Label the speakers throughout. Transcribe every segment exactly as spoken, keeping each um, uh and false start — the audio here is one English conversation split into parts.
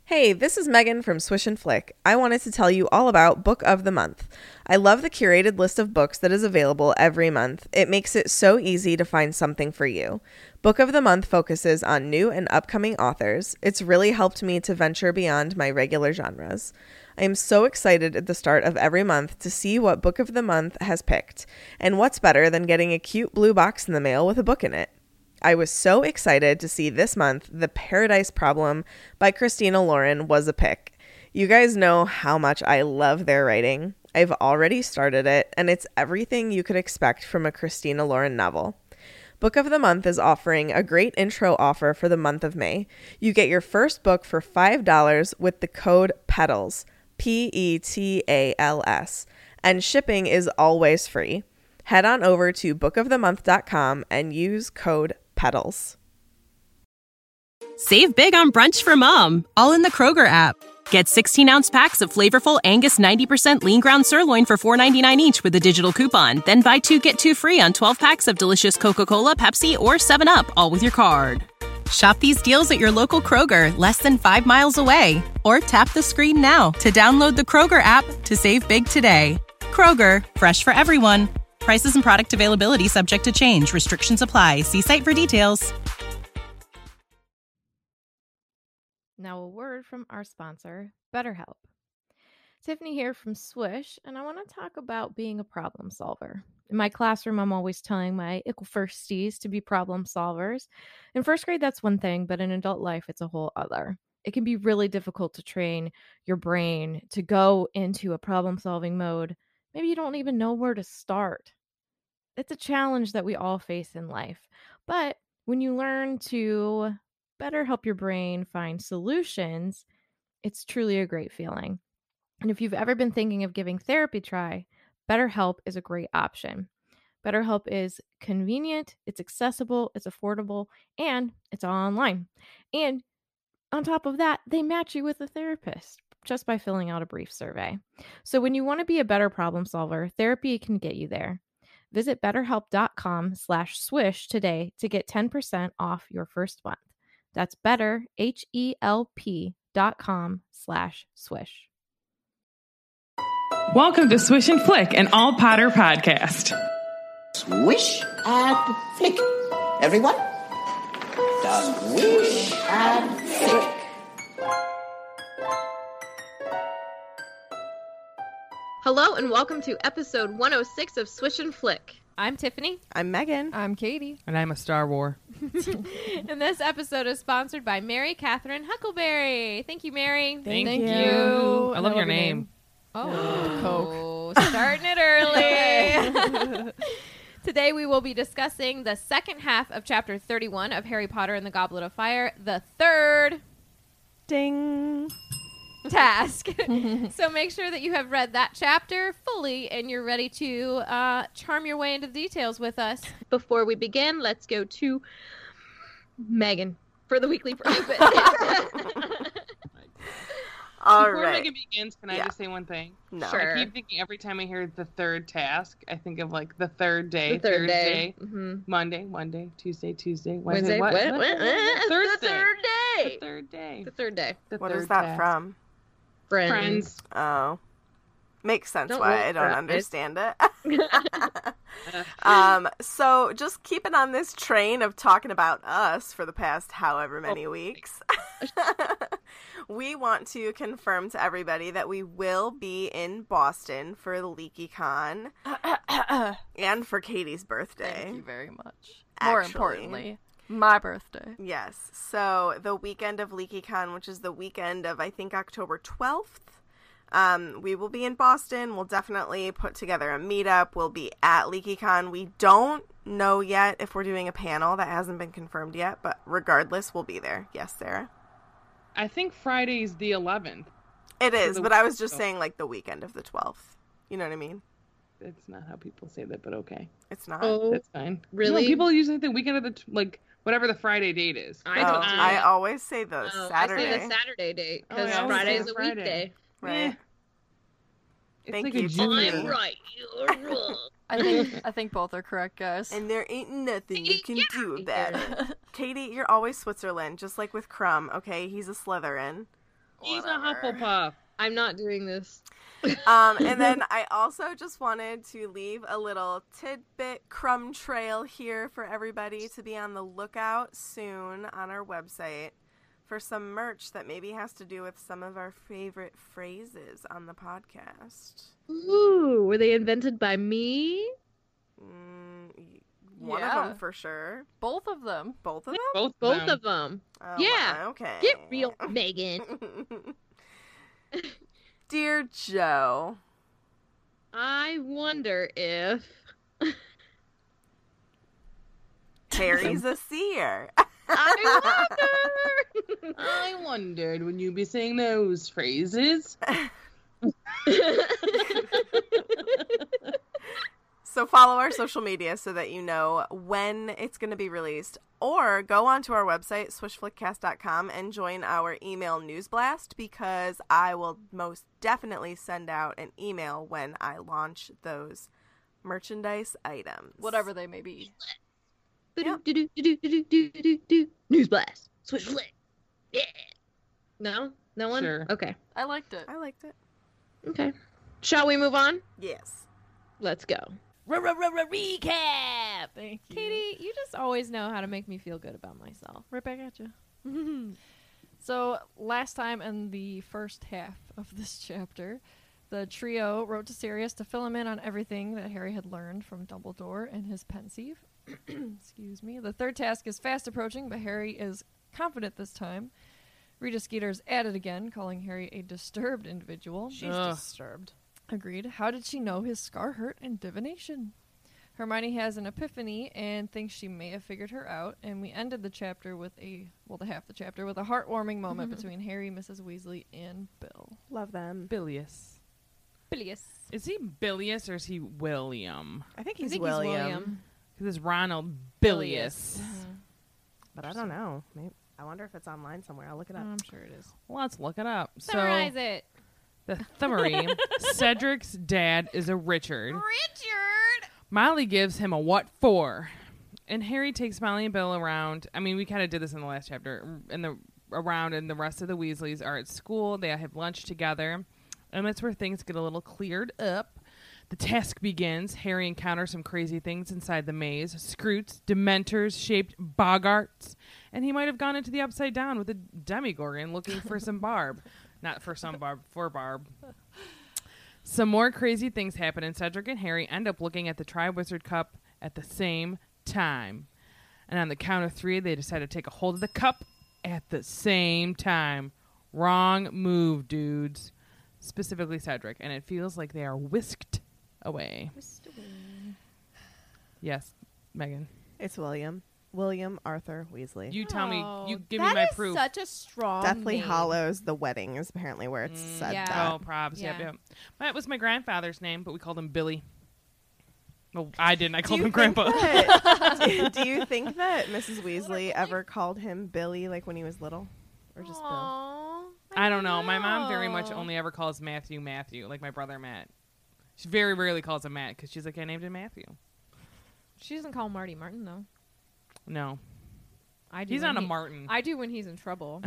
Speaker 1: Hey, this is Megan from Swish and Flick. I wanted to tell you all about Book of the Month. I love the curated list of books that is available every month. It makes it so easy to find something for you. Book of the Month focuses on new and upcoming authors. It's really helped me to venture beyond my regular genres. I am so excited at the start of every month to see what Book of the Month has picked. And what's better than getting a cute blue box in the mail with a book in it? I was so excited to see this month The Paradise Problem by Christina Lauren was a pick. You guys know how much I love their writing. I've already started it, and it's everything you could expect from a Christina Lauren novel. Book of the Month is offering a great intro offer for the month of May. You get your first book for five dollars with the code PETALS, P E T A L S, and shipping is always free. Head on over to book of the month dot com and use code PETALS.
Speaker 2: Save big on brunch for mom, all in the Kroger app. Get sixteen-ounce packs of flavorful Angus ninety percent lean ground sirloin for four ninety-nine each with a digital coupon. Then buy two, get two free on twelve packs of delicious Coca-Cola, Pepsi, or seven up, all with your card. Shop these deals at your local Kroger, less than five miles away. Or tap the screen now to download the Kroger app to save big today. Kroger, fresh for everyone. Prices and product availability subject to change. Restrictions apply. See site for details.
Speaker 3: Now a word from our sponsor, BetterHelp. Tiffany here from Swish, and I want to talk about being a problem solver. In my classroom, I'm always telling my ickle firsties to be problem solvers. In first grade, that's one thing, but in adult life, it's a whole other. It can be really difficult to train your brain to go into a problem-solving mode. Maybe you don't even know where to start. It's a challenge that we all face in life. But when you learn to better help your brain find solutions, it's truly a great feeling. And if you've ever been thinking of giving therapy a try, BetterHelp is a great option. BetterHelp is convenient, it's accessible, it's affordable, and it's all online. And on top of that, they match you with a therapist just by filling out a brief survey. So when you want to be a better problem solver, therapy can get you there. Visit betterhelp.com slash swish today to get ten percent off your first month. That's better, H-E-L-P dot com slash swish.
Speaker 4: Welcome to Swish and Flick, an all Potter podcast.
Speaker 5: Swish and flick. Everyone? Swish and flick.
Speaker 3: Hello and welcome to episode one oh six of Swish and Flick. I'm Tiffany.
Speaker 1: I'm Megan.
Speaker 6: I'm Katie.
Speaker 4: And I'm a Star War.
Speaker 3: And this episode is sponsored by Mary Catherine Huckleberry. Thank you, Mary.
Speaker 6: Thank,
Speaker 4: Thank
Speaker 6: you.
Speaker 4: you. I love your name.
Speaker 3: Oh, Coke. Starting it early. Today we will be discussing the second half of chapter thirty-one of Harry Potter and the Goblet of Fire, the third
Speaker 1: Ding.
Speaker 3: task. So make sure that you have read that chapter fully and you're ready to uh, charm your way into the details with us. Before we begin, let's go to Megan for the weekly private.
Speaker 1: All
Speaker 4: Before
Speaker 1: right.
Speaker 4: Megan begins, can I
Speaker 1: Yeah.
Speaker 4: just say one thing?
Speaker 1: No.
Speaker 3: Sure.
Speaker 4: I keep thinking every time I hear the third task, I think of like the third day,
Speaker 3: The third
Speaker 4: Thursday,
Speaker 3: day. Mm-hmm.
Speaker 4: Monday, Monday, Tuesday, Tuesday,
Speaker 3: Wednesday.
Speaker 4: Wednesday, what?
Speaker 3: What?
Speaker 4: what?
Speaker 3: What?
Speaker 4: what?
Speaker 3: Thursday.
Speaker 4: Thursday.
Speaker 3: The third day.
Speaker 4: The third day.
Speaker 3: The third day.
Speaker 4: The
Speaker 1: What
Speaker 4: third
Speaker 1: is that
Speaker 4: task.
Speaker 1: from?
Speaker 3: Friends.
Speaker 4: Friends.
Speaker 1: Oh. Makes sense
Speaker 3: Don't
Speaker 1: why
Speaker 3: roll
Speaker 1: I don't
Speaker 3: for it.
Speaker 1: understand it. um, so just keeping on this train of talking about us for the past however many
Speaker 3: Oh.
Speaker 1: weeks, we want to confirm to everybody that we will be in Boston for LeakyCon and for Katie's birthday.
Speaker 6: Thank you very much. More
Speaker 1: Actually.
Speaker 6: importantly, my birthday.
Speaker 1: Yes. So the weekend of LeakyCon, which is the weekend of, I think, October twelfth, um, we will be in Boston. We'll definitely put together a meetup. We'll be at LeakyCon. We don't know yet if we're doing a panel. That hasn't been confirmed yet, but regardless, we'll be there. Yes, Sarah?
Speaker 4: I think Friday's the eleventh.
Speaker 1: It is,
Speaker 4: the
Speaker 1: but I was just
Speaker 4: weekend.
Speaker 1: saying, like, the weekend of the twelfth. You know what I mean?
Speaker 4: It's not how people say that, but okay.
Speaker 1: It's not.
Speaker 3: Oh,
Speaker 4: That's fine.
Speaker 3: really?
Speaker 4: No, people usually think the weekend of the, t- like, whatever the Friday date is.
Speaker 3: I
Speaker 1: Oh,
Speaker 3: don't do
Speaker 1: I
Speaker 3: it.
Speaker 1: always say the
Speaker 3: Oh,
Speaker 1: Saturday.
Speaker 3: I say the Saturday date
Speaker 4: Oh,
Speaker 3: because
Speaker 4: I always
Speaker 3: Friday
Speaker 4: say
Speaker 3: is a
Speaker 4: Friday.
Speaker 3: weekday.
Speaker 1: Right.
Speaker 4: Eh. It's
Speaker 1: Thank
Speaker 4: like
Speaker 1: you,
Speaker 4: a junior.
Speaker 1: Tiffany.
Speaker 3: right. You're wrong.
Speaker 6: I think I think both are correct, guys.
Speaker 1: And there ain't nothing you can do about
Speaker 3: Yeah.
Speaker 1: it. Katie, you're always Switzerland, just like with Crumb, okay? He's a Slytherin.
Speaker 7: He's
Speaker 6: Whatever.
Speaker 7: a Hufflepuff. I'm not doing this.
Speaker 8: Um, and then I also just wanted to leave a little tidbit crumb trail here for everybody to be on the lookout soon on our website for some merch that maybe has to do with some of our favorite phrases on the podcast.
Speaker 7: Ooh, were they invented by me?
Speaker 8: Mm, y- one
Speaker 6: Yeah.
Speaker 8: of them for sure.
Speaker 6: Both of them.
Speaker 8: Both of them?
Speaker 4: Both,
Speaker 7: Both
Speaker 4: them.
Speaker 7: of them.
Speaker 8: Oh,
Speaker 7: Yeah.
Speaker 8: Okay.
Speaker 7: Get real, Megan.
Speaker 8: Dear Joe.
Speaker 7: I wonder if.
Speaker 8: Harry's a seer.
Speaker 7: I wonder.
Speaker 4: I wondered when you be saying those phrases.
Speaker 8: So follow our social media so that you know when it's going to be released, or go onto our website, swish flick cast dot com, and join our email news blast, because I will most definitely send out an email when I launch those merchandise items.
Speaker 6: Whatever they may be.
Speaker 8: Yep.
Speaker 7: News blast. Switch flick. Yeah. No? No one?
Speaker 4: Sure.
Speaker 7: Okay.
Speaker 6: I liked it.
Speaker 8: I liked it.
Speaker 7: Okay. Shall we move on?
Speaker 8: Yes.
Speaker 7: Let's go.
Speaker 3: Recap. Thank you. Katie, you just always know how to make me feel good about myself.
Speaker 9: Right back at you. So, last time in the first half of this chapter, the trio wrote to Sirius to fill him in on everything that Harry had learned from Dumbledore and his pensieve. Excuse me. The third task is fast approaching, but Harry is confident this time. Rita Skeeter's at it again, calling Harry a disturbed individual. She's
Speaker 7: Ugh.
Speaker 9: disturbed. Agreed. How did she know his scar hurt and divination? Hermione has an epiphany and thinks she may have figured her out, and we ended the chapter with a, well, the half the chapter, with a heartwarming moment between Harry, Missus Weasley, and Bill.
Speaker 1: Love them.
Speaker 7: Bilious.
Speaker 9: Bilious.
Speaker 10: Is he Bilious or is he William?
Speaker 1: I think
Speaker 9: I
Speaker 1: he's
Speaker 9: think
Speaker 1: William.
Speaker 9: he's William.
Speaker 10: Because it's Ronald Bilious.
Speaker 1: But I don't know. Maybe, I wonder if it's online somewhere. I'll look it up.
Speaker 9: I'm sure it is.
Speaker 10: Let's look it up.
Speaker 3: Summarize
Speaker 10: so,
Speaker 3: it.
Speaker 10: The summary, Cedric's dad is a Richard.
Speaker 3: Richard!
Speaker 10: Molly gives him a what for. And Harry takes Molly and Bill around. I mean, we kind of did this in the last chapter. In the around, and the rest of the Weasleys are at school. They have lunch together. And that's where things get a little cleared up. The task begins. Harry encounters some crazy things inside the maze. Scroots, Dementors-shaped Boggarts. And he might have gone into the Upside Down with a Demigorgon looking for some Barb. Not for some Barb, for Barb. Some more crazy things happen, and Cedric and Harry end up looking at the Triwizard Cup at the same time. And on the count of three, they decide to take a hold of the cup at the same time. Wrong move, dudes. Specifically Cedric. And it feels like they are whisked away.
Speaker 3: Whisked away.
Speaker 10: Yes, Megan.
Speaker 1: It's William. William Arthur Weasley.
Speaker 10: You tell me.
Speaker 3: Oh,
Speaker 10: You give me
Speaker 3: that
Speaker 10: my
Speaker 3: is
Speaker 10: proof.
Speaker 3: Such a strong
Speaker 1: Deathly
Speaker 3: name.
Speaker 1: Hollows The Wedding is apparently where it's
Speaker 10: Mm,
Speaker 1: said
Speaker 3: yeah.
Speaker 1: that.
Speaker 10: Oh, probs. Yep,
Speaker 3: Yeah.
Speaker 10: yep. That was my grandfather's name, but we called him Billy. Well, I didn't. I
Speaker 1: Do
Speaker 10: called
Speaker 1: you
Speaker 10: him
Speaker 1: think
Speaker 10: Grandpa.
Speaker 1: that- do, do you think that Missus Weasley ever called him Billy, like when he was little, or just Bill?
Speaker 3: Aw,
Speaker 10: I don't know. My mom very much
Speaker 3: know.
Speaker 10: only ever calls Matthew Matthew, like my brother Matt. She very rarely calls him Matt because she's like, I named him Matthew.
Speaker 3: She doesn't call Marty Martin, though.
Speaker 10: No.
Speaker 3: I do
Speaker 10: He's
Speaker 3: when
Speaker 10: not a
Speaker 3: he-
Speaker 10: Martin.
Speaker 3: I do when he's in trouble.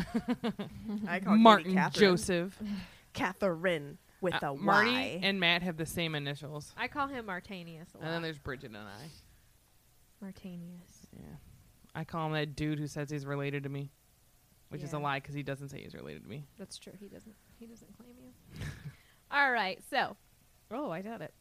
Speaker 1: I call Katie
Speaker 10: Martin
Speaker 1: Catherine.
Speaker 10: Joseph.
Speaker 1: Catherine with
Speaker 10: Uh,
Speaker 1: a Y.
Speaker 10: Marty and Matt have the same initials.
Speaker 3: I call him Martanius a lot.
Speaker 10: And then there's Bridget and I.
Speaker 3: Martanius.
Speaker 10: Yeah. I call him that dude who says he's related to me. Which is a
Speaker 3: Yeah.
Speaker 10: lie because he doesn't say he's related to me.
Speaker 3: That's true. He doesn't. He doesn't claim you. All right. So,
Speaker 9: Oh, I got it.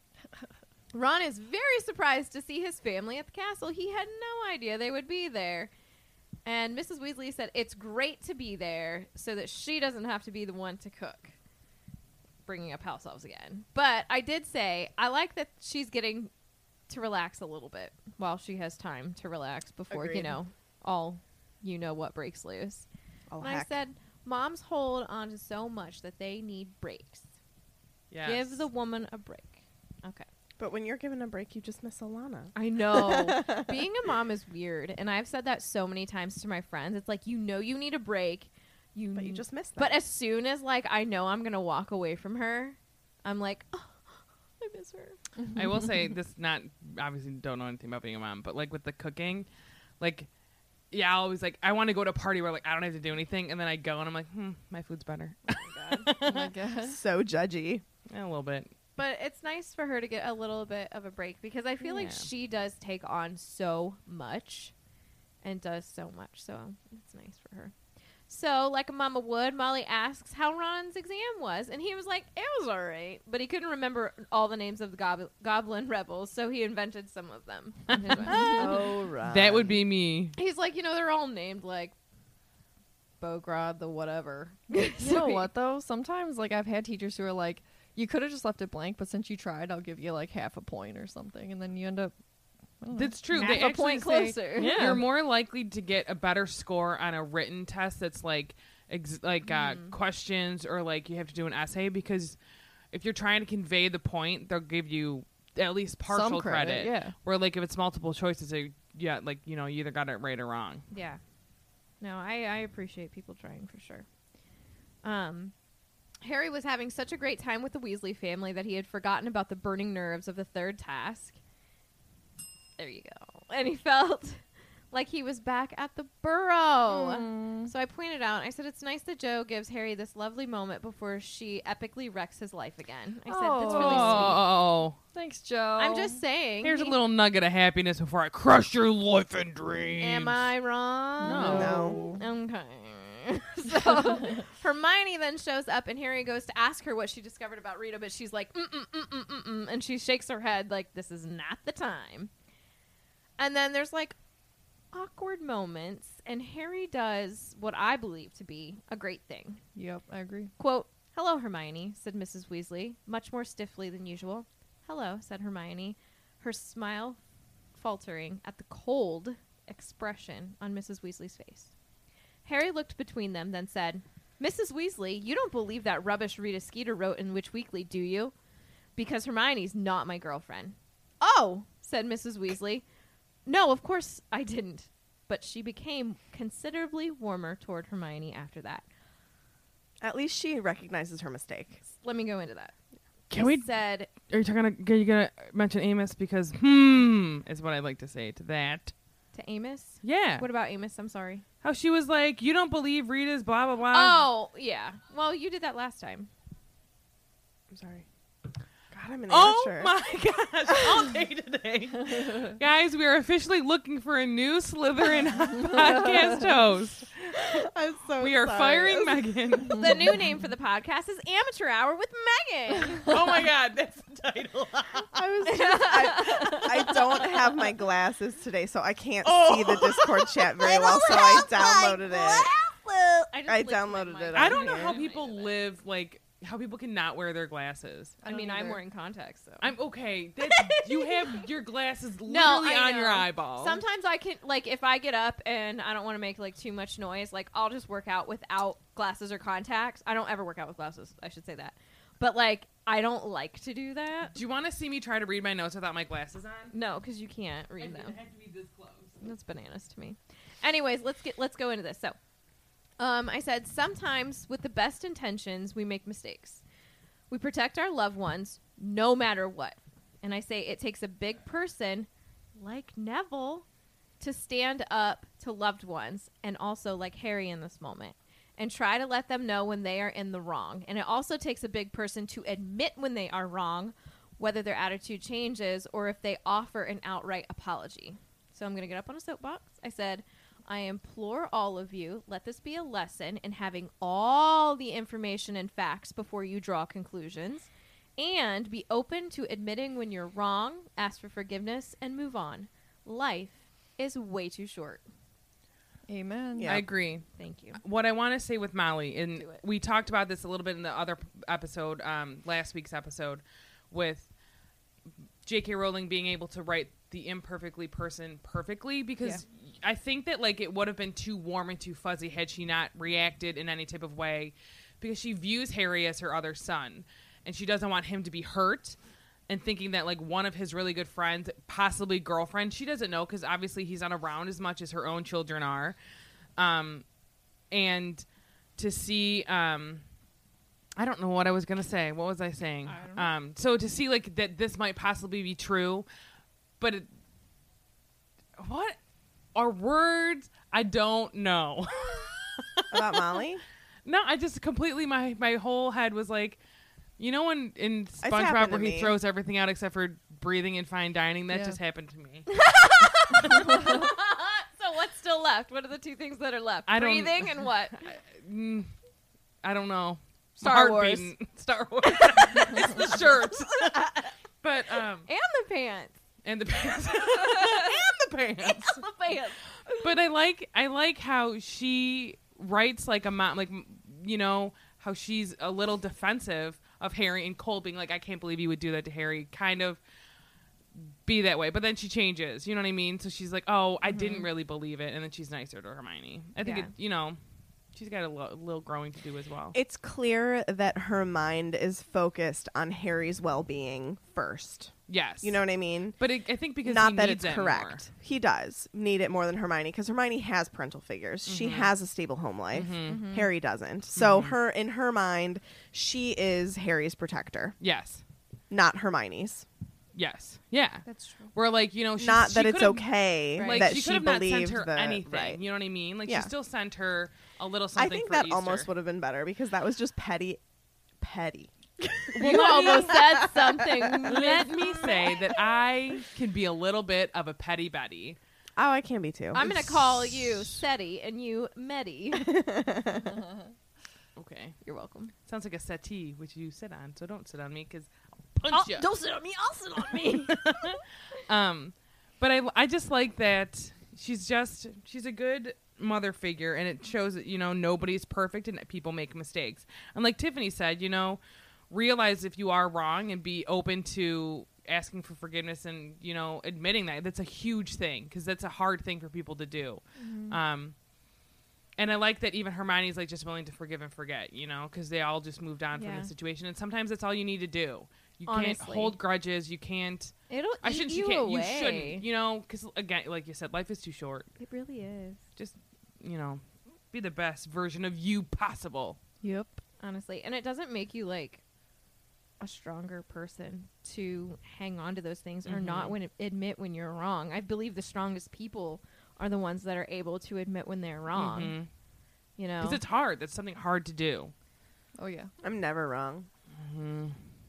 Speaker 3: Ron is very surprised to see his family at the castle. He had no idea they would be there. And Missus Weasley said it's great to be there so that she doesn't have to be the one to cook. Bringing up house elves again. But I did say I like that she's getting to relax a little bit while she has time to relax before, you
Speaker 1: Agreed.
Speaker 3: know, all you know what breaks loose.
Speaker 1: Oh,
Speaker 3: And I
Speaker 1: heck.
Speaker 3: said moms hold on to so much that they need breaks.
Speaker 10: Yes.
Speaker 3: Give the woman a break. Okay.
Speaker 1: But when you're given a break, you just miss Alana.
Speaker 3: I know. Being a mom is weird, and I've said that so many times to my friends. It's like, you know you need a break. You
Speaker 1: But you
Speaker 3: n-
Speaker 1: just miss them.
Speaker 3: But as soon as like I know I'm going to walk away from her, I'm like, oh, I miss her.
Speaker 10: I will say this, not obviously don't know anything about being a mom, but like with the cooking, like yeah, I always like I want to go to a party where like I don't have to do anything, and then I go and I'm like, hmm, my food's better.
Speaker 3: Oh my god. Oh my god.
Speaker 1: So judgy.
Speaker 10: Yeah, a little bit.
Speaker 3: But it's nice for her to get a little bit of a break because I feel like
Speaker 10: Yeah.
Speaker 3: she does take on so much and does so much. So it's nice for her. So, like a mama would, Molly asks how Ron's exam was. And he was like, it was all right. But he couldn't remember all the names of the gob- goblin rebels, so he invented some of them. on his own.
Speaker 1: Oh, right.
Speaker 10: That would be me.
Speaker 3: He's like, you know, they're all named like Bogrod the whatever.
Speaker 9: You know what, though? Sometimes, like, I've had teachers who are like, you could have just left it blank, but since you tried, I'll give you, like, half a point or something. And then you end up... I don't know,
Speaker 10: That's true.
Speaker 3: Half
Speaker 10: They
Speaker 3: a
Speaker 10: actually
Speaker 3: point
Speaker 10: say
Speaker 3: closer.
Speaker 9: Yeah.
Speaker 10: You're more likely to get a better score on a written test that's like ex- like uh,
Speaker 3: Mm.
Speaker 10: questions or like you have to do an essay, because if you're trying to convey the point, they'll give you at least partial
Speaker 9: Some credit, yeah.
Speaker 10: Where like if it's multiple choices, they, yeah, like you know you either got it right or wrong.
Speaker 3: Yeah. No, I, I appreciate people trying for sure. Um, Harry was having such a great time with the Weasley family that he had forgotten about the burning nerves of the third task. There you go. And he felt like he was back at the Burrow.
Speaker 9: Mm.
Speaker 3: So I pointed out, I said, it's nice that Jo gives Harry this lovely moment before she epically wrecks his life again. I said, that's really sweet.
Speaker 10: Oh,
Speaker 9: Thanks, Joe.
Speaker 3: I'm just saying.
Speaker 10: here's a
Speaker 3: he-
Speaker 10: little nugget of happiness before I crush your life and dreams.
Speaker 3: Am I wrong?
Speaker 1: No.
Speaker 3: Okay. So Hermione then shows up and Harry goes to ask her what she discovered about Rita, but she's like, mm mm mm mm mm mm, and she shakes her head like this is not the time. And then there's like awkward moments, and Harry does what I believe to be a great thing.
Speaker 9: Yep, I agree.
Speaker 3: Quote, "Hello, Hermione," said Missus Weasley, much more stiffly than usual. "Hello," said Hermione, her smile faltering at the cold expression on Missus Weasley's face. Harry looked between them, then said, "Missus Weasley, you don't believe that rubbish Rita Skeeter wrote in Witch Weekly, do you? Because Hermione's not my girlfriend." "Oh," said Missus Weasley. "No, of course I didn't." But she became considerably warmer toward Hermione after that.
Speaker 1: At least she recognizes her mistake.
Speaker 3: Let me go into that.
Speaker 10: Can
Speaker 3: I
Speaker 10: we?
Speaker 3: said,
Speaker 10: Are you talking? Are you gonna mention Amos? Because hmm is what I'd like to say to that.
Speaker 3: to Amos?
Speaker 10: Yeah.
Speaker 3: What about Amos? I'm sorry.
Speaker 10: How she was like, you don't believe Rita's blah blah blah.
Speaker 3: Oh, yeah. Well, you did that last time.
Speaker 10: I'm sorry.
Speaker 1: God, I'm an
Speaker 10: Oh
Speaker 1: amateur.
Speaker 10: my gosh! All day today, guys. We are officially looking for a new Slytherin podcast host.
Speaker 1: I'm so
Speaker 10: We are
Speaker 1: sorry.
Speaker 10: firing Megan.
Speaker 3: The new name for the podcast is Amateur Hour with Megan.
Speaker 10: Oh my god, that's the title.
Speaker 1: I was just, I, I don't have my glasses today, so I can't
Speaker 10: Oh.
Speaker 1: see the Discord chat very well, so I downloaded it.
Speaker 3: I, just
Speaker 1: I
Speaker 3: licked my
Speaker 1: downloaded
Speaker 3: mic.
Speaker 1: it.
Speaker 10: I
Speaker 1: on
Speaker 10: don't know
Speaker 1: here.
Speaker 10: how people live like how people cannot wear their glasses.
Speaker 3: I mean, I'm wearing contacts, so.
Speaker 10: I'm okay. That's, you have your glasses literally
Speaker 3: No, I
Speaker 10: on your
Speaker 3: know.
Speaker 10: eyeball.
Speaker 3: Sometimes I can, like, if I get up and I don't want to make, like, too much noise, like, I'll just work out without glasses or contacts. I don't ever work out with glasses. I should say that. But, like, I don't like to do that.
Speaker 10: Do you want to see me try to read my notes without my glasses on?
Speaker 3: No, because you can't read
Speaker 10: I
Speaker 3: them.
Speaker 10: have to be this close.
Speaker 3: That's bananas to me. Anyways, let's get let's go into this. So, um, I said sometimes with the best intentions we make mistakes. We protect our loved ones no matter what. And I say it takes a big person like Neville to stand up to loved ones, and also like Harry in this moment, and try to let them know when they are in the wrong. And it also takes a big person to admit when they are wrong, whether their attitude changes or if they offer an outright apology. So I'm going to get up on a soapbox. I said, I implore all of you, let this be a lesson in having all the information and facts before you draw conclusions, and be open to admitting when you're wrong, ask for forgiveness, and move on. Life is way too short.
Speaker 9: Amen.
Speaker 1: Yeah.
Speaker 10: I agree.
Speaker 3: Thank you.
Speaker 10: What I want to say with Molly, and
Speaker 3: Do it.
Speaker 10: we talked about this a little bit in the other p- episode, um, last week's episode, with J K Rowling being able to write the imperfectly person perfectly, because I think that like it would have been too warm and too fuzzy had she not reacted in any type of way, because she views Harry as her other son, and she doesn't want him to be hurt. And thinking that like one of his really good friends, possibly girlfriend, she doesn't know because obviously he's not around as much as her own children are. Um, and to see, um, I don't know what I was gonna say. What was I saying?
Speaker 9: I don't know.
Speaker 10: Um, so to see like that this might possibly be true, but it, what? are words I don't know.
Speaker 8: About Molly?
Speaker 10: No, I just completely, my, my whole head was like, you know when in SpongeBob
Speaker 8: happened
Speaker 10: where
Speaker 8: to
Speaker 10: he
Speaker 8: me.
Speaker 10: throws everything out except for breathing and fine dining? That
Speaker 9: Yeah.
Speaker 10: just happened to me.
Speaker 3: So what's still left? What are the two things that are left?
Speaker 10: I don't-
Speaker 3: Breathing and what?
Speaker 10: Mm, I don't know.
Speaker 3: Star
Speaker 10: Heart
Speaker 3: Wars.
Speaker 10: beating. Star Wars. It's the shirt. But, um,
Speaker 3: And the pants.
Speaker 10: and the pants. and the pants.
Speaker 3: The pants.
Speaker 10: But I like I like how she writes like a mom, like m- you know how she's a little defensive of Harry and Cole being like, I can't believe you would do that to Harry. Kind of be that way, but then she changes. You know what I mean? So she's like, oh, I didn't really believe it, and then she's nicer to Hermione. I think
Speaker 3: Yeah.
Speaker 10: it, you know, she's got a lo- little growing to do as well.
Speaker 8: It's clear that her mind is focused on Harry's well-being first.
Speaker 10: Yes,
Speaker 8: You know what I mean?
Speaker 10: But it, I think because
Speaker 8: Not
Speaker 10: he
Speaker 8: that
Speaker 10: needs
Speaker 8: it's
Speaker 10: it
Speaker 8: correct.
Speaker 10: more.
Speaker 8: He does need it more than Hermione because Hermione has parental figures. She
Speaker 10: Mhm.
Speaker 8: has a stable home life.
Speaker 10: Mhm.
Speaker 8: Harry doesn't. So
Speaker 10: Mhm.
Speaker 8: her in her mind, she is Harry's protector,
Speaker 10: Yes,
Speaker 8: not Hermione's.
Speaker 10: yes, yeah.
Speaker 3: That's true.
Speaker 10: Where like you know, she's,
Speaker 8: Not
Speaker 10: she
Speaker 8: that it's
Speaker 10: could've-
Speaker 8: okay
Speaker 10: Like
Speaker 8: that
Speaker 10: she
Speaker 8: she
Speaker 10: could have not
Speaker 8: believed
Speaker 10: sent her
Speaker 8: the,
Speaker 10: anything.
Speaker 8: right.
Speaker 10: You know what I mean? Like
Speaker 8: Yeah.
Speaker 10: she still sent her a little
Speaker 8: I
Speaker 10: something.
Speaker 8: think
Speaker 10: for
Speaker 8: that
Speaker 10: Easter.
Speaker 8: almost would have been better because that was just petty, petty.
Speaker 3: You almost said something.
Speaker 10: Let me say that I can be a little bit of a petty Betty.
Speaker 8: Oh, I can be too.
Speaker 3: I'm going to call you SETI and you Medi.
Speaker 10: Okay,
Speaker 3: You're welcome.
Speaker 10: sounds like a settee which you sit on. So don't sit on me because I'll punch you.
Speaker 3: Don't sit on me. I'll sit on me.
Speaker 10: Um, but I I just like that she's just she's a good mother figure, and it shows that you know nobody's perfect and that people make mistakes. And like Tiffany said, you know, realize if you are wrong and be open to asking for forgiveness and you know admitting that. That's a huge thing because that's a hard thing for people to do.
Speaker 3: Mhm.
Speaker 10: Um, and I like that even Hermione's like just willing to forgive and forget, you know, because they all just moved on
Speaker 3: Yeah.
Speaker 10: from the situation, and sometimes that's all you need to do. You
Speaker 3: Honestly.
Speaker 10: can't hold grudges. You can't.
Speaker 3: It'll
Speaker 10: I
Speaker 3: eat
Speaker 10: shouldn't.
Speaker 3: you
Speaker 10: You can't.
Speaker 3: away.
Speaker 10: You shouldn't. You know, because again, like you said, life is too short.
Speaker 3: It really is.
Speaker 10: Just you know, be the best version of you possible.
Speaker 3: Yep. Honestly. And it doesn't make you like a stronger person to hang on to those things or not
Speaker 10: Mhm.
Speaker 3: when admit when you're wrong. I believe the strongest people are the ones that are able to admit when they're wrong.
Speaker 10: Mhm.
Speaker 3: You know?
Speaker 10: Because it's hard. That's something hard to do.
Speaker 9: Oh yeah.
Speaker 8: I'm never wrong.
Speaker 10: Mm-hmm.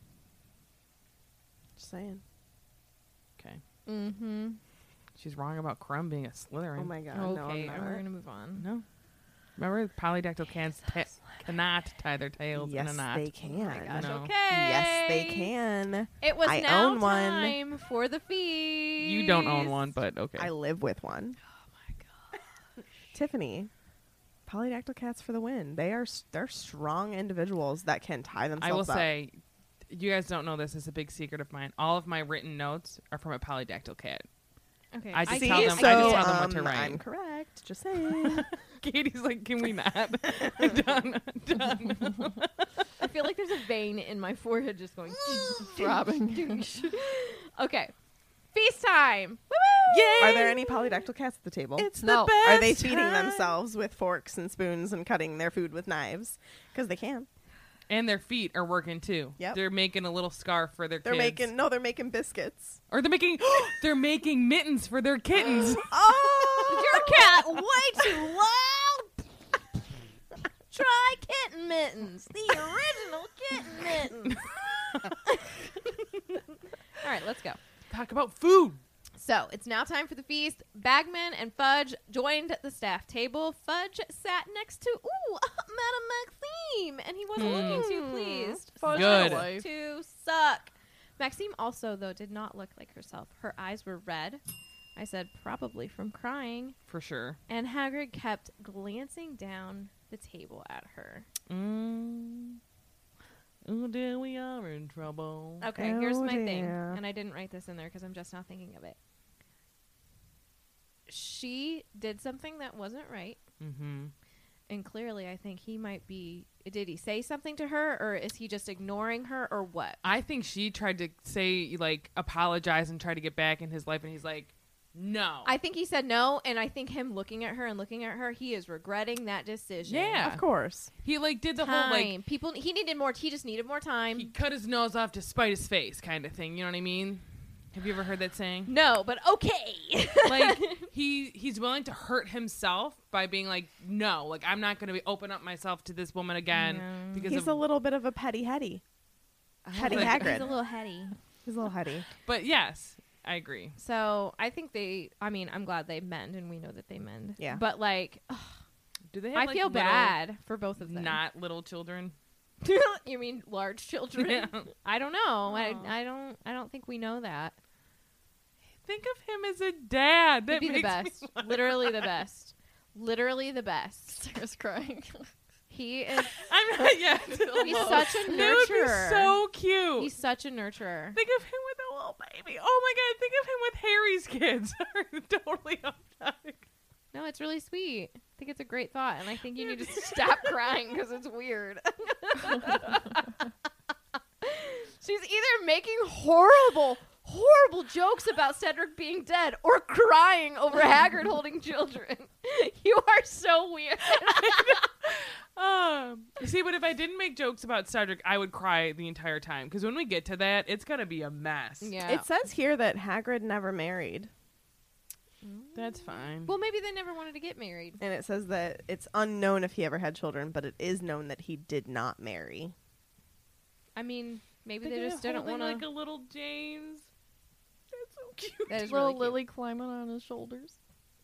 Speaker 8: Just saying.
Speaker 10: Okay.
Speaker 3: Mm-hmm.
Speaker 10: She's wrong about Crumb being a Slytherin.
Speaker 8: Oh my god. No, I'm
Speaker 3: Okay,
Speaker 8: not.
Speaker 3: we're gonna move on.
Speaker 10: No. Remember, polydactyl cans ta- cannot tie their tails in
Speaker 8: Yes,
Speaker 10: a knot.
Speaker 8: they can.
Speaker 3: Gosh,
Speaker 10: No.
Speaker 3: okay.
Speaker 8: Yes, they can.
Speaker 3: It was
Speaker 8: I
Speaker 3: now
Speaker 8: own one.
Speaker 3: time for the feast.
Speaker 10: You don't own one, but okay.
Speaker 8: I live with one.
Speaker 3: Oh my god.
Speaker 8: Tiffany, polydactyl cats for the win. They are s- they're strong individuals that can tie themselves
Speaker 10: I will
Speaker 8: up.
Speaker 10: say, you guys don't know this. It's a big secret of mine. All of my written notes are from a polydactyl cat.
Speaker 3: Okay.
Speaker 10: I just
Speaker 8: See,
Speaker 10: tell them.
Speaker 8: so,
Speaker 10: I just tell them what to
Speaker 8: um,
Speaker 10: write.
Speaker 8: I'm correct. Just saying.
Speaker 10: Katie's like, can we not? done. Done.
Speaker 3: I feel like there's a vein in my forehead just going
Speaker 9: Throbbing.
Speaker 3: Okay. Feast time. Woo!
Speaker 10: Yay!
Speaker 8: Are there any polydactyl cats at the table?
Speaker 10: It's
Speaker 9: No.
Speaker 10: the best.
Speaker 8: Are they feeding
Speaker 10: time.
Speaker 8: themselves with forks and spoons and cutting their food with knives? Because they can.
Speaker 10: And their feet are working too.
Speaker 8: Yep.
Speaker 10: They're making a little scarf for their
Speaker 8: They're
Speaker 10: kids.
Speaker 8: making no, they're making biscuits.
Speaker 10: or they're making they're making mittens for their kittens.
Speaker 8: Oh,
Speaker 3: Your cat way too loud. Try kitten mittens. The original kitten mittens. All right, let's go.
Speaker 10: Talk about food.
Speaker 3: So it's now time for the feast. Bagman and Fudge joined the staff table. Fudge sat next to ooh, Madame Maxime, and he wasn't
Speaker 10: Hmm.
Speaker 3: looking too pleased.
Speaker 9: Fudge
Speaker 10: Good.
Speaker 9: away.
Speaker 3: To suck. Maxime also, though, did not look like herself. Her eyes were red. I said probably from crying.
Speaker 10: For sure.
Speaker 3: And Hagrid kept glancing down the table at her.
Speaker 10: Mm. Oh dear, we are in trouble.
Speaker 3: Okay,
Speaker 8: Oh,
Speaker 3: here's my thing.
Speaker 8: dear.
Speaker 3: And I didn't write this in there because I'm just now thinking of it. She did something that wasn't right.
Speaker 10: Mm-hmm.
Speaker 3: And clearly, I think he might be. Did he say something to her, or is he just ignoring her, or what?
Speaker 10: I think she tried to say like apologize and try to get back in his life, and he's like, no.
Speaker 3: I think he said no, and I think him looking at her and looking at her, he is regretting that decision.
Speaker 10: Yeah.
Speaker 8: of course.
Speaker 10: He like did the
Speaker 3: time.
Speaker 10: whole like
Speaker 3: People. He needed more. He just needed more time.
Speaker 10: he cut his nose off to spite his face kind of thing. You know what I mean? Have you ever heard that saying?
Speaker 3: No, but okay.
Speaker 10: Like he he's willing to hurt himself by being like, no, like I'm not going to open up myself to this woman again
Speaker 3: No.
Speaker 10: because
Speaker 8: He's
Speaker 10: of,
Speaker 8: a little bit of a petty heady. Petty
Speaker 10: like-
Speaker 8: Hagrid.
Speaker 3: He's a little heady.
Speaker 8: He's a little heady.
Speaker 10: But yes, I agree.
Speaker 3: So I think they, I mean, I'm glad they mend, and we know that they mend.
Speaker 8: Yeah.
Speaker 3: But like, ugh,
Speaker 10: Do they have
Speaker 3: I
Speaker 10: like,
Speaker 3: feel
Speaker 10: little,
Speaker 3: bad for both of them.
Speaker 10: not little children?
Speaker 3: You mean large children?
Speaker 10: Yeah.
Speaker 3: I don't know. I,
Speaker 9: Aw.
Speaker 3: I don't. I don't think we know that.
Speaker 10: Think of him as a dad. That
Speaker 3: He'd be the
Speaker 10: makes me
Speaker 3: best.
Speaker 10: wanna
Speaker 3: Literally
Speaker 10: cry.
Speaker 3: the best. Literally the best.
Speaker 9: Sarah's crying.
Speaker 3: He is.
Speaker 10: I'm not yet.
Speaker 3: He's such a
Speaker 10: That would
Speaker 3: nurturer.
Speaker 10: be so cute.
Speaker 3: He's such a nurturer.
Speaker 10: Think of him with a little baby. Oh my god, think of him with Harry's kids. Sorry, totally off topic.
Speaker 3: No, it's really sweet. I think it's a great thought, and I think you need to stop crying because it's weird. She's either making horrible, horrible jokes about Cedric being dead or crying over Hagrid holding children. You are so weird.
Speaker 10: Um, see, but if I didn't make jokes about Cedric, I would cry the entire time. Because when we get to that, it's gonna be a mess.
Speaker 3: Yeah.
Speaker 8: It says here that Hagrid never married.
Speaker 10: That's fine.
Speaker 3: Well, maybe they never wanted to get married.
Speaker 8: And it says that it's unknown if he ever had children, but it is known that he did not marry.
Speaker 3: I mean, maybe
Speaker 10: Think
Speaker 3: they
Speaker 10: of
Speaker 3: just
Speaker 10: it
Speaker 3: didn't
Speaker 10: holding
Speaker 3: want
Speaker 10: like
Speaker 3: to.
Speaker 10: a little James. That's so cute.
Speaker 3: That is
Speaker 9: Little
Speaker 3: really cute.
Speaker 9: Lily climbing on his shoulders.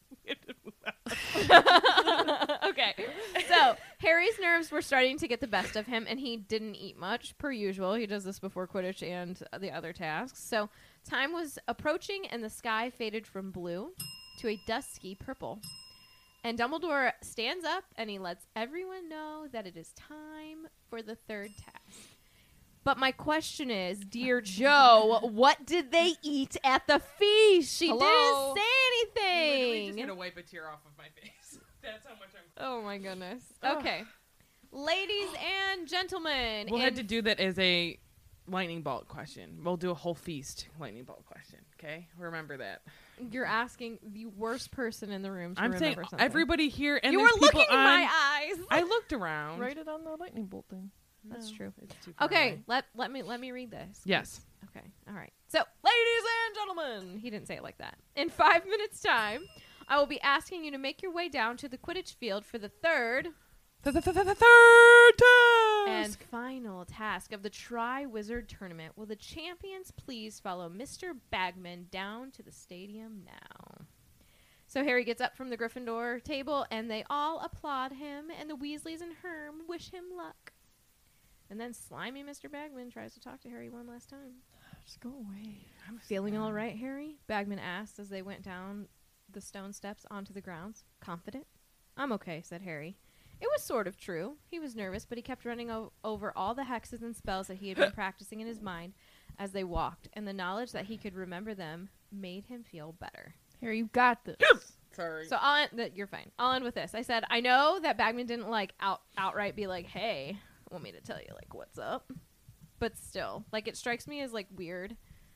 Speaker 3: Okay, so Harry's nerves were starting to get the best of him, and he didn't eat much, per usual. He does this before Quidditch and the other tasks. So time was approaching, and the sky faded from blue to a dusky purple. And Dumbledore stands up, and he lets everyone know that it is time for the third task. But my question is, dear Joe, what did they eat at the feast? She
Speaker 9: Hello?
Speaker 3: didn't say
Speaker 10: Literally
Speaker 3: anything.
Speaker 10: just had to wipe a tear off of my face. That's how much I'm.
Speaker 3: Oh my goodness. Okay. Ladies and gentlemen.
Speaker 10: We'll
Speaker 3: in-
Speaker 10: have to do that as a lightning bolt question. We'll do a whole feast lightning bolt question. Okay, remember that.
Speaker 3: You're asking the worst person in the room to
Speaker 10: I'm saying
Speaker 3: remember something.
Speaker 10: everybody here, and
Speaker 3: you
Speaker 10: there's
Speaker 3: were
Speaker 10: people
Speaker 3: looking in
Speaker 10: on,
Speaker 3: my eyes.
Speaker 10: I looked around.
Speaker 9: Write it on the lightning bolt thing.
Speaker 3: That's
Speaker 10: No,
Speaker 3: true.
Speaker 10: it's too far
Speaker 3: Okay,
Speaker 10: away.
Speaker 3: let let me let me read this.
Speaker 10: Yes.
Speaker 3: Okay. All right. So, ladies and gentlemen, he didn't say it like that. In five minutes' time, I will be asking you to make your way down to the Quidditch field for the third
Speaker 10: The, the, the, the third
Speaker 3: and
Speaker 10: task.
Speaker 3: final task of the Tri-Wizard Tournament. Will the champions please follow Mister Bagman down to the stadium now? So Harry gets up from the Gryffindor table, and they all applaud him, and the Weasleys and Herm wish him luck. And then slimy Mister Bagman tries to talk to Harry one last time.
Speaker 9: Just go away.
Speaker 3: Feeling all right, Harry? Bagman asked as they went down the stone steps onto the grounds. Confident? I'm okay, said Harry. It was sort of true. He was nervous, but he kept running o- over all the hexes and spells that he had been practicing in his mind as they walked, and the knowledge that he could remember them made him feel better.
Speaker 9: Harry, you got this.
Speaker 10: Sorry.
Speaker 3: So I'll end, that you're fine. I'll end with this. I said, I know that Bagman didn't like out outright be like, hey, want me to tell you like what's up? But still, like it strikes me as like weird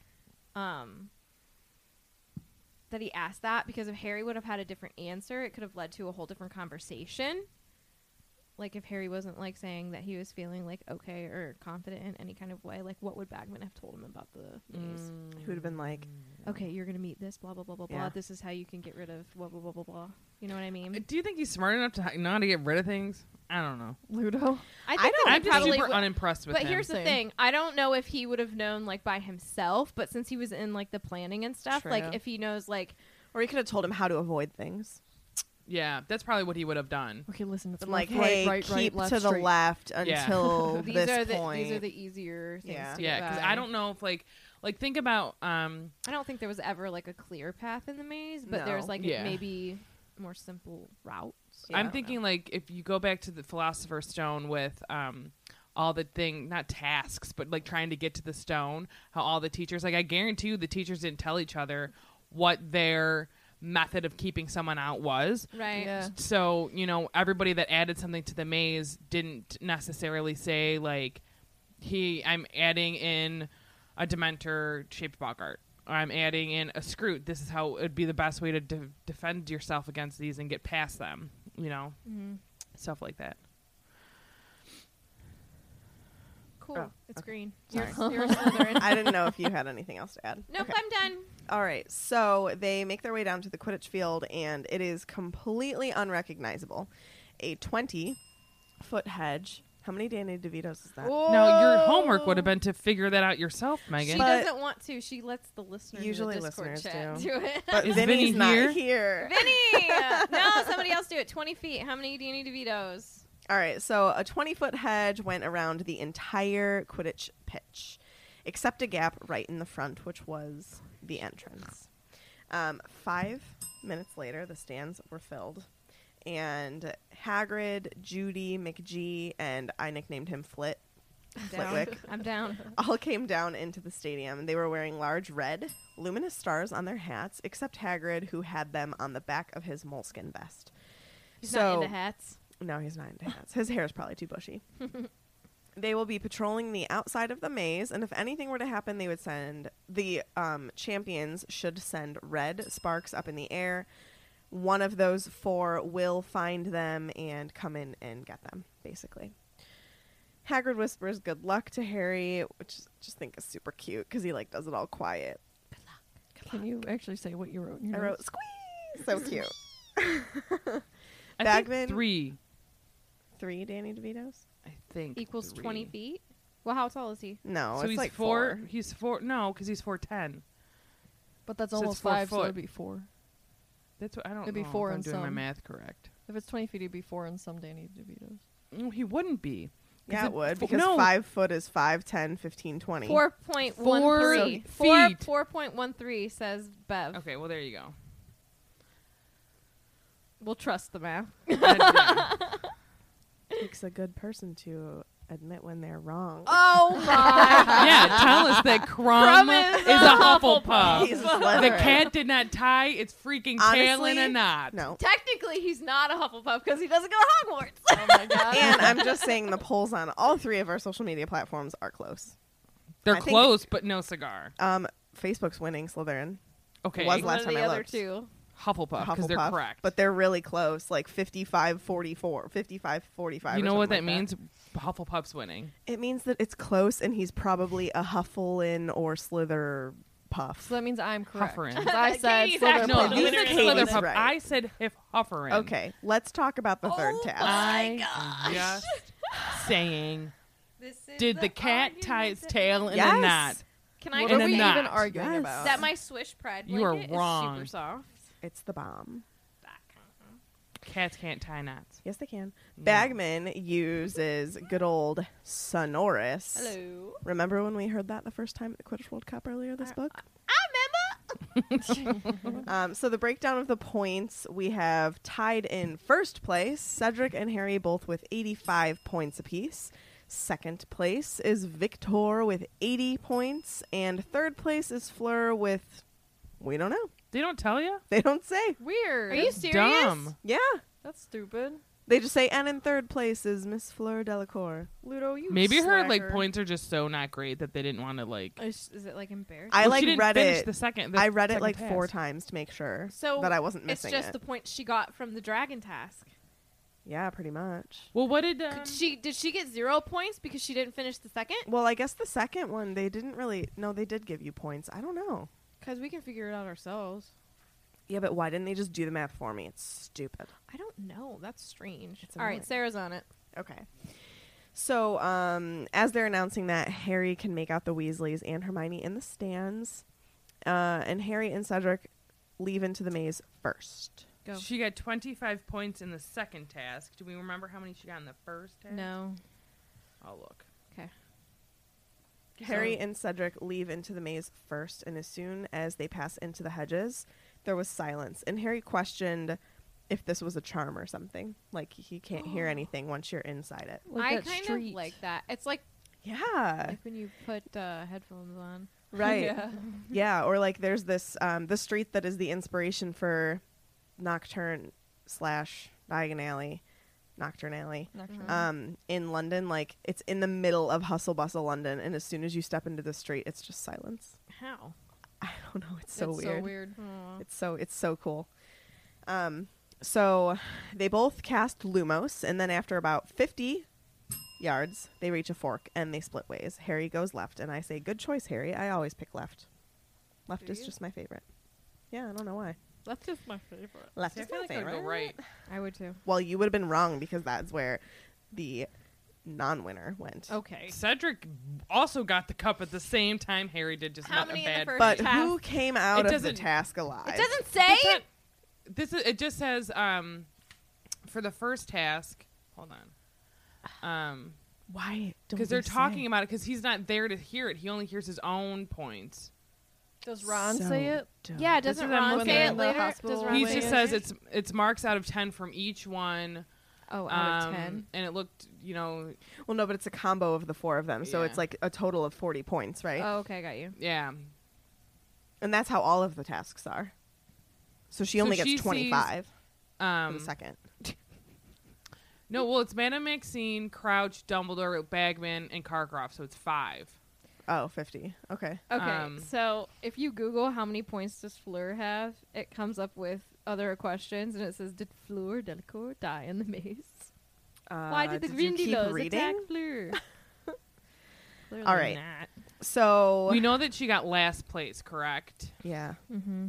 Speaker 3: um that he asked that, because if Harry would have had a different answer, it could have led to a whole different conversation. Like if Harry wasn't like saying that he was feeling like okay or confident in any kind of way, like what would Bagman have told him about the maze?
Speaker 8: He would have been like,
Speaker 3: Okay, you're gonna meet this, blah blah blah blah
Speaker 8: Yeah.
Speaker 3: blah. This is how you can get rid of blah blah blah blah blah. You know what I mean?
Speaker 10: Do you think he's smart enough to h- know how to get rid of things? I don't know.
Speaker 9: Ludo.
Speaker 3: I think
Speaker 8: I
Speaker 3: that
Speaker 8: don't-
Speaker 3: he
Speaker 10: I'm just
Speaker 3: probably
Speaker 10: super
Speaker 3: would-
Speaker 10: unimpressed with
Speaker 3: But
Speaker 10: him.
Speaker 3: here's the
Speaker 9: Same.
Speaker 3: thing: I don't know if he would have known like by himself, but since he was in like the planning and stuff,
Speaker 8: True.
Speaker 3: like if he knows like
Speaker 8: or he could have told him how to avoid things.
Speaker 10: Yeah, that's probably what he would have done.
Speaker 9: Okay, listen. It's
Speaker 8: Been
Speaker 9: left,
Speaker 8: like, hey,
Speaker 9: right, right,
Speaker 8: keep
Speaker 9: right, left,
Speaker 8: to the
Speaker 9: straight.
Speaker 8: left
Speaker 10: Yeah.
Speaker 8: until
Speaker 3: these
Speaker 8: this
Speaker 3: are the
Speaker 8: point.
Speaker 3: these are the easier things.
Speaker 8: Yeah.
Speaker 3: to
Speaker 10: Yeah,
Speaker 3: get
Speaker 10: because
Speaker 3: by.
Speaker 10: I don't know if like like think about um
Speaker 3: I don't think there was ever like a clear path in the maze, but there's
Speaker 8: No.
Speaker 3: like
Speaker 10: Yeah.
Speaker 3: maybe more simple routes.
Speaker 8: Yeah, I
Speaker 10: I'm
Speaker 8: don't
Speaker 10: thinking like if you go back to the Philosopher's Stone with um all the thing not tasks but like trying to get to the stone, how all the teachers like I guarantee you the teachers didn't tell each other what their method of keeping someone out was.
Speaker 3: Right.
Speaker 9: Yeah.
Speaker 10: So, you know, everybody that added something to the maze didn't necessarily say like he I'm adding in a Dementor shaped Bogart. Or I'm adding in a Scroot. This is how it would be the best way to de- defend yourself against these and get past them, you know.
Speaker 3: Mm-hmm.
Speaker 10: Stuff like that.
Speaker 3: cool.
Speaker 8: Oh,
Speaker 3: it's
Speaker 8: okay.
Speaker 3: green.
Speaker 8: Sorry.
Speaker 3: You're, you're a Slytherin.
Speaker 8: I didn't know if you had anything else to add.
Speaker 3: Nope,
Speaker 8: Okay.
Speaker 3: I'm done.
Speaker 8: All right, so they make their way down to the Quidditch field, and it is completely unrecognizable. A twenty-foot hedge. How many Danny DeVitos is that?
Speaker 10: Now, your homework would have been to figure that out yourself, Megan.
Speaker 3: She
Speaker 8: But-
Speaker 3: doesn't want to. She lets the listeners
Speaker 8: Usually
Speaker 3: in the Discord
Speaker 8: listeners
Speaker 3: chat
Speaker 8: do.
Speaker 3: do it.
Speaker 8: But
Speaker 10: Is
Speaker 8: Vinny's
Speaker 10: Vinny
Speaker 8: not
Speaker 10: here?
Speaker 8: here.
Speaker 3: Vinny! No, somebody else do it. twenty feet. How many Danny DeVitos?
Speaker 8: All right, so a twenty-foot hedge went around the entire Quidditch pitch, except a gap right in the front, which was the entrance. Um, five minutes later, the stands were filled, and Hagrid, Judy, McGee, and I nicknamed him Flit,
Speaker 3: I'm down.
Speaker 8: Flitwick,
Speaker 3: I'm down.
Speaker 8: all came down into the stadium. They were wearing large red, luminous stars on their hats, except Hagrid, who had them on the back of his moleskin vest.
Speaker 3: He's
Speaker 8: so,
Speaker 3: not into hats.
Speaker 8: No, he's not into hats. His hair is probably too bushy. They will be patrolling the outside of the maze, and if anything were to happen, they would send the um, champions should send red sparks up in the air. One of those four will find them and come in and get them, basically. Hagrid whispers good luck to Harry, which I just think is super cute because he like does it all quiet.
Speaker 9: Can you actually say what you wrote? In
Speaker 8: I
Speaker 9: your
Speaker 8: wrote
Speaker 9: notes?
Speaker 8: squeeze, so cute.
Speaker 10: I
Speaker 8: Bagman,
Speaker 10: think three.
Speaker 8: three Danny DeVitos.
Speaker 10: I think
Speaker 3: Equals
Speaker 10: three.
Speaker 3: twenty feet. Well, how tall is he?
Speaker 8: No,
Speaker 10: So
Speaker 8: it's
Speaker 10: he's
Speaker 8: like
Speaker 10: four,
Speaker 8: four.
Speaker 10: He's four. No, because he's four ten.
Speaker 9: But that's
Speaker 10: So it's
Speaker 9: almost
Speaker 10: four
Speaker 9: five, so
Speaker 10: foot.
Speaker 9: it'd be four.
Speaker 10: That's what I don't
Speaker 9: It'd be
Speaker 10: know
Speaker 9: four
Speaker 10: if I'm
Speaker 9: and
Speaker 10: doing my
Speaker 9: some.
Speaker 10: math correct.
Speaker 9: If it's twenty feet, it'd be four and some Danny DeVitos.
Speaker 10: No, he wouldn't be. 'Cause
Speaker 8: Yeah, it would
Speaker 10: fo-
Speaker 8: because
Speaker 10: no.
Speaker 8: five foot is five, ten, fifteen, twenty.
Speaker 3: Four point one
Speaker 10: Four
Speaker 3: three.
Speaker 10: so
Speaker 3: Four
Speaker 10: feet.
Speaker 3: four point one three says Bev.
Speaker 10: Okay, well there you go.
Speaker 3: We'll trust the math.
Speaker 10: Yeah.
Speaker 8: Takes a good person to admit when they're wrong.
Speaker 3: Oh my!
Speaker 10: Yeah, tell us that Crumb,
Speaker 3: Crumb is
Speaker 10: is,
Speaker 3: a
Speaker 10: a Hufflepuff.
Speaker 8: He's a
Speaker 10: The
Speaker 8: Slytherin.
Speaker 10: cat did not tie its freaking tail in
Speaker 8: Honestly,
Speaker 10: a knot.
Speaker 8: No.
Speaker 3: Technically, he's not a Hufflepuff because he doesn't go to Hogwarts.
Speaker 9: Oh my god.
Speaker 8: And I'm just saying the polls on all three of our social media platforms are close.
Speaker 10: They're
Speaker 8: I think-
Speaker 10: close, but no cigar.
Speaker 8: Um, Facebook's winning Slytherin.
Speaker 10: Okay,
Speaker 8: Was
Speaker 3: One
Speaker 8: last
Speaker 3: of
Speaker 8: time
Speaker 3: the
Speaker 8: I
Speaker 3: other
Speaker 8: looked.
Speaker 3: two.
Speaker 10: Hufflepuff, because they're
Speaker 8: Hufflepuff,
Speaker 10: correct.
Speaker 8: But they're really close, like fifty-five forty-four, fifty-five forty-five.
Speaker 10: you
Speaker 8: or
Speaker 10: know what that
Speaker 8: something like
Speaker 10: means? Hufflepuff's winning.
Speaker 8: It means that it's close, and he's probably a Hufflin or Slither puff.
Speaker 9: So that means I'm correct.
Speaker 10: Hufferin.
Speaker 9: 'Cause I said
Speaker 3: Katie's
Speaker 9: Slytherin
Speaker 3: actually
Speaker 10: No,
Speaker 3: the
Speaker 10: you
Speaker 3: winner
Speaker 10: said
Speaker 3: is
Speaker 8: Katie's
Speaker 10: Slitherpuff.
Speaker 8: right.
Speaker 10: I said if Hufferin.
Speaker 8: Okay, let's talk about the third
Speaker 3: Oh
Speaker 8: task.
Speaker 10: I am just saying,
Speaker 3: This is
Speaker 10: did the cat
Speaker 3: argument
Speaker 10: tie its
Speaker 3: that-
Speaker 10: tail in
Speaker 8: Yes.
Speaker 10: a knot?
Speaker 3: Can I
Speaker 9: What
Speaker 10: In
Speaker 9: are
Speaker 10: a
Speaker 9: we
Speaker 10: knot.
Speaker 9: even arguing
Speaker 8: Yes.
Speaker 9: about?
Speaker 3: That my Swish Pride
Speaker 10: You are
Speaker 3: blanket
Speaker 10: wrong.
Speaker 3: is super soft.
Speaker 8: It's the bomb.
Speaker 10: Cats can't tie knots.
Speaker 8: Yes, they can.
Speaker 10: No.
Speaker 8: Bagman uses good old Sonorous.
Speaker 3: Hello.
Speaker 8: Remember when we heard that the first time at the Quidditch World Cup earlier this
Speaker 3: I-
Speaker 8: book?
Speaker 3: I remember.
Speaker 8: Um, so the breakdown of the points, we have tied in first place, Cedric and Harry both with eighty-five points apiece. Second place is Victor with eighty points. And third place is Fleur with, we don't know.
Speaker 10: They don't tell you?
Speaker 8: They don't say.
Speaker 9: Weird.
Speaker 3: Are you serious?
Speaker 10: Dumb.
Speaker 8: Yeah.
Speaker 9: That's stupid.
Speaker 8: They just say, and in third place is Miss Fleur Delacour.
Speaker 9: Ludo, you
Speaker 10: Maybe her like
Speaker 9: slacker.
Speaker 10: points are just so not great that they didn't want to like.
Speaker 3: Is, is it like embarrassing?
Speaker 8: I
Speaker 10: Well,
Speaker 8: like
Speaker 10: she didn't
Speaker 8: read
Speaker 10: finish
Speaker 8: it.
Speaker 10: The second. The
Speaker 8: I read it
Speaker 10: second
Speaker 8: like
Speaker 10: task.
Speaker 8: four times to make sure
Speaker 3: So
Speaker 8: that I wasn't
Speaker 3: it's
Speaker 8: missing
Speaker 3: just
Speaker 8: it.
Speaker 3: the point she got from the dragon task.
Speaker 8: Yeah, pretty much.
Speaker 10: Well, what did um,
Speaker 3: Could she did she get zero points because she didn't finish the second?
Speaker 8: Well, I guess the second one, they didn't really... No, they did give you points. I don't know.
Speaker 3: Because we can figure it out ourselves.
Speaker 8: Yeah, but why didn't they just do the math for me? It's stupid.
Speaker 3: I don't know. That's strange.
Speaker 8: It's
Speaker 3: All right,
Speaker 8: annoying.
Speaker 3: Sarah's on it.
Speaker 8: Okay. So, um, as they're announcing that, Harry can make out the Weasleys and Hermione in the stands. Uh, and Harry and Cedric leave into the maze first.
Speaker 3: Go.
Speaker 10: she got twenty-five points in the second task. Do we remember how many she got in the first task?
Speaker 3: No.
Speaker 10: I'll look.
Speaker 8: Harry and Cedric leave into the maze first, and as soon as they pass into the hedges, there was silence. And Harry questioned if this was a charm or something. Like, he can't hear anything once you're inside it.
Speaker 9: Like
Speaker 3: I
Speaker 9: that
Speaker 3: kind
Speaker 9: street.
Speaker 3: of like that. It's like
Speaker 8: Yeah.
Speaker 3: like when you put uh, headphones on.
Speaker 8: Right.
Speaker 9: Yeah.
Speaker 8: Yeah, or like there's this um the street that is the inspiration for Nocturne slash Diagon Alley, Nocturne Alley.
Speaker 9: Nocturne.
Speaker 8: Um, in London, like it's in the middle of hustle bustle London, and as soon as you step into the street, it's just silence.
Speaker 3: How?
Speaker 8: I don't know. It's so
Speaker 9: it's
Speaker 8: weird.
Speaker 9: so weird.
Speaker 8: It's so it's so cool. Um, so they both cast Lumos, and then after about fifty
Speaker 1: yards. They reach a fork and they split ways. Harry goes left, and I say, "Good choice, Harry. I always pick left. Left
Speaker 9: Do
Speaker 1: is
Speaker 9: you?
Speaker 1: just my favorite." Yeah, I don't know why.
Speaker 9: Left is my favorite.
Speaker 1: Left
Speaker 10: See, I
Speaker 1: is
Speaker 10: feel
Speaker 1: my
Speaker 10: like I would
Speaker 1: favorite.
Speaker 10: go right.
Speaker 3: I would too.
Speaker 1: Well, you would have been wrong because that's where the non-winner went.
Speaker 9: Okay.
Speaker 10: Cedric also got the cup at the same time Harry did, just
Speaker 3: How
Speaker 10: not
Speaker 3: many
Speaker 10: a
Speaker 3: in the
Speaker 10: bad.
Speaker 3: first
Speaker 1: But
Speaker 3: task?
Speaker 1: who came out
Speaker 10: It
Speaker 1: of the
Speaker 10: doesn't-
Speaker 1: task alive?
Speaker 3: It doesn't say.
Speaker 10: That's not- this is, it just says um, for the first task. Hold on. Um,
Speaker 1: Why?
Speaker 10: because they're talking about it because he's not there to hear it. He only hears his own points.
Speaker 9: Does Ron
Speaker 1: So
Speaker 9: say it?
Speaker 1: dumb.
Speaker 3: Yeah,
Speaker 10: This
Speaker 3: doesn't
Speaker 10: is them
Speaker 3: Ron
Speaker 10: when
Speaker 3: say
Speaker 10: they're
Speaker 3: it
Speaker 10: in
Speaker 9: the
Speaker 3: later?
Speaker 9: hospital.
Speaker 3: Does Ron
Speaker 10: He
Speaker 3: say
Speaker 10: just
Speaker 3: it
Speaker 10: says
Speaker 3: later?
Speaker 10: it's it's marks out of ten from each one.
Speaker 3: Oh, out
Speaker 10: um,
Speaker 3: of ten.
Speaker 10: And it looked, you know,
Speaker 1: Well, no, but it's a combo of the four of them, so
Speaker 10: Yeah.
Speaker 1: it's like a total of forty points, right?
Speaker 3: Oh, okay, got you.
Speaker 10: yeah.
Speaker 1: And that's how all of the tasks are. So she
Speaker 10: So
Speaker 1: only
Speaker 10: she
Speaker 1: gets
Speaker 10: sees,
Speaker 1: twenty-five for
Speaker 10: Um,
Speaker 1: the second.
Speaker 10: no, well, it's Madam Maxine, Crouch, Dumbledore, Bagman, and Karkaroff, so it's five.
Speaker 1: Oh, fifty. Okay.
Speaker 3: Okay,
Speaker 10: Um,
Speaker 3: so if you Google how many points does Fleur have, it comes up with other questions, and it says, "Did Fleur Delacour die in the maze? Why
Speaker 1: Uh,
Speaker 3: did the
Speaker 1: you keep
Speaker 3: Grindylows
Speaker 1: reading?
Speaker 3: attack Fleur?" Clearly
Speaker 1: All right.
Speaker 3: not.
Speaker 1: So
Speaker 10: We know that she got last place, correct?
Speaker 1: yeah.
Speaker 3: Mm-hmm.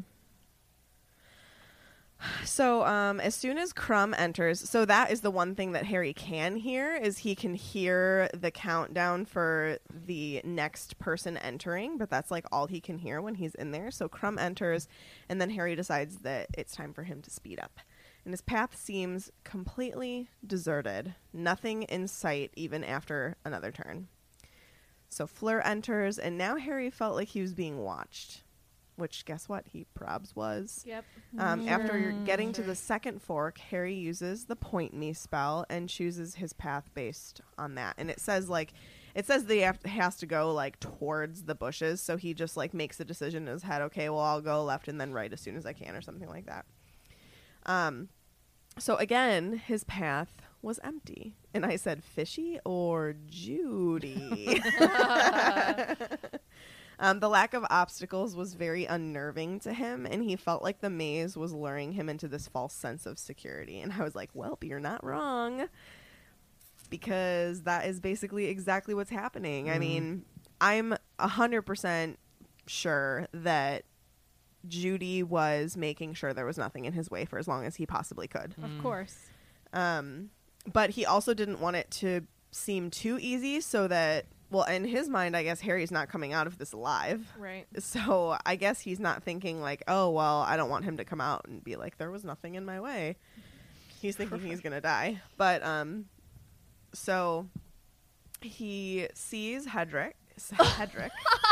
Speaker 1: So um, as soon as Crumb enters, so that is the one thing that Harry can hear is he can hear the countdown for the next person entering, but that's like all he can hear when he's in there. So Crumb enters, and then Harry decides that it's time for him to speed up. And his path seems completely deserted, nothing in sight even after another turn. So Fleur enters, and now Harry felt like he was being watched. Which, guess what? He probs was.
Speaker 3: Yep.
Speaker 1: Um, After
Speaker 3: Mm,
Speaker 1: getting to
Speaker 3: sure.
Speaker 1: the second fork, Harry uses the Point Me spell and chooses his path based on that. And it says, like, it says that he have, has to go, like, towards the bushes. So he just, like, makes a decision in his head. Okay, well, I'll go left and then right as soon as I can or something like that. Um, so, again, his path was empty. And I said, Fishy or Judy? Um, the lack of obstacles was very unnerving to him, and he felt like the maze was luring him into this false sense of security. And I was like, well, you're not wrong, because that is basically exactly what's happening. I mean, I'm one hundred percent sure that Judy was making sure there was nothing in his way for as long as he possibly could.
Speaker 3: Of course.
Speaker 1: Um, but he also didn't want it to seem too easy so that, well, in his mind, I guess Harry's not coming out of this alive.
Speaker 3: Right.
Speaker 1: So I guess he's not thinking like, oh, well, I don't want him to come out and be like, there was nothing in my way. He's thinking he's going to die. But, um, so he sees Hedrick. Hedrick.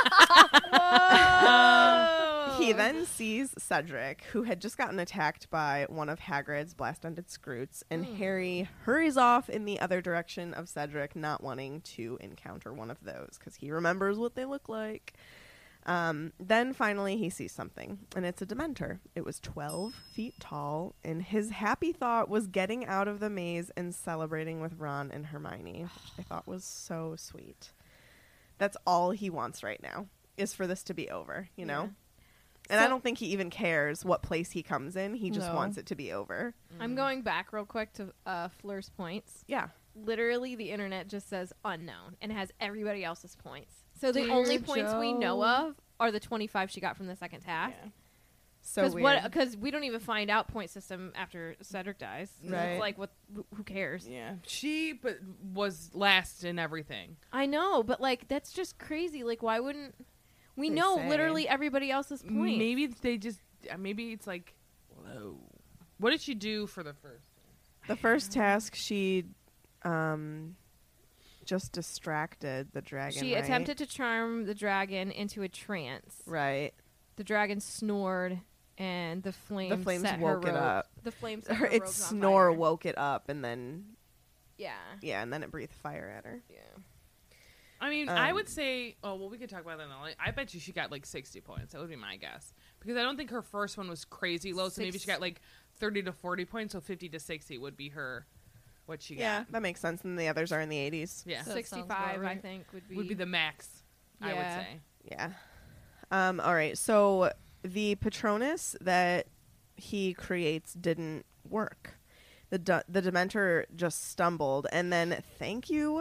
Speaker 1: He then sees Cedric, who had just gotten attacked by one of Hagrid's blast-ended Scroots, and
Speaker 3: Mm.
Speaker 1: Harry hurries off in the other direction of Cedric, not wanting to encounter one of those because he remembers what they look like. Um, then finally he sees something, and it's a Dementor. It was twelve feet tall, and his happy thought was getting out of the maze and celebrating with Ron and Hermione, which I thought was so sweet. That's all he wants right now, is for this to be over, you know?
Speaker 3: Yeah.
Speaker 1: And I
Speaker 3: So-
Speaker 1: don't think he even cares what place he comes in. He just
Speaker 9: No.
Speaker 1: wants it to be over.
Speaker 3: I'm going back real quick to uh, Fleur's points.
Speaker 1: Yeah.
Speaker 3: Literally, the internet just says unknown and has everybody else's points. So the
Speaker 9: Dear
Speaker 3: only points we know
Speaker 9: Joe.
Speaker 3: of are the twenty-five she got from the second task.
Speaker 1: So
Speaker 3: Because
Speaker 1: weird.
Speaker 3: what? Because we don't even find out point system after Cedric dies. So
Speaker 1: Right.
Speaker 3: It's like what? wh- Who cares?
Speaker 10: Yeah. She but was last in everything.
Speaker 3: I know, but like that's just crazy. Like, why wouldn't we
Speaker 1: They
Speaker 3: know
Speaker 1: say.
Speaker 3: literally everybody else's points?
Speaker 10: Maybe they just. uh, Maybe it's like. Whoa. What did she do for the first?
Speaker 1: The first task, she um, just distracted the dragon,
Speaker 3: She
Speaker 1: right?
Speaker 3: attempted to charm the dragon into a trance.
Speaker 1: Right.
Speaker 3: The dragon snored, and the flames.
Speaker 1: The flames
Speaker 3: set her
Speaker 1: woke it
Speaker 3: robe-
Speaker 1: up.
Speaker 3: The flames. Set
Speaker 1: Her,
Speaker 3: her
Speaker 1: its
Speaker 3: robes on
Speaker 1: snore
Speaker 3: fire.
Speaker 1: woke it up, and then,
Speaker 3: Yeah.
Speaker 1: yeah, and then it breathed fire at her.
Speaker 3: Yeah.
Speaker 10: I mean, I
Speaker 1: Um,
Speaker 10: would say. Oh well, we could talk about that. Now. I bet you she got like sixty points. That would be my guess because I don't think her first one was crazy low. So maybe
Speaker 3: Six-
Speaker 10: she got like thirty to forty points. So fifty to sixty would be her. What she
Speaker 1: Yeah,
Speaker 10: got.
Speaker 1: that makes sense. And the others are in the eighties.
Speaker 10: Yeah.
Speaker 9: That sounds
Speaker 3: sixty-five,
Speaker 9: about
Speaker 3: I
Speaker 9: right.
Speaker 3: think, would be
Speaker 10: Would be the max. I would
Speaker 3: Yeah.
Speaker 10: say.
Speaker 1: Yeah. Um, all right. So the Patronus that he creates didn't work. The de- the Dementor just stumbled, and then thank you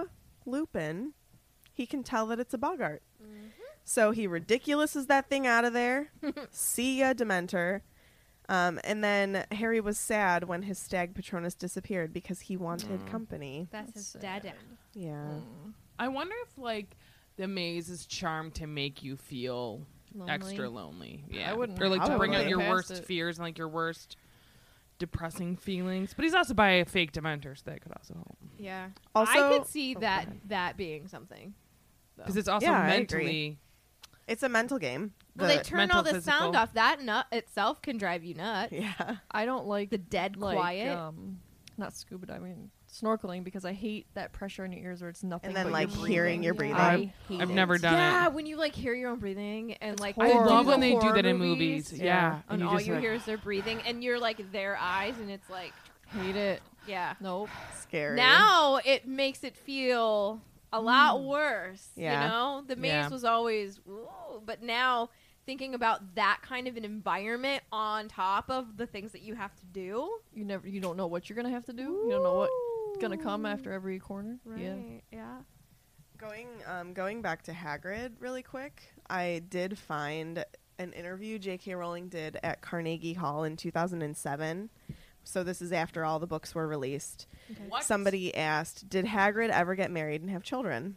Speaker 1: Lupin, he can tell that it's a Boggart. Mm-hmm. So he ridiculouses that thing out of there. See ya, Dementor. Um, and then Harry was sad when his stag Patronus disappeared because he wanted
Speaker 10: Mm.
Speaker 1: company.
Speaker 11: That's, That's his dad.
Speaker 1: Yeah.
Speaker 10: Mm. I wonder if, like, the maze is charmed to make you feel
Speaker 9: Lonely.
Speaker 10: extra lonely. Yeah.
Speaker 9: I wouldn't-
Speaker 10: or, like, to
Speaker 9: I
Speaker 10: bring
Speaker 9: wouldn't
Speaker 10: out your
Speaker 9: past
Speaker 10: worst
Speaker 9: it.
Speaker 10: fears and, like, your worst depressing feelings. But he's also by a fake Dementor, so that could also help.
Speaker 11: Yeah.
Speaker 1: Also-
Speaker 11: I could see
Speaker 1: oh,
Speaker 11: that
Speaker 1: go ahead.
Speaker 11: that being something.
Speaker 10: Because it's also
Speaker 1: Yeah, I
Speaker 10: mentally...
Speaker 1: agree. It's a mental game.
Speaker 11: Well,
Speaker 1: The-
Speaker 11: they turn
Speaker 10: mental,
Speaker 11: all the
Speaker 10: physical.
Speaker 11: sound off. That nut itself can drive you nuts.
Speaker 1: Yeah.
Speaker 9: I don't like
Speaker 11: The dead
Speaker 9: like,
Speaker 11: quiet.
Speaker 9: Um, not scuba diving, snorkeling, because I hate that pressure in your ears where it's nothing.
Speaker 1: And then,
Speaker 9: but
Speaker 1: like,
Speaker 9: your
Speaker 1: hearing
Speaker 9: breathing.
Speaker 1: your breathing.
Speaker 9: I hate
Speaker 10: I've
Speaker 9: it.
Speaker 10: never done
Speaker 11: yeah,
Speaker 10: it.
Speaker 11: when you like hear your own breathing and
Speaker 9: It's
Speaker 11: like
Speaker 10: I
Speaker 9: horrible.
Speaker 10: love
Speaker 11: do
Speaker 10: when
Speaker 11: the
Speaker 10: they do
Speaker 11: horror
Speaker 10: that in movies. Yeah.
Speaker 11: and
Speaker 10: you
Speaker 11: all
Speaker 10: just
Speaker 11: you
Speaker 10: like-
Speaker 11: hear is their breathing, and you're like their eyes, and it's like,
Speaker 9: Hate it.
Speaker 11: yeah.
Speaker 9: Nope.
Speaker 1: Scary.
Speaker 11: Now it makes it feel a lot worse.
Speaker 1: Yeah.
Speaker 11: You know, the maze
Speaker 10: Yeah.
Speaker 11: was always, ooh, but now thinking about that kind of an environment on top of the things that you have to do,
Speaker 9: You never. You don't know what you're gonna have to do. You don't know what's gonna come after every corner.
Speaker 11: right?
Speaker 9: Yeah.
Speaker 11: Yeah.
Speaker 1: Going um, going back to Hagrid really quick, I did find an interview J K. Rowling did at Carnegie Hall in two thousand seven. So this is after all the books were released.
Speaker 10: What?
Speaker 1: Somebody asked, did Hagrid ever get married and have children?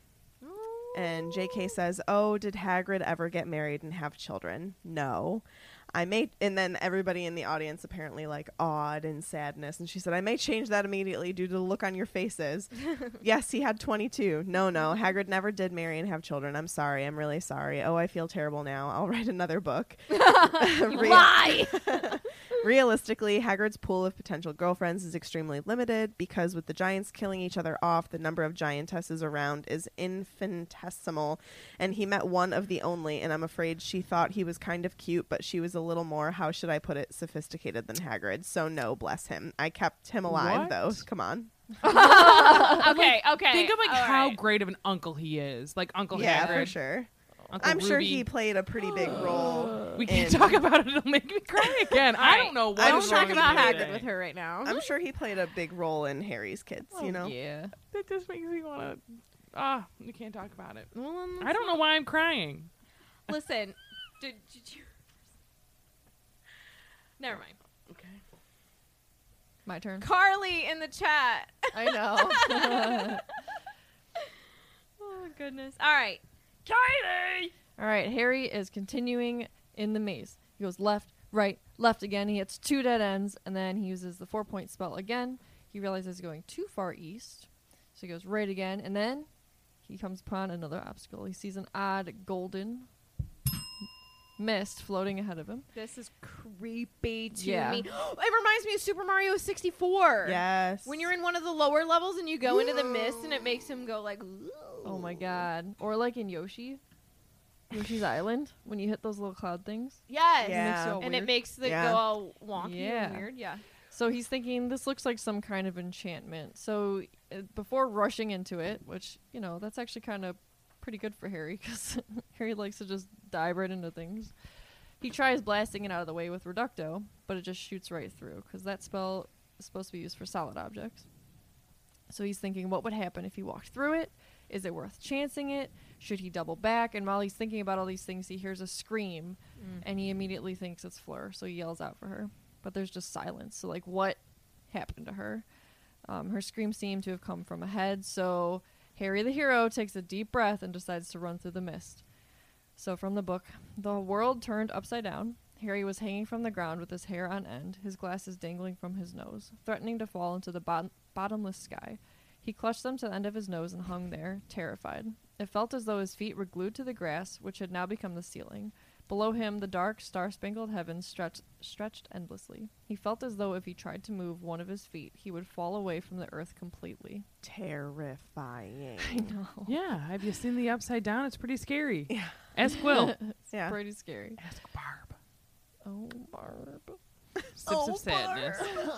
Speaker 1: And J K says, oh, did Hagrid ever get married and have children? No. I may, and then everybody in the audience apparently like awed and sadness. And she said, I may change that immediately due to the look on your faces. Yes, he had twenty-two. No, no, Hagrid never did marry and have children. I'm sorry. I'm really sorry. Oh, I feel terrible now. I'll write another book. Real-
Speaker 11: Lie.
Speaker 1: Realistically, Hagrid's pool of potential girlfriends is extremely limited because with the giants killing each other off, the number of giantesses around is infinitesimal. And he met one of the only, and I'm afraid she thought he was kind of cute, but she was a little more, how should I put it, sophisticated than Hagrid. So no, bless him. I kept him alive,
Speaker 10: What?
Speaker 1: though. Come on.
Speaker 11: okay, okay.
Speaker 10: Think of like
Speaker 11: all
Speaker 10: how
Speaker 11: right.
Speaker 10: great of an uncle he is. Like Uncle
Speaker 1: Yeah,
Speaker 10: Hagrid.
Speaker 1: for sure.
Speaker 10: Uncle
Speaker 1: I'm sure
Speaker 10: Ruby.
Speaker 1: he played a pretty big role.
Speaker 10: We can't
Speaker 1: in-
Speaker 10: talk about it. It'll make me cry again. I don't know what
Speaker 1: I'm
Speaker 10: is
Speaker 11: Don't
Speaker 1: sure
Speaker 11: talk
Speaker 10: wrong
Speaker 11: about
Speaker 10: with me
Speaker 11: Hagrid
Speaker 10: today.
Speaker 11: with her right now.
Speaker 1: I'm sure he played a big role in Harry's kids,
Speaker 10: Oh,
Speaker 1: you know?
Speaker 9: Yeah.
Speaker 10: That just makes me want to. Ah, we can't talk about it.
Speaker 11: Well, then
Speaker 10: I don't know why I'm crying.
Speaker 11: Listen, did, did you? Never mind.
Speaker 10: Okay.
Speaker 9: My turn.
Speaker 11: Carly in the chat.
Speaker 9: I know.
Speaker 11: Oh goodness. All right.
Speaker 10: Kylie!
Speaker 9: All right, Harry is continuing in the maze. He goes left, right, left again. He hits two dead ends, and then he uses the four-point spell again. He realizes he's going too far east, so he goes right again, and then he comes upon another obstacle. He sees an odd golden mist floating ahead of him.
Speaker 11: This is creepy to
Speaker 9: Yeah.
Speaker 11: me. It reminds me of Super Mario sixty-four.
Speaker 1: Yes.
Speaker 11: When you're in one of the lower levels and you go into the mist and it makes him go like, ooh.
Speaker 9: Oh my god. Or like in Yoshi. Yoshi's Island, when you hit those little cloud things.
Speaker 11: Yes.
Speaker 1: Yeah.
Speaker 9: Makes you all
Speaker 11: And
Speaker 9: weird.
Speaker 11: it makes it
Speaker 1: Yeah.
Speaker 11: go all wonky
Speaker 9: Yeah.
Speaker 11: and weird. Yeah.
Speaker 9: So he's thinking this looks like some kind of enchantment. So uh, before rushing into it, which, you know, that's actually kind of pretty good for Harry because Harry likes to just dive right into things. He tries blasting it out of the way with Reducto, but it just shoots right through because that spell is supposed to be used for solid objects. So he's thinking, what would happen if he walked through it? Is it worth chancing it? Should he double back? And while he's thinking about all these things, he hears a scream,
Speaker 11: Mm.
Speaker 9: and he immediately thinks it's Fleur, so he yells out for her. But there's just silence. So, like, what happened to her? Um, her scream seemed to have come from ahead, so Harry the hero takes a deep breath and decides to run through the mist. So from the book, the world turned upside down. Harry was hanging from the ground with his hair on end, his glasses dangling from his nose, threatening to fall into the bot- bottomless sky. He clutched them to the end of his nose and hung there, terrified. It felt as though his feet were glued to the grass, which had now become the ceiling. Below him, the dark, star-spangled heavens stretched, stretched endlessly. He felt as though if he tried to move one of his feet, he would fall away from the earth completely.
Speaker 1: Terrifying.
Speaker 9: I know.
Speaker 10: Yeah, have you seen the Upside Down? It's pretty scary.
Speaker 1: Yeah.
Speaker 10: Ask Will.
Speaker 9: It's
Speaker 1: Yeah.
Speaker 9: pretty scary.
Speaker 10: Ask Barb.
Speaker 9: Oh, Barb.
Speaker 10: Sips of sadness.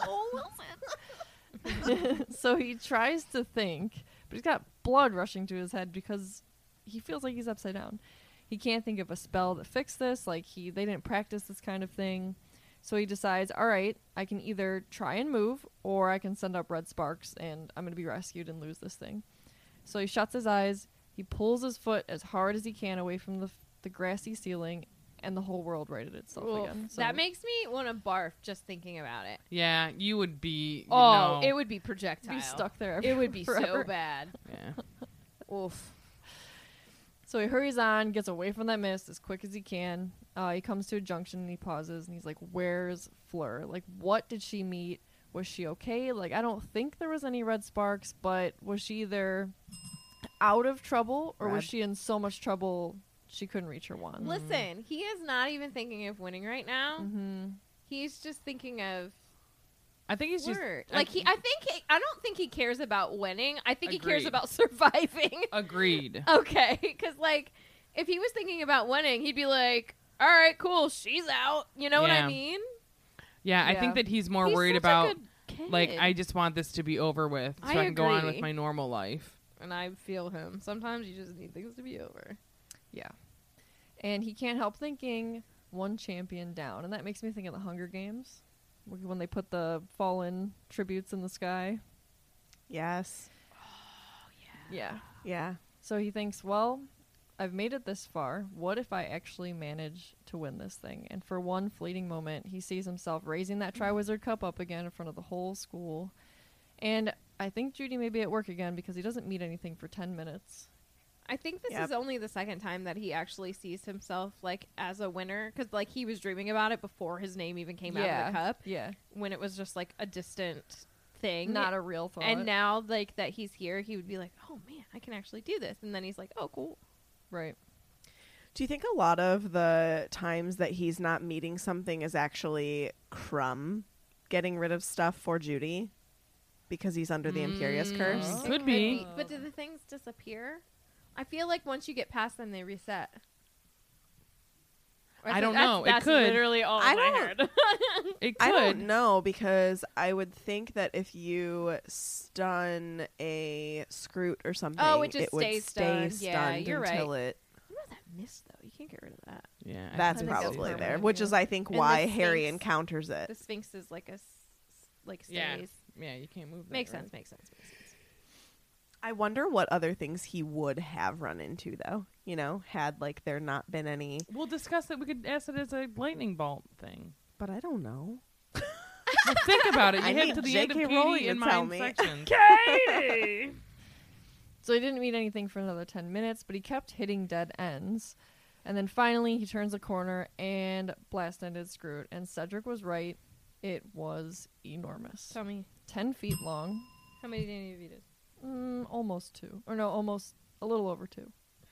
Speaker 9: So he tries to think, but he's got blood rushing to his head because he feels like he's upside down. He can't think of a spell that fixed this. Like he, they didn't practice this kind of thing. So he decides, all right, I can either try and move, or I can send up red sparks, and I'm going to be rescued and lose this thing. So he shuts his eyes. He pulls his foot as hard as he can away from the the grassy ceiling, and the whole world righted itself
Speaker 11: Oof.
Speaker 9: again. So
Speaker 11: That makes me want to barf just thinking about it.
Speaker 10: Yeah, you would be.
Speaker 11: Oh,
Speaker 10: no.
Speaker 11: it would be projectile.
Speaker 9: be stuck there.
Speaker 11: It would be
Speaker 9: forever.
Speaker 11: so bad.
Speaker 10: Yeah.
Speaker 11: Oof.
Speaker 9: So he hurries on, gets away from that mist as quick as he can. Uh, he comes to a junction and he pauses and he's like, "Where's Fleur? Like, what did she meet? Was she okay? Like, I don't think there was any red sparks, but was she either out of trouble or
Speaker 8: Red.
Speaker 9: was she in so much trouble she couldn't reach her wand?"
Speaker 11: Listen, he is not even thinking of winning right now.
Speaker 9: Mm-hmm.
Speaker 11: He's just thinking of
Speaker 10: I think he's just
Speaker 11: Word.
Speaker 10: I-
Speaker 11: like he. I think he, I don't think he cares about winning. I think he cares
Speaker 10: Agreed.
Speaker 11: about surviving.
Speaker 10: agreed.
Speaker 11: Okay, because like if he was thinking about winning, he'd be like, "All right, cool, she's out." You know what
Speaker 10: Yeah.
Speaker 11: I mean?
Speaker 10: Yeah, I
Speaker 9: Yeah.
Speaker 10: think that he's more
Speaker 11: He's
Speaker 10: worried
Speaker 11: such a
Speaker 10: about
Speaker 11: good kid.
Speaker 10: like I just want this to be over with so I,
Speaker 11: I
Speaker 10: can go on
Speaker 11: agree.
Speaker 10: with my normal life.
Speaker 11: and I feel him. Sometimes you just need things to be over.
Speaker 9: Yeah. And he can't help thinking one champion down. And that makes me think of the Hunger Games wh- when they put the fallen tributes in the sky.
Speaker 8: Yes.
Speaker 9: Yeah.
Speaker 8: Yeah.
Speaker 9: So he thinks, well, I've made it this far. What if I actually manage to win this thing? And for one fleeting moment, he sees himself raising that Triwizard Cup up again in front of the whole school. And I think Judy may be at work again because he doesn't meet anything for ten minutes.
Speaker 11: I think this
Speaker 8: Yep.
Speaker 11: is only the second time that he actually sees himself like as a winner, because like he was dreaming about it before his name even came out
Speaker 9: Yeah.
Speaker 11: of the cup,
Speaker 9: Yeah.
Speaker 11: when it was just like a distant thing,
Speaker 9: Not a real thought.
Speaker 11: And now like that he's here, he would be like, "Oh man, I can actually do this," and then he's like, "Oh cool."
Speaker 9: Right.
Speaker 8: Do you think a lot of the times that he's not meeting something is actually Crumb getting rid of stuff for Judy because he's under the Imperious Curse?
Speaker 9: Oh.
Speaker 11: It
Speaker 10: Could be.
Speaker 11: But do the things disappear? I feel like once you get past them, they reset. Or
Speaker 10: I
Speaker 11: think
Speaker 10: don't
Speaker 11: that's-
Speaker 10: know. It
Speaker 11: That's
Speaker 10: could.
Speaker 11: literally all
Speaker 8: I
Speaker 11: I
Speaker 8: don't-
Speaker 11: heard.
Speaker 10: It could.
Speaker 8: I don't know, because I would think that if you stun a Scroot or something,
Speaker 11: Oh, it just
Speaker 8: would
Speaker 11: stays
Speaker 8: stay
Speaker 11: stunned. Yeah,
Speaker 8: stunned
Speaker 11: you're
Speaker 8: until
Speaker 11: right.
Speaker 8: it.
Speaker 11: What about that mist though? You can't get rid of that.
Speaker 10: Yeah, I
Speaker 8: That's
Speaker 10: think
Speaker 11: that's
Speaker 8: probably there,
Speaker 11: permanent,
Speaker 8: which
Speaker 9: yeah.
Speaker 8: is, I think,
Speaker 11: And the
Speaker 8: why Harry
Speaker 11: Sphinx-
Speaker 8: encounters it.
Speaker 11: The Sphinx is like a s- like stays.
Speaker 10: Yeah. Yeah, you can't move that.
Speaker 11: Makes
Speaker 10: right?
Speaker 11: sense. Makes sense. Makes sense.
Speaker 8: I wonder what other things he would have run into, though. You know, had like there not been any.
Speaker 10: We'll discuss it. We could ask it as a lightning bolt thing.
Speaker 8: But I don't know.
Speaker 10: Well, think about it. You
Speaker 8: I
Speaker 10: head
Speaker 8: need
Speaker 10: to the
Speaker 8: J
Speaker 10: end of
Speaker 8: K
Speaker 10: Katie
Speaker 8: Rowling
Speaker 10: in
Speaker 8: to tell
Speaker 10: mine
Speaker 8: me.
Speaker 10: section.
Speaker 8: Katie!
Speaker 9: So he didn't meet anything for another ten minutes, but he kept hitting dead ends. And then finally he turns a corner and blast ended Scroot. And Cedric was right. It was enormous.
Speaker 11: Tell me,
Speaker 9: ten feet long.
Speaker 11: how many did any of you did?
Speaker 9: Mm, almost two. Or no, almost a little over two.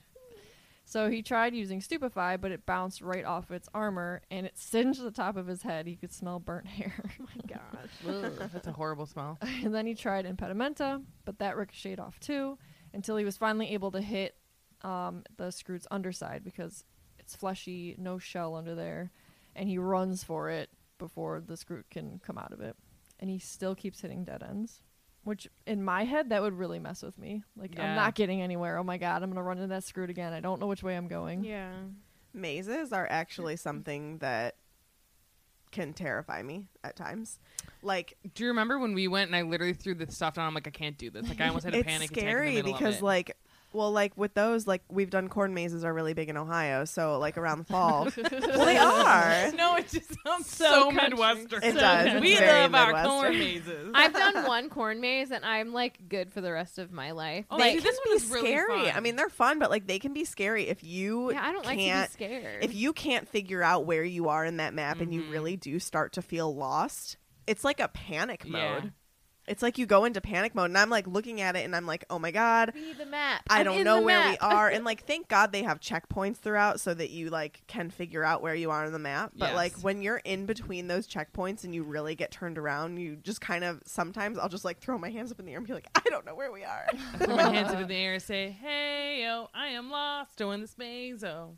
Speaker 9: So he tried using Stupefy, but it bounced right off its armor, and it singed the top of his head. He could smell burnt hair.
Speaker 11: Oh my gosh.
Speaker 10: Ugh, that's a horrible smell.
Speaker 9: And then he tried Impedimenta, but that ricocheted off too, until he was finally able to hit um, the Scroot's underside because it's fleshy, no shell under there, and he runs for it before the Scroot can come out of it. And he still keeps hitting dead ends, which in my head, that would really mess with me. Like,
Speaker 10: Yeah.
Speaker 9: I'm not getting anywhere. Oh my god, I'm going to run into that Scroot again. I don't know which way I'm going.
Speaker 11: Yeah.
Speaker 8: Mazes are actually something that can terrify me at times. Like,
Speaker 10: Do you remember when we went and I literally threw the stuff down? I'm like, I can't do this. Like, I almost had a
Speaker 8: it's
Speaker 10: panic attack in the
Speaker 8: scary
Speaker 10: middle
Speaker 8: because,
Speaker 10: of it.
Speaker 8: like, well, like with those, like we've done corn mazes are really big in Ohio, so like around the fall, well, they are.
Speaker 10: No, it just sounds
Speaker 11: So
Speaker 10: so,
Speaker 11: country.
Speaker 10: Midwestern.
Speaker 8: It does. It's
Speaker 10: We
Speaker 8: very
Speaker 10: love our
Speaker 8: Midwestern.
Speaker 10: corn mazes.
Speaker 11: I've done one corn maze and I'm like good for the rest of my life.
Speaker 10: Oh,
Speaker 8: They
Speaker 10: see,
Speaker 8: can
Speaker 10: this
Speaker 8: be
Speaker 10: one is really
Speaker 8: scary.
Speaker 10: fun.
Speaker 8: I mean, they're fun, but like they can be scary if you
Speaker 11: yeah, I don't like
Speaker 8: can't.
Speaker 11: to be scared.
Speaker 8: If you can't figure out where you are in that map and you
Speaker 10: Mhm.
Speaker 8: really do start to feel lost, it's like a panic
Speaker 10: Yeah.
Speaker 8: mode. It's like you go into panic mode, and I'm like looking at it, and I'm like, oh my god,
Speaker 11: Read the map.
Speaker 8: I
Speaker 11: I'm
Speaker 8: don't
Speaker 11: in
Speaker 8: know
Speaker 11: the
Speaker 8: where we
Speaker 11: map.
Speaker 8: are. And like, thank God they have checkpoints throughout so that you like can figure out where you are on the map. But like
Speaker 10: Yes.
Speaker 8: when you're in between those checkpoints and you really get turned around, you just kind of sometimes I'll just like throw my hands up in the air and be like, I don't know where we are.
Speaker 10: I throw my hands up in the air and say, hey, yo, I am lost doing this maze. Oh.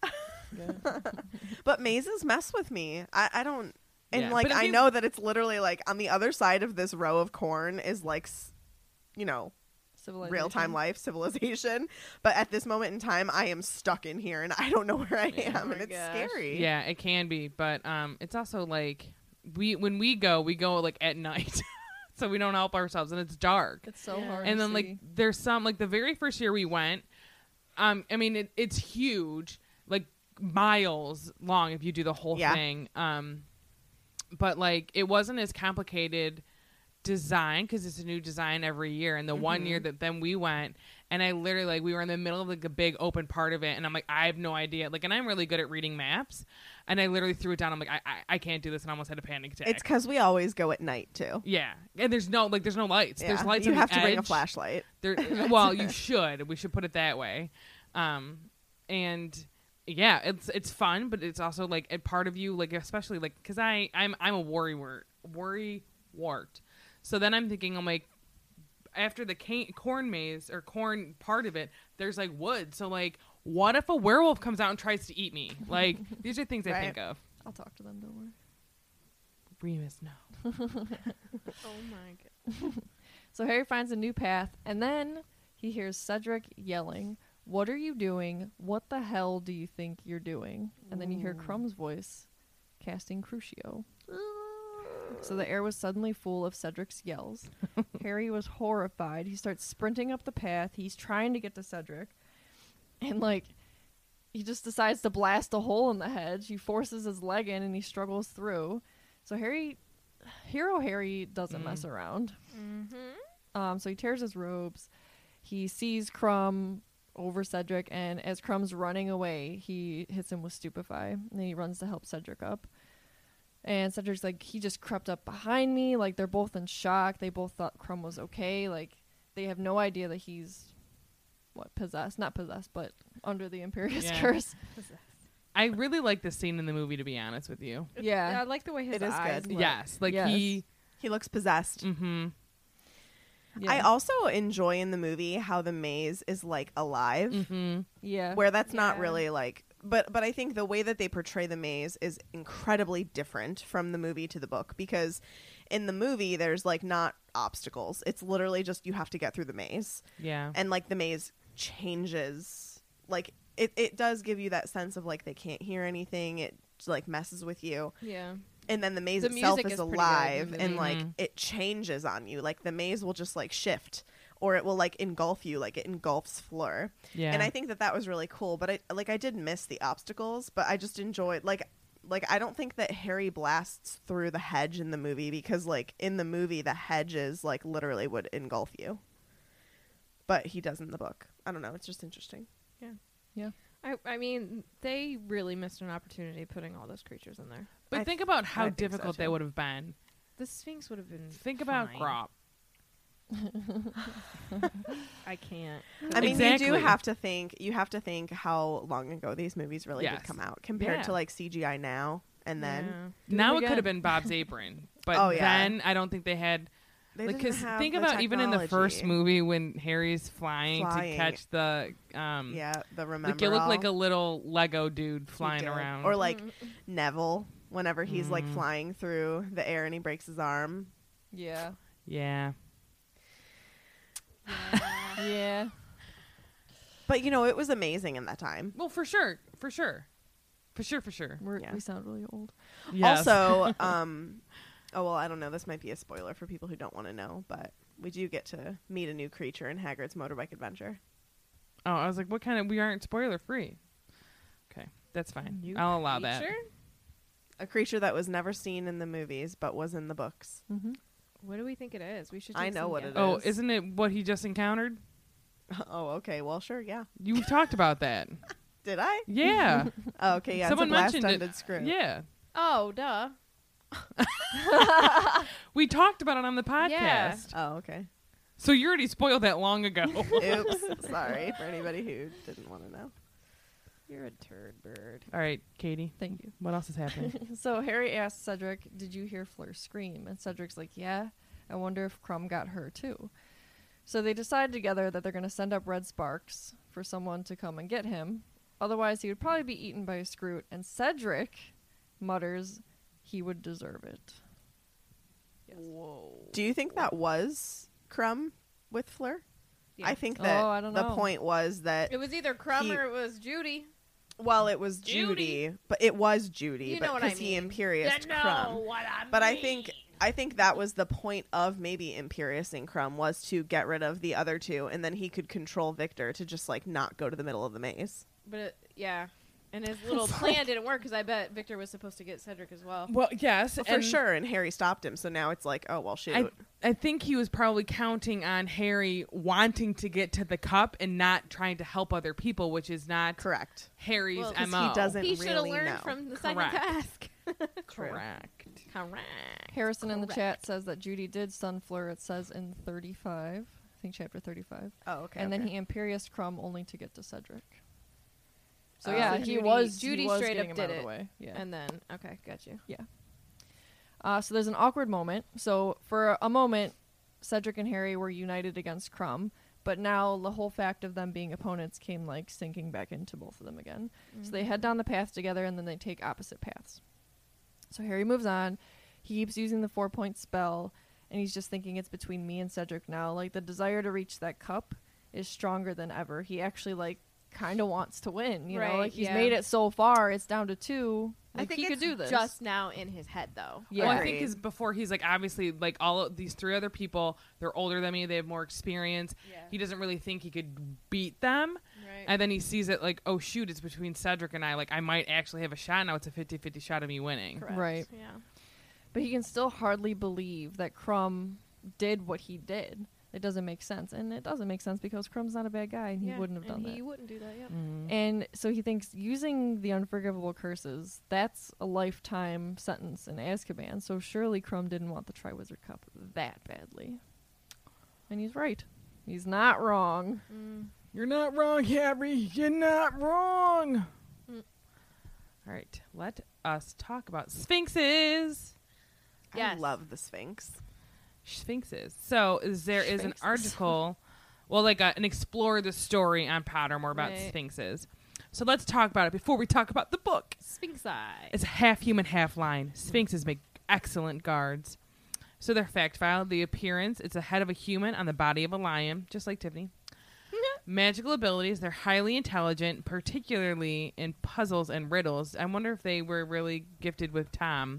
Speaker 8: But mazes mess with me. I, I don't. And
Speaker 10: Yeah,
Speaker 8: like
Speaker 10: but if
Speaker 8: I
Speaker 10: you-
Speaker 8: know that it's literally like on the other side of this row of corn is like, s- you know,
Speaker 9: Civilization.
Speaker 8: real time life civilization. But at this moment in time, I am stuck in here and I don't know where I
Speaker 10: Yeah.
Speaker 8: am,
Speaker 11: Oh
Speaker 8: and
Speaker 11: my
Speaker 8: it's
Speaker 11: gosh.
Speaker 8: scary.
Speaker 10: Yeah, it can be, but um, it's also like we when we go, we go like at night. so we don't help ourselves, and it's dark.
Speaker 9: It's so
Speaker 3: Yeah.
Speaker 9: hard.
Speaker 10: And
Speaker 9: to
Speaker 10: then like
Speaker 9: see.
Speaker 10: there's some like the very first year we went, um, I mean it, it's huge, like miles long if you do the whole
Speaker 8: Yeah.
Speaker 10: thing. Um, but like it wasn't as complicated design because it's a new design every year. And the one year that then we went, and I literally like we were in the middle of like a big open part of it, and I'm like I have no idea. Like, and I'm really good at reading maps, and I literally threw it down. I'm like I I, I can't do this, and I almost had a panic attack.
Speaker 8: It's because we always go at night too.
Speaker 10: Yeah, and there's no like there's no lights.
Speaker 8: Yeah.
Speaker 10: There's lights.
Speaker 8: You
Speaker 10: on
Speaker 8: have
Speaker 10: the
Speaker 8: to bring a
Speaker 10: edge.
Speaker 8: flashlight.
Speaker 10: There, well, you should. We should put it that way. Um, and yeah, it's it's fun, but it's also like a part of you, like especially like because I I'm I'm a worry wart worry wart. So then I'm thinking I'm like after the cane, corn maze or corn part of it, there's like wood. So like, what if a werewolf comes out and tries to eat me? Like these are things I
Speaker 8: Right.
Speaker 10: think of.
Speaker 9: I'll talk to them. Don't worry.
Speaker 10: Remus, no.
Speaker 3: Oh my god.
Speaker 9: So Harry finds a new path, and then he hears Cedric yelling, "What are you doing? What the hell do you think you're doing?" And then you hear Crumb's voice casting Crucio. So the air was suddenly full of Cedric's yells. Harry was horrified. He starts sprinting up the path. He's trying to get to Cedric. And, like, he just decides to blast a hole in the hedge. He forces his leg in, and he struggles through. So Harry, Hero Harry doesn't
Speaker 10: Mm.
Speaker 9: mess around.
Speaker 3: Mm-hmm.
Speaker 9: Um, so he tears his robes. He sees Crumb over Cedric, and as Crumb's running away, he hits him with Stupefy. And then he runs to help Cedric up. And Cedric's like, he just crept up behind me. Like, they're both in shock. They both thought Crumb was okay. Like, they have no idea that he's, what, possessed? Not possessed, but under the Imperious
Speaker 10: Yeah.
Speaker 9: curse.
Speaker 10: I really like this scene in the movie, to be honest with you.
Speaker 9: Yeah.
Speaker 3: I like the way his
Speaker 8: It is
Speaker 3: eyes
Speaker 8: good.
Speaker 3: look.
Speaker 10: Yes, like
Speaker 9: Yes.
Speaker 10: he.
Speaker 8: He looks possessed.
Speaker 10: Mm-hmm.
Speaker 9: Yeah.
Speaker 8: I also enjoy in the movie how the maze is like alive,
Speaker 10: Mm-hmm.
Speaker 9: yeah.
Speaker 8: where that's not
Speaker 3: Yeah.
Speaker 8: really like. But but I think the way that they portray the maze is incredibly different from the movie to the book, because in the movie there's like not obstacles. It's literally just you have to get through the maze,
Speaker 10: Yeah.
Speaker 8: and like the maze changes. Like it it does give you that sense of like they can't hear anything. It like messes with you.
Speaker 3: Yeah.
Speaker 8: And then the maze
Speaker 3: The
Speaker 8: itself
Speaker 3: music
Speaker 8: is
Speaker 3: is pretty good in
Speaker 8: alive,
Speaker 3: the
Speaker 8: and
Speaker 3: movie.
Speaker 8: like
Speaker 10: Mhm.
Speaker 8: it changes on you. Like the maze will just like shift, or it will like engulf you, like it engulfs Fleur.
Speaker 10: Yeah.
Speaker 8: And I think that that was really cool. But I like I did miss the obstacles, but I just enjoyed like like I don't think that Harry blasts through the hedge in the movie, because like in the movie the hedges like literally would engulf you, but he does in the book. I don't know. It's just interesting.
Speaker 3: I, I mean, they really missed an opportunity putting all those creatures in there.
Speaker 10: But
Speaker 8: I
Speaker 10: think
Speaker 8: th-
Speaker 10: about
Speaker 8: I
Speaker 10: how
Speaker 8: think so,
Speaker 10: difficult they
Speaker 8: too.
Speaker 10: would have been.
Speaker 3: The Sphinx would have been.
Speaker 10: Think about
Speaker 3: fine.
Speaker 10: Crop.
Speaker 3: I can't.
Speaker 8: I mean, you
Speaker 10: Exactly.
Speaker 8: do have to think. You have to think how long ago these movies really
Speaker 10: Yes.
Speaker 8: did come out compared
Speaker 10: Yeah.
Speaker 8: to like C G I now. And then
Speaker 3: Yeah.
Speaker 10: Now
Speaker 9: it
Speaker 10: it could
Speaker 9: again.
Speaker 10: have been Bob's Apron, but
Speaker 8: Oh, yeah.
Speaker 10: then I don't think they had.
Speaker 8: they
Speaker 10: Like,
Speaker 8: didn't
Speaker 10: cause
Speaker 8: have
Speaker 10: think
Speaker 8: the
Speaker 10: about even in the first
Speaker 8: technology.
Speaker 10: movie when Harry's flying,
Speaker 8: Flying.
Speaker 10: to catch the um.
Speaker 8: Yeah, the remember.
Speaker 10: Like you look
Speaker 8: all.
Speaker 10: like a little Lego dude
Speaker 8: He
Speaker 10: flying
Speaker 8: did.
Speaker 10: around.
Speaker 8: Or like Neville, whenever he's like
Speaker 10: Mm.
Speaker 8: flying through the air and he breaks his arm.
Speaker 9: Yeah.
Speaker 10: yeah.
Speaker 9: Yeah.
Speaker 8: But you know, it was amazing in that time.
Speaker 10: Well, for sure, for sure, for sure, for sure.
Speaker 9: We're,
Speaker 8: Yeah.
Speaker 9: We sound really old.
Speaker 10: Yes.
Speaker 8: Also, um, oh well, I don't know. This might be a spoiler for people who don't want to know, but we do get to meet a new creature in Hagrid's motorbike adventure.
Speaker 10: oh, I was like, what kind of? We aren't spoiler free. Okay, that's fine.
Speaker 3: New
Speaker 10: I'll allow that.
Speaker 3: creature?
Speaker 8: A creature that was never seen in the movies but was in the books.
Speaker 9: Mm-hmm.
Speaker 3: What do we think it is? We should.
Speaker 8: I
Speaker 3: take
Speaker 8: know
Speaker 3: some
Speaker 8: what it
Speaker 3: guesses.
Speaker 10: Oh,
Speaker 8: is.
Speaker 10: isn't it what he just encountered?
Speaker 8: Oh, okay. Well, sure, yeah.
Speaker 10: You talked about that.
Speaker 8: Did I?
Speaker 10: Yeah.
Speaker 8: Oh, okay, yeah.
Speaker 10: Someone
Speaker 8: it's a
Speaker 10: mentioned
Speaker 8: blast-ended
Speaker 10: it.
Speaker 8: screw.
Speaker 10: Yeah.
Speaker 3: Oh, duh.
Speaker 10: We talked about it on the podcast.
Speaker 3: Yeah.
Speaker 8: Oh, okay.
Speaker 10: So you already spoiled that long ago.
Speaker 8: Oops. Sorry for anybody who didn't want to know.
Speaker 3: You're a turd bird.
Speaker 10: All right, Katie.
Speaker 9: Thank you.
Speaker 10: What else is happening?
Speaker 9: So Harry asks Cedric, "Did you hear Fleur scream?" And Cedric's like, "Yeah. I wonder if Crumb got her too." So they decide together that they're going to send up red sparks for someone to come and get him. Otherwise, he would probably be eaten by a Scroot. And Cedric mutters he would deserve it. Yes.
Speaker 10: Whoa.
Speaker 8: Do you think that was Crumb with Fleur?
Speaker 3: Yeah.
Speaker 8: I think that
Speaker 9: Oh, I don't
Speaker 8: the
Speaker 9: know.
Speaker 8: point was that
Speaker 3: It was either Crumb
Speaker 8: He-
Speaker 3: or it was Judy.
Speaker 8: well, it was Judy,
Speaker 3: Judy.
Speaker 8: but it was Judy,
Speaker 3: You
Speaker 8: but
Speaker 3: know what I
Speaker 8: because he
Speaker 3: mean.
Speaker 8: imperioused
Speaker 3: You know
Speaker 8: Crumb.
Speaker 3: what I
Speaker 8: But I
Speaker 3: mean.
Speaker 8: think
Speaker 1: I think that was the point of maybe imperiousing Crumb, was to get rid of the other two, and then he could control Victor to just like not go to the middle of the maze.
Speaker 11: But it, yeah. And his little plan didn't work because I bet Victor was supposed to get Cedric as well.
Speaker 10: Well, yes,
Speaker 1: well, for sure. And Harry stopped him, so now it's like, oh well, shoot.
Speaker 10: I, I think he was probably counting on Harry wanting to get to the cup and not trying to help other people, which is not
Speaker 1: correct.
Speaker 10: Harry's
Speaker 11: well,
Speaker 10: M O.
Speaker 1: He doesn't.
Speaker 11: He should have
Speaker 1: really
Speaker 11: learned
Speaker 1: know.
Speaker 11: from the
Speaker 10: Correct.
Speaker 11: second task.
Speaker 10: Correct.
Speaker 11: Correct.
Speaker 9: Harrison in the
Speaker 11: Correct.
Speaker 9: chat says that Judy did stun Fleur. It says in thirty-five. I think chapter thirty-five.
Speaker 1: Oh, okay.
Speaker 9: And
Speaker 1: okay.
Speaker 9: then he Imperious Crumb only to get to Cedric. So
Speaker 11: Oh,
Speaker 9: yeah,
Speaker 11: so
Speaker 9: he
Speaker 11: Judy-
Speaker 9: was
Speaker 11: Judy
Speaker 9: he was
Speaker 11: straight
Speaker 9: getting
Speaker 11: up
Speaker 9: him out
Speaker 11: did
Speaker 9: of
Speaker 11: it.
Speaker 9: the way. Yeah.
Speaker 11: And then, okay, got you.
Speaker 9: Yeah. Uh, so there's an awkward moment. So for a moment, Cedric and Harry were united against Crumb, but now the whole fact of them being opponents came like sinking back into both of them again. Mm-hmm. So they head down the path together, and then they take opposite paths. So Harry moves on. He keeps using the four-point spell, and he's just thinking it's between me and Cedric now. Like, the desire to reach that cup is stronger than ever. He actually, like, kind of wants to win, you
Speaker 11: Right,
Speaker 9: know? Like, he's
Speaker 11: yeah.
Speaker 9: made it so far. It's down to two. Like,
Speaker 11: I think
Speaker 9: he
Speaker 11: it's
Speaker 9: could do this.
Speaker 11: just now in his head, though.
Speaker 9: Yeah.
Speaker 10: Well, I think is before he's like obviously like all of these three other people, they're older than me, they have more experience.
Speaker 11: Yeah.
Speaker 10: He doesn't really think he could beat them.
Speaker 11: Right.
Speaker 10: And then he sees it like, oh shoot, it's between Cedric and I. Like I might actually have a shot now. It's a fifty-fifty shot of me winning.
Speaker 11: Correct.
Speaker 9: Right.
Speaker 11: Yeah.
Speaker 9: But he can still hardly believe that Crumb did what he did. It doesn't make sense. And it doesn't make sense because Crumb's not a bad guy, and he
Speaker 11: Yeah,
Speaker 9: wouldn't have done
Speaker 11: and
Speaker 9: that.
Speaker 11: He wouldn't do that, yep.
Speaker 10: Mm.
Speaker 9: And so he thinks using the unforgivable curses, that's a lifetime sentence in Azkaban. So surely Crumb didn't want the Triwizard Cup that badly. And he's right. He's not wrong.
Speaker 11: Mm.
Speaker 10: You're not wrong, Harry. You're not wrong.
Speaker 11: Mm.
Speaker 10: All right, let us talk about sphinxes.
Speaker 11: Yes.
Speaker 1: I love the Sphinx.
Speaker 10: Sphinxes. So is, there is an
Speaker 9: Sphinxes.
Speaker 10: article, well, like a, an explore the story on Pottermore about
Speaker 11: Right.
Speaker 10: sphinxes. So let's talk about it before we talk about the book.
Speaker 11: Sphinx eye.
Speaker 10: It's a half human, half lion. Sphinxes make excellent guards. So their fact file, the appearance, it's a head of a human on the body of a lion, just like Tiffany. Magical abilities, they're highly intelligent, particularly in puzzles and riddles. I wonder if they were really gifted with Tom.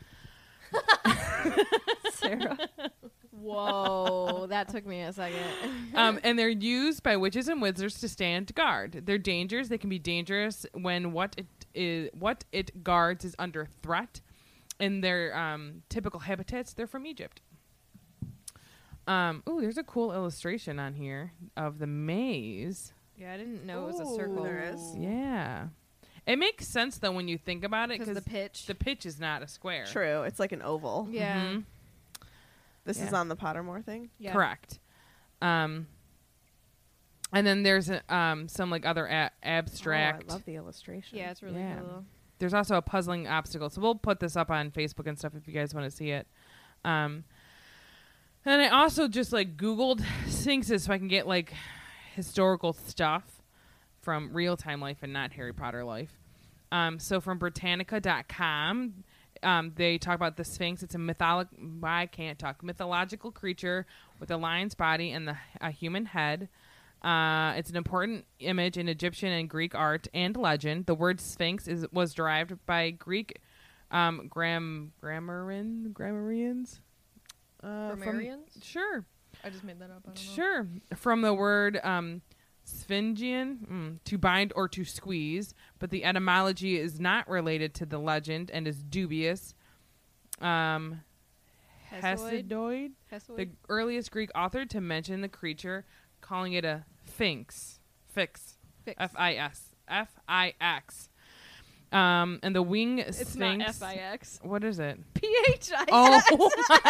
Speaker 9: Sarah.
Speaker 11: Whoa, that took me a second.
Speaker 10: um, and they're used by witches and wizards to stand guard. They're dangers. They can be dangerous when what it is, what it guards is under threat. In their um, typical habitats, they're from Egypt. Um, ooh, there's a cool illustration on here of the maze.
Speaker 11: Yeah, I didn't know it was a circle.
Speaker 1: There is.
Speaker 10: Yeah, it makes sense though when you think about it
Speaker 11: Because
Speaker 10: because
Speaker 11: the pitch.
Speaker 10: the pitch is not a square.
Speaker 1: True. It's like an oval.
Speaker 11: yeah.
Speaker 10: Mhm.
Speaker 1: This is
Speaker 10: Yeah.
Speaker 1: on the Pottermore thing.
Speaker 11: yeah.
Speaker 10: Correct. Um, and then there's a, um some like other a- abstract.
Speaker 1: Oh, I love the illustration.
Speaker 11: Yeah, it's really
Speaker 10: Yeah.
Speaker 11: cool.
Speaker 10: There's also a puzzling obstacle, so we'll put this up on Facebook and stuff if you guys want to see it. Um, and I also just like Googled sphinxes so I can get like historical stuff from real time life and not Harry Potter life. Um, so from Britannica dot com, um, they talk about the Sphinx. It's a mytholo- I can't talk mythological creature with a lion's body and the, a human head. Uh, it's an important image in Egyptian and Greek art and legend. The word Sphinx is was derived by Greek um, gram grammarian grammarians. Uh, from-
Speaker 9: Grammarians?
Speaker 10: Sure,
Speaker 9: I just made that up. I don't know.
Speaker 10: sure. From the word um, Sphingian, mm, to bind or to squeeze, but the etymology is not related to the legend and is dubious. Um,
Speaker 11: Hesiod?
Speaker 10: Hesiod,
Speaker 11: Hesiod?
Speaker 10: the earliest Greek author to mention the creature, calling it a sphinx. Fix.
Speaker 11: Fix.
Speaker 10: F I S. F I X. Um, and the wing
Speaker 11: It's
Speaker 10: sphinx.
Speaker 11: not F I X.
Speaker 10: What is it?
Speaker 11: P H I X.
Speaker 10: Oh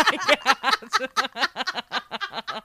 Speaker 10: my god.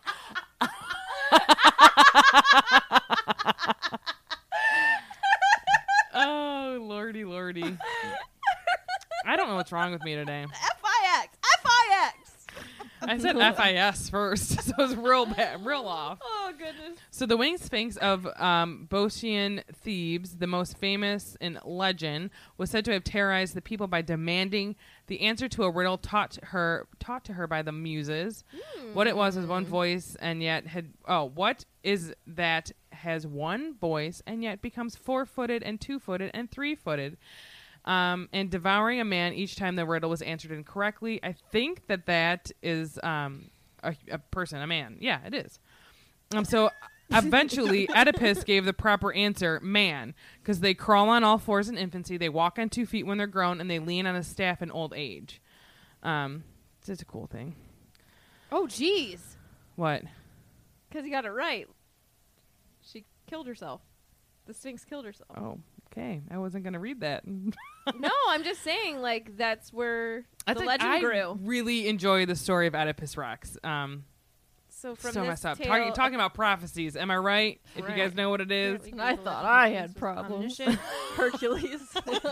Speaker 10: Oh, lordy, lordy. I don't know what's wrong with me today.
Speaker 11: F I X. F I X.
Speaker 10: I said F I S first, so it was real bad, real off.
Speaker 11: Oh, goodness.
Speaker 10: So the winged sphinx of um, Boeotian Thebes, the most famous in legend, was said to have terrorized the people by demanding the answer to a riddle taught to her taught to her by the muses.
Speaker 11: Mm.
Speaker 10: What it was was one voice, and yet had oh, what is that has one voice and yet becomes four-footed and two-footed and three-footed? Um, and devouring a man each time the riddle was answered incorrectly. I think that that is um, a, a person, a man. Yeah, it is. Um, so eventually, Oedipus gave the proper answer, man, because they crawl on all fours in infancy, they walk on two feet when they're grown, and they lean on a staff in old age. Um, it's just a cool thing.
Speaker 11: Oh, jeez.
Speaker 10: What?
Speaker 11: Because you got it right. She killed herself. The Sphinx killed herself.
Speaker 10: Oh, okay. I wasn't going to read that.
Speaker 11: No, I'm just saying, like, that's where
Speaker 10: I
Speaker 11: the
Speaker 10: think
Speaker 11: legend
Speaker 10: I
Speaker 11: grew.
Speaker 10: really enjoy the story of Oedipus Rex. Um,
Speaker 11: So from
Speaker 10: so
Speaker 11: this
Speaker 10: messed up.
Speaker 11: tale,
Speaker 10: Talking, talking about prophecies. Am I right? If
Speaker 11: Right.
Speaker 10: you guys know what it is.
Speaker 11: Apparently
Speaker 9: I
Speaker 11: the
Speaker 9: thought
Speaker 11: legend
Speaker 9: I
Speaker 11: begins
Speaker 9: had
Speaker 11: with
Speaker 9: problems.
Speaker 11: omniscient Hercules.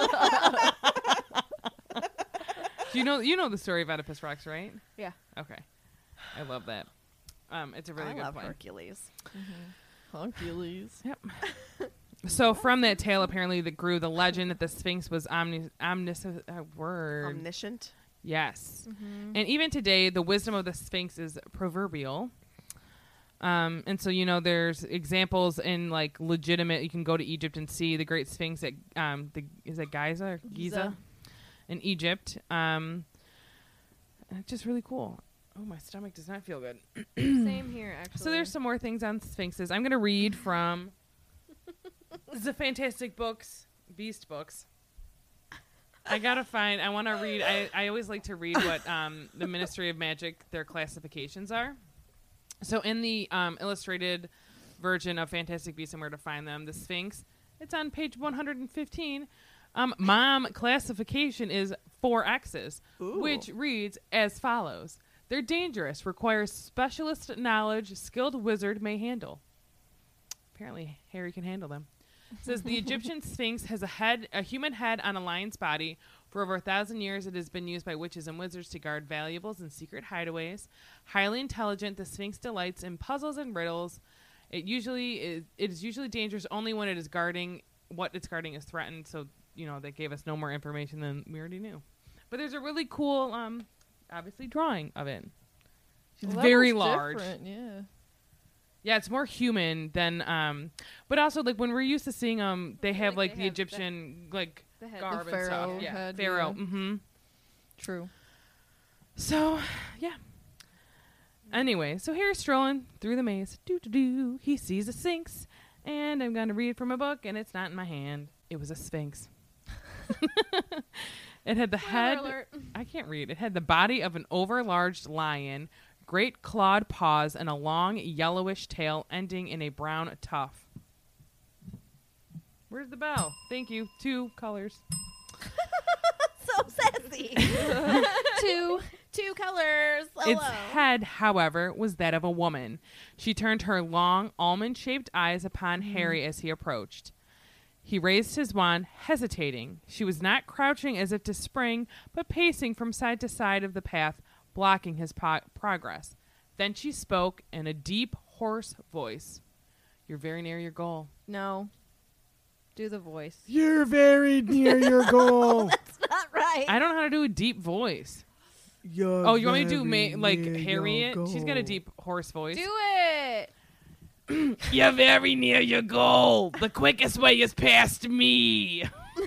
Speaker 10: Do you know you know the story of Oedipus Rex, right?
Speaker 11: Yeah.
Speaker 10: Okay. I love that. Um, it's a really
Speaker 8: I
Speaker 10: good
Speaker 8: love
Speaker 10: play.
Speaker 8: Hercules.
Speaker 9: Hercules.
Speaker 10: Yep. So from that tale, apparently, that grew the legend that the Sphinx was omni omnis uh, word.
Speaker 8: Omniscient.
Speaker 10: Yes.
Speaker 11: Mm-hmm.
Speaker 10: And even today, the wisdom of the Sphinx is proverbial. Um, and so, you know, there's examples in like legitimate, you can go to Egypt and see the Great Sphinx at, um, the, is it Giza or Giza,
Speaker 11: Giza.
Speaker 10: in Egypt. Um, and it's just really cool. Oh, my stomach does not feel good.
Speaker 11: Same here, actually.
Speaker 10: So there's some more things on Sphinxes. I'm going to read from the Fantastic Books, Beast Books. I gotta find. I want to read. I, I always like to read what um, the Ministry of Magic, their classifications are. So in the um, illustrated version of Fantastic Beasts and Where to Find Them, the Sphinx, it's on page one hundred fifteen. Um, mom classification is four X's,
Speaker 8: Ooh.
Speaker 10: which reads as follows: they're dangerous, requires specialist knowledge, skilled wizard may handle. Apparently, Harry can handle them. It says the Egyptian Sphinx has a head, a human head on a lion's body. For over a thousand years, it has been used by witches and wizards to guard valuables in secret hideaways. Highly intelligent, the Sphinx delights in puzzles and riddles. It usually is, it is usually dangerous only when it is guarding what it's guarding is threatened. So you know they gave us no more information than we already knew. But there's a really cool, um, obviously drawing of it. She's
Speaker 9: Well, that
Speaker 10: very
Speaker 9: was
Speaker 10: large.
Speaker 9: different, Yeah.
Speaker 10: Yeah, it's more human than, um, but also like when we're used to seeing um, they have like,
Speaker 11: they
Speaker 10: the
Speaker 11: have
Speaker 10: Egyptian like
Speaker 11: the head.
Speaker 10: garb
Speaker 9: The
Speaker 10: and stuff.
Speaker 9: pharaoh
Speaker 10: Yeah,
Speaker 9: head,
Speaker 10: pharaoh.
Speaker 9: yeah.
Speaker 10: Mm-hmm.
Speaker 9: True.
Speaker 10: So, yeah. Anyway, so Harry's strolling through the maze. Do do do. He sees a sphinx, and I'm gonna read from a book, and it's not in my hand. It was a sphinx. It had the
Speaker 11: Spoiler
Speaker 10: head.
Speaker 11: alert.
Speaker 10: I can't read. It had the body of an overlarge lion, great clawed paws, and a long yellowish tail ending in a brown tuft. Where's the bell? Thank you. Two colors.
Speaker 11: So sassy. two two colors. Hello.
Speaker 10: Its head, however, was that of a woman. She turned her long, almond-shaped eyes upon Harry as he approached. He raised his wand, hesitating. She was not crouching as if to spring, but pacing from side to side of the path, blocking his po- progress. Then she spoke in a deep, hoarse voice. You're very near your goal.
Speaker 11: No. Do the voice.
Speaker 10: You're very near your goal.
Speaker 11: That's not right.
Speaker 10: I don't know how to do a deep voice.
Speaker 12: You're
Speaker 10: oh, you want me to do
Speaker 12: very
Speaker 10: ma- like
Speaker 12: near
Speaker 10: Harriet?
Speaker 12: your
Speaker 10: She's got a
Speaker 12: goal.
Speaker 10: deep, hoarse voice.
Speaker 11: Do it.
Speaker 10: You're very near your goal. The quickest way is past me.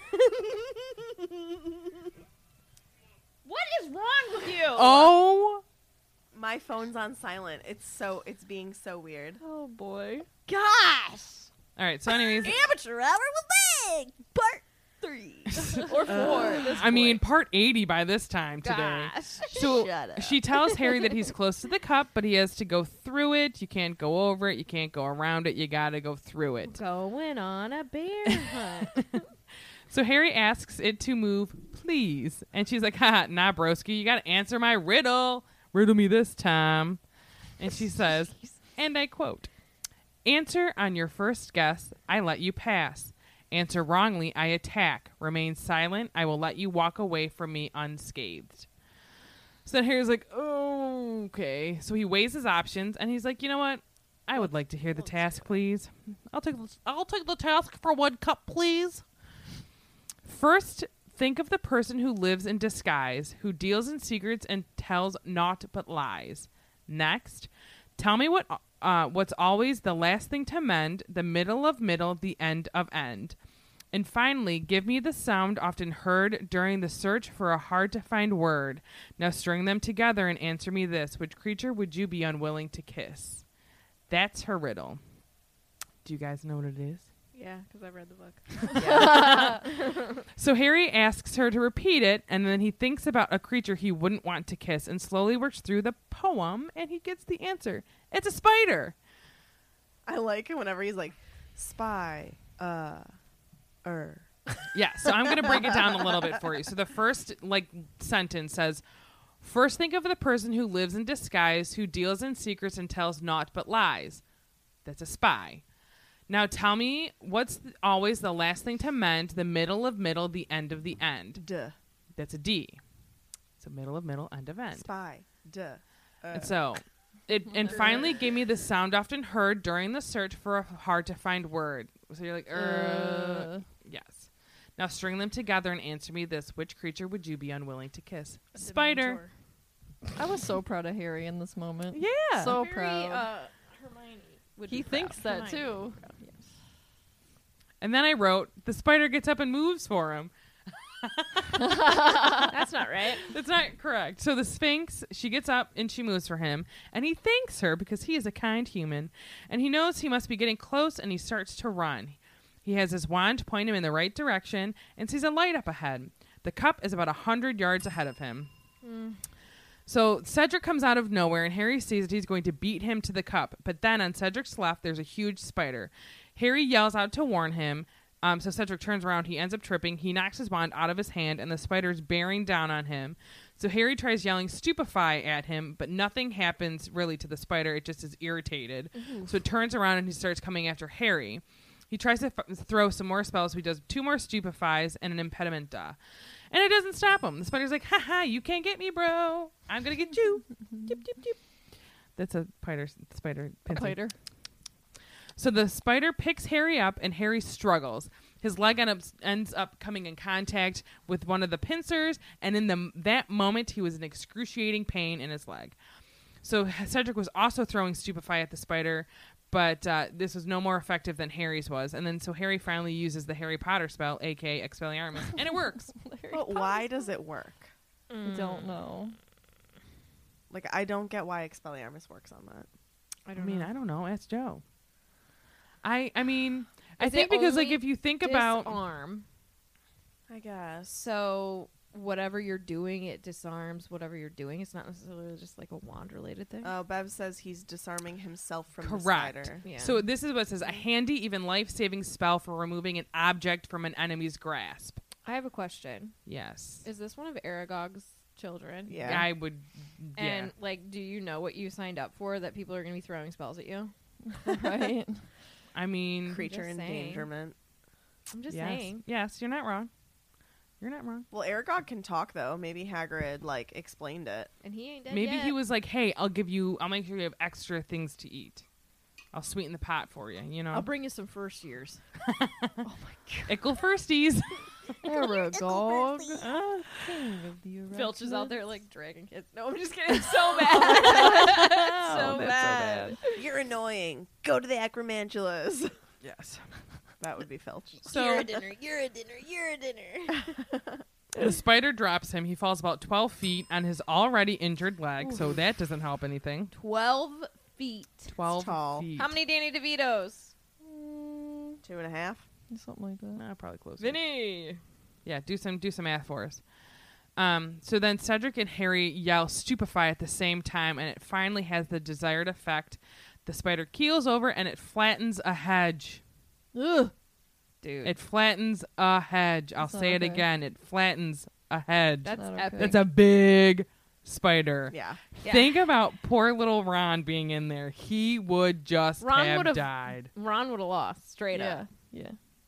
Speaker 11: What is wrong with you?
Speaker 10: Oh.
Speaker 8: My phone's on silent. It's so it's being so weird.
Speaker 9: Oh boy.
Speaker 11: Gosh.
Speaker 10: All right. So, anyways,
Speaker 11: Amateur hour with Meg. Part three or four. at this
Speaker 10: I mean,
Speaker 11: point.
Speaker 10: part eighty by this time today.
Speaker 11: Gosh.
Speaker 10: So
Speaker 11: Shut up.
Speaker 10: she tells Harry that he's close to the cup, but he has to go through it. You can't go over it. You can't go around it. You got to go through it.
Speaker 11: Going on a bear hunt.
Speaker 10: So Harry asks it to move, please. And she's like, haha, nah, broski, you got to answer my riddle. Riddle me this time. And she says, and I quote, answer on your first guess, I let you pass. Answer wrongly, I attack. Remain silent, I will let you walk away from me unscathed. So then Harry's like, oh, okay. So he weighs his options, and he's like, you know what? I would like to hear the task, please. I'll take the, I'll take the task for one cup, please. First, think of the person who lives in disguise, who deals in secrets and tells naught but lies. Next, tell me what uh, what's always the last thing to mend, the middle of middle, the end of end. And finally, give me the sound often heard during the search for a hard-to-find word. Now string them together and answer me this. Which creature would you be unwilling to kiss? That's her riddle. Do you guys know what it is?
Speaker 11: Yeah, because I read the book.
Speaker 10: Yeah. So Harry asks her to repeat it, and then he thinks about a creature he wouldn't want to kiss and slowly works through the poem, and he gets the answer. It's a spider.
Speaker 8: I like it whenever he's like, spy, uh, er.
Speaker 10: Yeah, so I'm going to break it down a little bit for you. So the first like sentence says, first think of the person who lives in disguise, who deals in secrets and tells naught but lies. That's a spy. Now tell me what's th- always the last thing to mend, the middle of middle, the end of the end.
Speaker 8: Duh.
Speaker 10: That's a D. It's a middle of middle, end of end.
Speaker 8: Spy. Duh. Uh.
Speaker 10: And so, it and finally gave me the sound often heard during the search for a hard to find word. So you're like, uh,
Speaker 9: Uh.
Speaker 10: yes. Now string them together and answer me this. Which creature would you be unwilling to kiss? Spider.
Speaker 9: I was so proud of Harry in this moment.
Speaker 10: Yeah.
Speaker 9: So
Speaker 11: Very,
Speaker 9: proud.
Speaker 11: uh, Hermione would
Speaker 9: he
Speaker 11: be proud.
Speaker 9: thinks that
Speaker 11: Hermione
Speaker 9: too.
Speaker 11: would be proud, yes.
Speaker 10: And then I wrote, the spider gets up and moves for him.
Speaker 11: That's not right.
Speaker 10: That's not correct. So the Sphinx, she gets up and she moves for him, and he thanks her because he is a kind human, and he knows he must be getting close, and he starts to run. He has his wand point him in the right direction and sees a light up ahead. The cup is about a hundred yards ahead of him.
Speaker 11: Mm.
Speaker 10: So Cedric comes out of nowhere, and Harry sees that he's going to beat him to the cup. But then on Cedric's left, there's a huge spider. Harry yells out to warn him. Um, so Cedric turns around. He ends up tripping. He knocks his wand out of his hand, and the spider's bearing down on him. So Harry tries yelling stupefy at him, but nothing happens really to the spider. It just is irritated.
Speaker 11: Oof.
Speaker 10: So it turns around, and he starts coming after Harry. He tries to f- throw some more spells. So he does two more stupefies and an impedimenta. And it doesn't stop him. The spider's like, ha ha, you can't get me, bro. I'm going to get you. Dip, dip, dip. That's a spider. spider
Speaker 9: A spider.
Speaker 10: So the spider picks Harry up, and Harry struggles. His leg end up, ends up coming in contact with one of the pincers, and in the, that moment, he was in excruciating pain in his leg. So Cedric was also throwing stupefy at the spider, but uh, this was no more effective than Harry's was. And then so Harry finally uses the Harry Potter spell, a k a. Expelliarmus, and it works.
Speaker 8: But why does it work?
Speaker 9: I don't know.
Speaker 8: Like, I don't get why Expelliarmus works on that.
Speaker 10: I, I mean, know. I don't know. Ask Joe. I I mean, I
Speaker 11: Is
Speaker 10: think
Speaker 11: it
Speaker 10: because, like,
Speaker 11: only
Speaker 10: if you think about...
Speaker 11: disarm,
Speaker 8: I guess.
Speaker 11: so whatever you're doing, it disarms whatever you're doing. It's not necessarily just like a wand-related thing.
Speaker 8: Oh, Bev says he's disarming himself from
Speaker 10: Correct.
Speaker 8: the spider.
Speaker 11: Yeah.
Speaker 10: So this is what it says. A handy, even life-saving spell for removing an object from an enemy's grasp.
Speaker 11: I have a question.
Speaker 10: Yes.
Speaker 11: Is this one of Aragog's children?
Speaker 8: Yeah.
Speaker 10: I would... Yeah.
Speaker 11: And, like, do you know what you signed up for, that people are going to be throwing spells at you?
Speaker 9: Right?
Speaker 10: I mean...
Speaker 8: Creature
Speaker 11: Just saying.
Speaker 8: endangerment.
Speaker 11: I'm just
Speaker 10: yes.
Speaker 11: saying.
Speaker 10: Yes, you're not wrong. You're not wrong.
Speaker 8: Well, Aragog can talk, though. Maybe Hagrid, like, explained it.
Speaker 11: And he ain't dead
Speaker 10: Maybe
Speaker 11: yet.
Speaker 10: he was like, hey, I'll give you... I'll make sure you have extra things to eat. I'll sweeten the pot for you, you know?
Speaker 11: I'll bring you some first years.
Speaker 9: Oh my god.
Speaker 10: Ickle firsties.
Speaker 9: Aragog. Uh, king of the
Speaker 11: Filch is out
Speaker 9: arachnids.
Speaker 11: there, like, dragging kids. No, I'm just kidding. So bad. so,
Speaker 10: Oh, that's
Speaker 11: bad.
Speaker 8: You're annoying. Go to the Acromantulas.
Speaker 10: Yes.
Speaker 8: That would be Filch.
Speaker 10: So
Speaker 11: You're a dinner. You're a dinner. You're a dinner.
Speaker 10: the spider drops him. He falls about twelve feet on his already injured leg, Oof. So that doesn't help anything.
Speaker 11: Twelve feet.
Speaker 10: Twelve
Speaker 8: tall.
Speaker 10: feet.
Speaker 11: How many Danny DeVitos?
Speaker 8: Mm, two and a half.
Speaker 9: Something like that.
Speaker 10: Uh, probably closer.
Speaker 11: Vinny.
Speaker 10: Yeah, do some do some math for us. Um, so then Cedric and Harry yell stupefy at the same time, and it finally has the desired effect. The spider keels over, and it flattens a hedge.
Speaker 9: Ugh.
Speaker 11: Dude.
Speaker 10: It flattens a hedge. I'll
Speaker 9: That's
Speaker 10: say
Speaker 9: not
Speaker 10: it
Speaker 9: okay.
Speaker 10: again. It flattens a hedge.
Speaker 11: That's
Speaker 9: Not
Speaker 11: epic.
Speaker 9: okay.
Speaker 10: That's a big spider.
Speaker 8: Yeah.
Speaker 11: Yeah.
Speaker 10: Think about poor little Ron being in there. He would just
Speaker 11: Ron
Speaker 10: have
Speaker 11: would've-
Speaker 10: died.
Speaker 11: Ron would have lost straight
Speaker 9: Yeah.
Speaker 11: up.
Speaker 9: Yeah.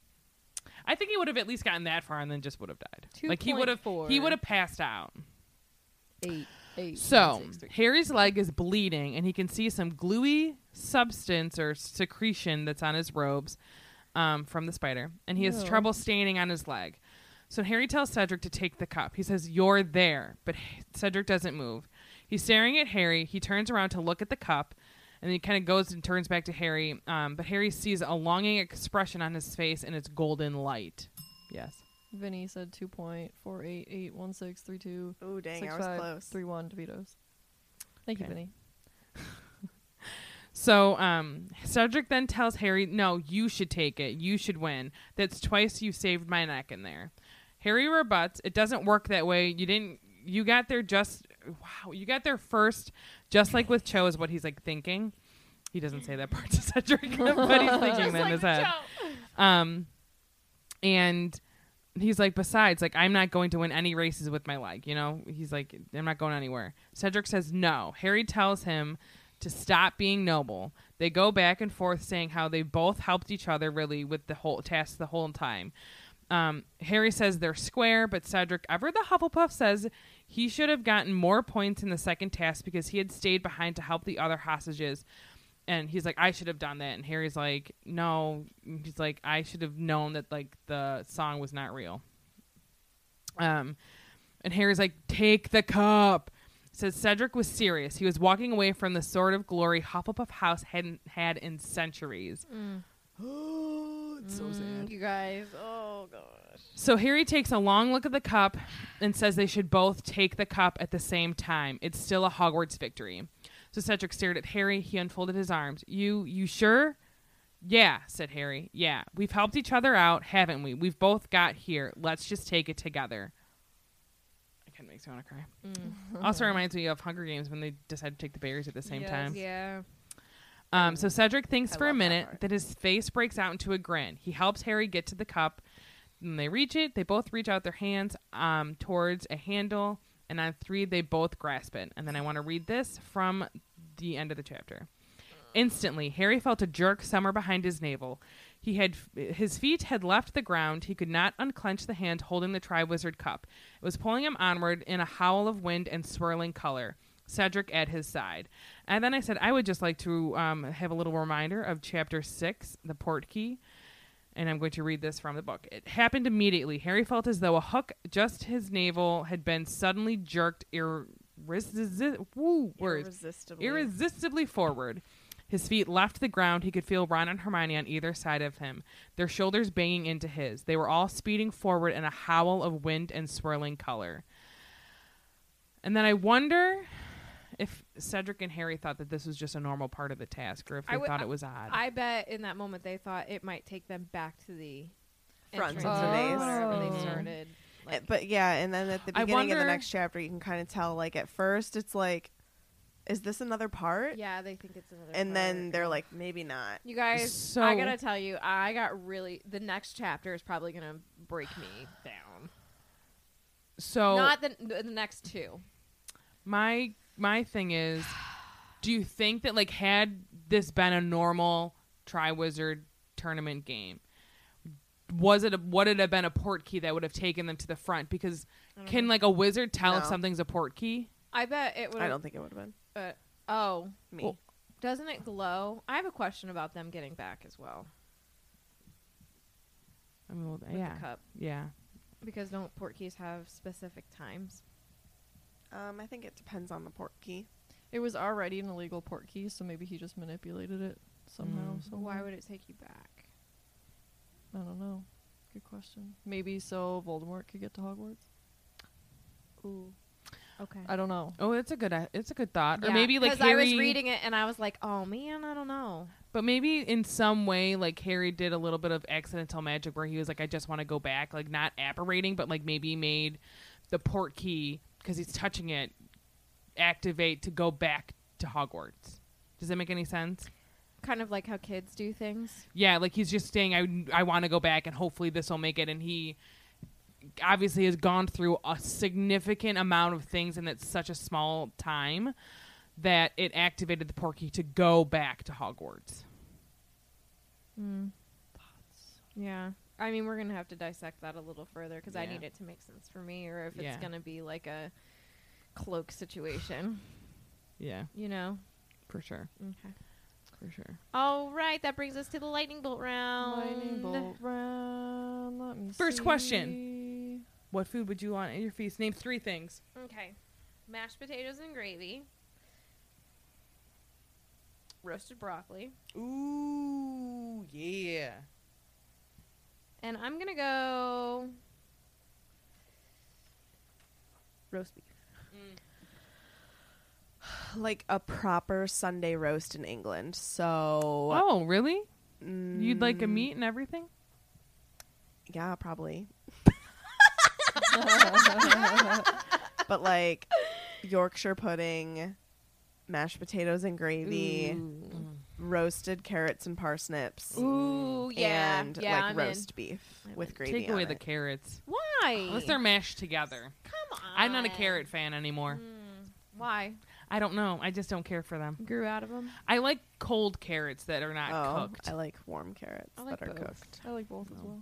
Speaker 10: I think he would have at least gotten that far and then just would have died.
Speaker 11: Two
Speaker 10: Like he would have
Speaker 11: point four.
Speaker 10: he would have passed out.
Speaker 9: Eight. Eight.
Speaker 10: So,
Speaker 9: six, three.
Speaker 10: Harry's leg is bleeding, and he can see some gluey substance or secretion that's on his robes um, from the spider, and he has
Speaker 9: Ew.
Speaker 10: trouble standing on his leg. So Harry tells Cedric to take the cup. He says, "You're there," but Cedric doesn't move. He's staring at Harry. He turns around to look at the cup, And he kind of goes and turns back to Harry. Um, but Harry sees a longing expression on his face, and it's golden light. Yes.
Speaker 9: Vinny said two point four eight eight one six three two.
Speaker 8: Oh, dang, I was close.
Speaker 9: three one DeVitos. Thank
Speaker 10: Okay.
Speaker 9: you, Vinny.
Speaker 10: So um, Cedric then tells Harry, no, you should take it. You should win. That's twice you saved my neck in there. Harry rebuts, it doesn't work that way. You didn't, you got there just, wow, you got there first, just like with Cho is what he's like thinking. He doesn't say that part to Cedric, but he's thinking that in his head. Um, and he's like, besides, like, I'm not going to win any races with my leg. You know, he's like, I'm not going anywhere. Cedric says no. Harry tells him to stop being noble. They go back and forth saying how they both helped each other really with the whole task the whole time. Um, Harry says they're square, but Cedric, ever the Hufflepuff, says he should have gotten more points in the second task because he had stayed behind to help the other hostages. And he's like, I should have done that. And Harry's like, no. He's like, I should have known that like the song was not real. Um, and Harry's like, take the cup. Says Cedric was serious. He was walking away from the sort of glory Hufflepuff House hadn't had in centuries.
Speaker 11: Mm.
Speaker 10: Oh, it's so sad.
Speaker 11: You guys. Oh, gosh.
Speaker 10: So Harry takes a long look at the cup and says they should both take the cup at the same time. It's still a Hogwarts victory. So Cedric stared at Harry. He unfolded his arms. You, you sure? Yeah, said Harry. Yeah. We've helped each other out, haven't we? We've both got here. Let's just take it together. Kind of makes me want to cry.
Speaker 11: Mm.
Speaker 10: Also reminds me of Hunger Games when they decided to take the berries at the same
Speaker 11: Yes,
Speaker 10: time.
Speaker 11: Yeah.
Speaker 10: Um, so Cedric thinks
Speaker 8: I
Speaker 10: for a
Speaker 8: love that
Speaker 10: minute
Speaker 8: part.
Speaker 10: that his face breaks out into a grin. He helps Harry get to the cup. When they reach it, they both reach out their hands um, towards a handle, and on three, they both grasp it. And then I want to read this from the end of the chapter. Instantly, Harry felt a jerk somewhere behind his navel. He had his feet had left the ground. He could not unclench the hand holding the Triwizard Cup. It was pulling him onward in a howl of wind and swirling color. Cedric at his side. And then I said I would just like to um, have a little reminder of Chapter six, the Portkey. And I'm going to read this from the book. It happened immediately. Harry felt as though a hook just his navel had been suddenly jerked irresi- woo, words.
Speaker 8: Irresistibly.
Speaker 10: irresistibly forward. His feet left the ground. He could feel Ron and Hermione on either side of him, their shoulders banging into his. They were all speeding forward in a howl of wind and swirling color. And then I wonder if Cedric and Harry thought that this was just a normal part of the task, or if they
Speaker 11: I w-
Speaker 10: thought it was odd.
Speaker 11: I bet in that moment they thought it might take them back to the
Speaker 8: Front
Speaker 11: entrance
Speaker 8: of the
Speaker 11: or
Speaker 8: maze.
Speaker 11: whatever they
Speaker 10: Oh.
Speaker 11: started.
Speaker 8: Uh,
Speaker 11: Like,
Speaker 8: but yeah, and then at the
Speaker 10: I
Speaker 8: beginning of the
Speaker 10: wonder-
Speaker 8: next chapter, you can kind of tell, like, at first, it's like, is this another part?
Speaker 11: yeah, they think it's another.
Speaker 8: And then
Speaker 11: part.
Speaker 8: they're like, maybe not.
Speaker 11: You guys,
Speaker 10: So-
Speaker 11: I gotta tell you, I got really. The next chapter is probably gonna break me down.
Speaker 10: so
Speaker 11: Not the the the next two.
Speaker 10: my my thing is, do you think that like had this been a normal Triwizard tournament game, was it a, would it have been a Portkey that would have taken them to the front? Because can like a wizard tell if
Speaker 8: No.
Speaker 10: something's a Portkey?
Speaker 11: I bet it would.
Speaker 8: I don't think it would have been
Speaker 11: Uh, oh,
Speaker 8: me.
Speaker 10: Well,
Speaker 11: doesn't it glow? I have a question about them getting back as well.
Speaker 10: I mean, well,
Speaker 11: With
Speaker 10: yeah,
Speaker 11: the cup,
Speaker 10: yeah.
Speaker 11: because don't portkeys have specific times?
Speaker 8: um, I think it depends on the port key.
Speaker 9: It was already an illegal port key, so maybe he just manipulated it somehow.
Speaker 10: Mm.
Speaker 9: So
Speaker 11: Why would it take you back?
Speaker 9: I don't know. Good question. Maybe so Voldemort could get to Hogwarts.
Speaker 11: Ooh. Okay.
Speaker 9: I don't know.
Speaker 10: Oh, it's a good uh, it's a good thought. Or
Speaker 11: Yeah,
Speaker 10: maybe like
Speaker 11: 'cause
Speaker 10: Harry,
Speaker 11: I was reading it and I was like, oh man, I don't know.
Speaker 10: but maybe in some way like Harry did a little bit of accidental magic where he was like, I just want to go back, like not apparating, but like maybe made the Portkey because he's touching it activate to go back to Hogwarts. Does that make any sense?
Speaker 11: Kind of like how kids do things.
Speaker 10: Yeah, like he's just saying, I, I want to go back and hopefully this will make it. And he obviously has gone through a significant amount of things in that such a small time that it activated the Portkey to go back to Hogwarts.
Speaker 11: Mm. Yeah. I mean, we're going to have to dissect that a little further because I
Speaker 10: Yeah.
Speaker 11: need it to make sense for me, or if it's
Speaker 10: Yeah.
Speaker 11: going to be like a cloak situation,
Speaker 10: Yeah,
Speaker 11: you know?
Speaker 10: for sure.
Speaker 11: Okay.
Speaker 10: For sure.
Speaker 11: All right. That brings us to the lightning bolt round.
Speaker 9: Lightning bolt round. Let me
Speaker 10: First
Speaker 9: see.
Speaker 10: question. What food would you want at your feast? Name three things.
Speaker 11: Okay. Mashed potatoes and gravy. roasted broccoli.
Speaker 10: Ooh, yeah.
Speaker 11: And I'm going to go roast beef.
Speaker 8: Like a proper Sunday roast in England. So.
Speaker 10: Oh, really?
Speaker 8: Mm,
Speaker 10: You'd like a meat and everything?
Speaker 8: Yeah, probably. But like Yorkshire pudding, mashed potatoes and gravy,
Speaker 11: Ooh.
Speaker 8: roasted carrots and parsnips.
Speaker 11: Ooh, yeah.
Speaker 8: And
Speaker 11: yeah,
Speaker 8: like
Speaker 11: I'm
Speaker 8: roast
Speaker 11: in.
Speaker 8: beef
Speaker 11: I'm
Speaker 8: with
Speaker 11: in.
Speaker 8: gravy
Speaker 10: Take
Speaker 8: on
Speaker 10: away
Speaker 8: it.
Speaker 10: the carrots.
Speaker 11: Why?
Speaker 10: Unless they're mashed together.
Speaker 11: Come on.
Speaker 10: I'm not a carrot fan anymore.
Speaker 11: Mm, why?
Speaker 10: I don't know. I just don't care for them.
Speaker 11: Grew out of them?
Speaker 10: I like cold carrots that are not
Speaker 8: Oh,
Speaker 10: cooked.
Speaker 8: I like warm carrots
Speaker 11: I like
Speaker 8: that are
Speaker 11: both.
Speaker 8: cooked.
Speaker 9: I like both as well.